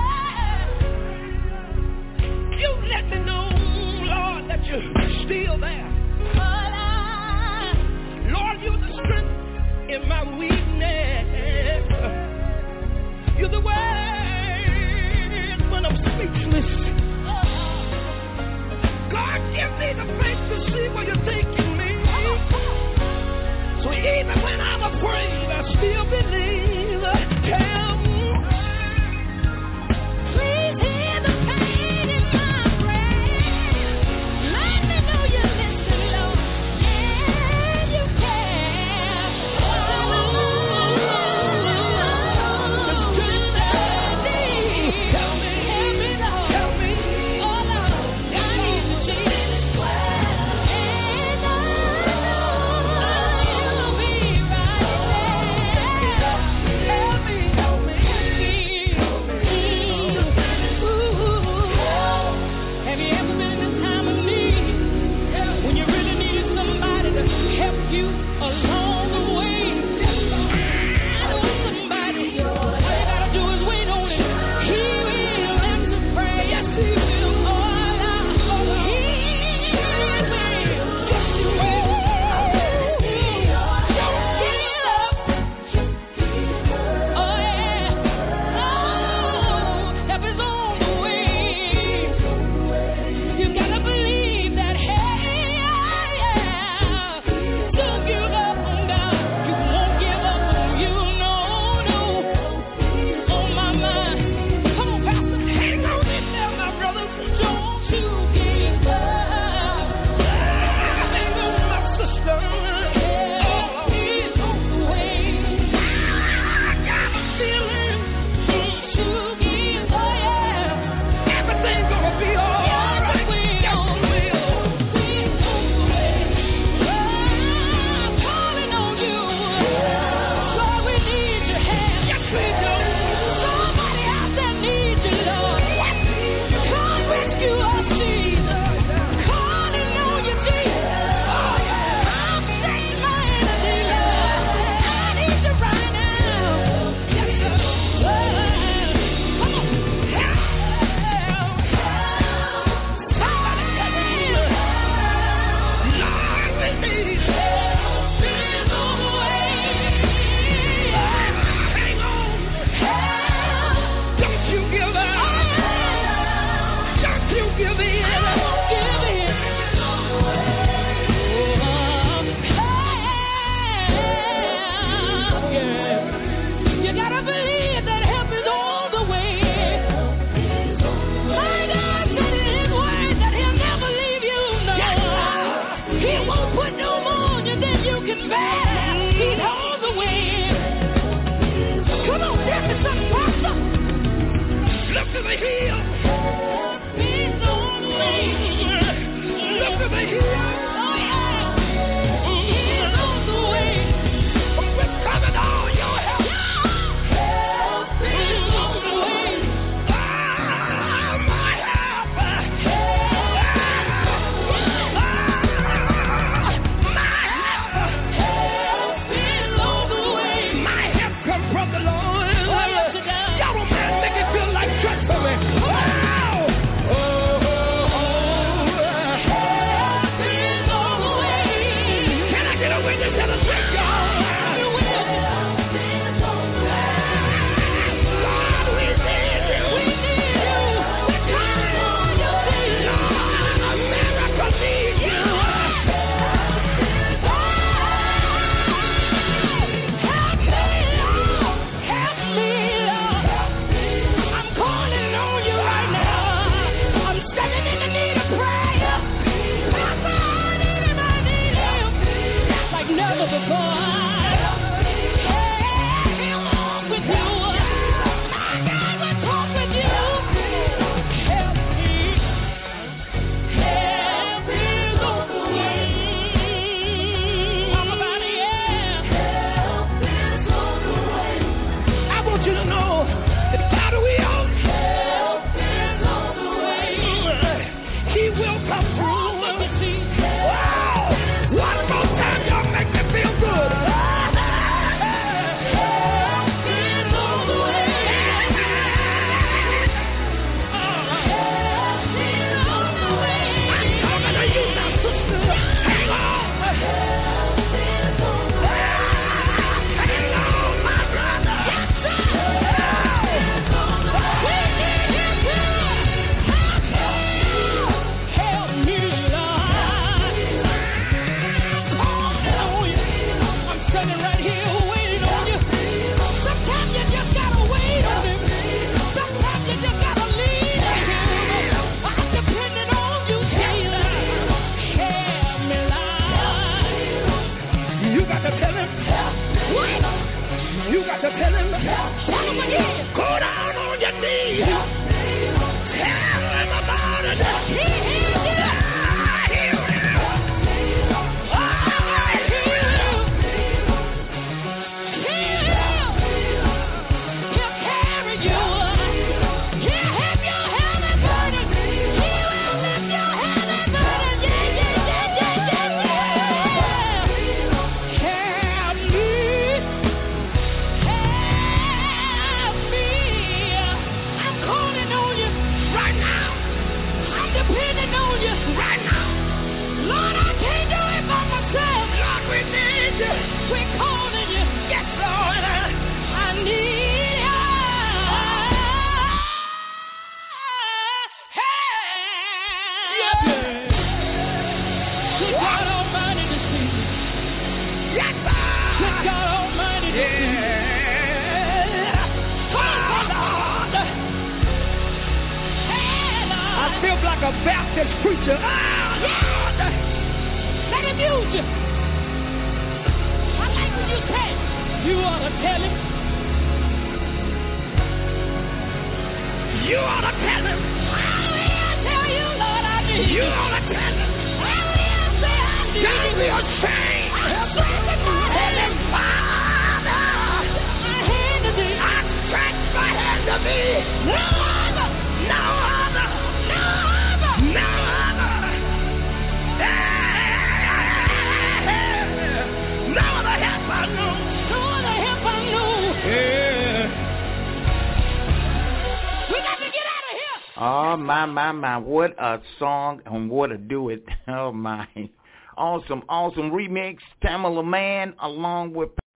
you let me know, Lord, that you're still there. Lord, you're the strength in my weakness. You're the word when I'm speechless. God, give me the faith to see where you're taking me. So even when I'm afraid, I still believe. Tell me, please hear the pain in my breath. Let me know you listen, Lord, and you care. Oh, it's good to tell me, help me, Lord, help me. Oh, Lord, I need to change this way. And I know I'll be right there. got to tell him. Tell him again. Go down on your knees. Tell him about it. He healed you. I heal you. I heal He'll, he'll carry you. He'll help your heavy burden. He will lift your heavy burden. Yeah, yeah, yeah, yeah, yeah, yeah. Help me. Help me. I'm calling on you right now. I'm depending on you right now. Lord, I can't do it by myself. Lord, we need you. We're calling you. Yes, Lord. I need you. Help. Good God Almighty this evening. Yes, sir. Good God Almighty this evening. Oh, Lord. Hey, Lord. I feel like a Baptist preacher. Ah, Lord. Let him use you. I like what you say. You ought to tell him. You ought to tell him. I will tell you, Lord, I need You you. ought to tell him. I will say I need Don't you. be ashamed. I'm stretching my Tell him, hand. Father, My hand to thee. I stretch my hand to thee. No other. No other. No other. No other. No other help I know. No other help I know. Yeah. We got to get out of here. Oh, my, my, my. What a song and what a do it. Oh, my. Awesome, awesome remix. Tamala Man along with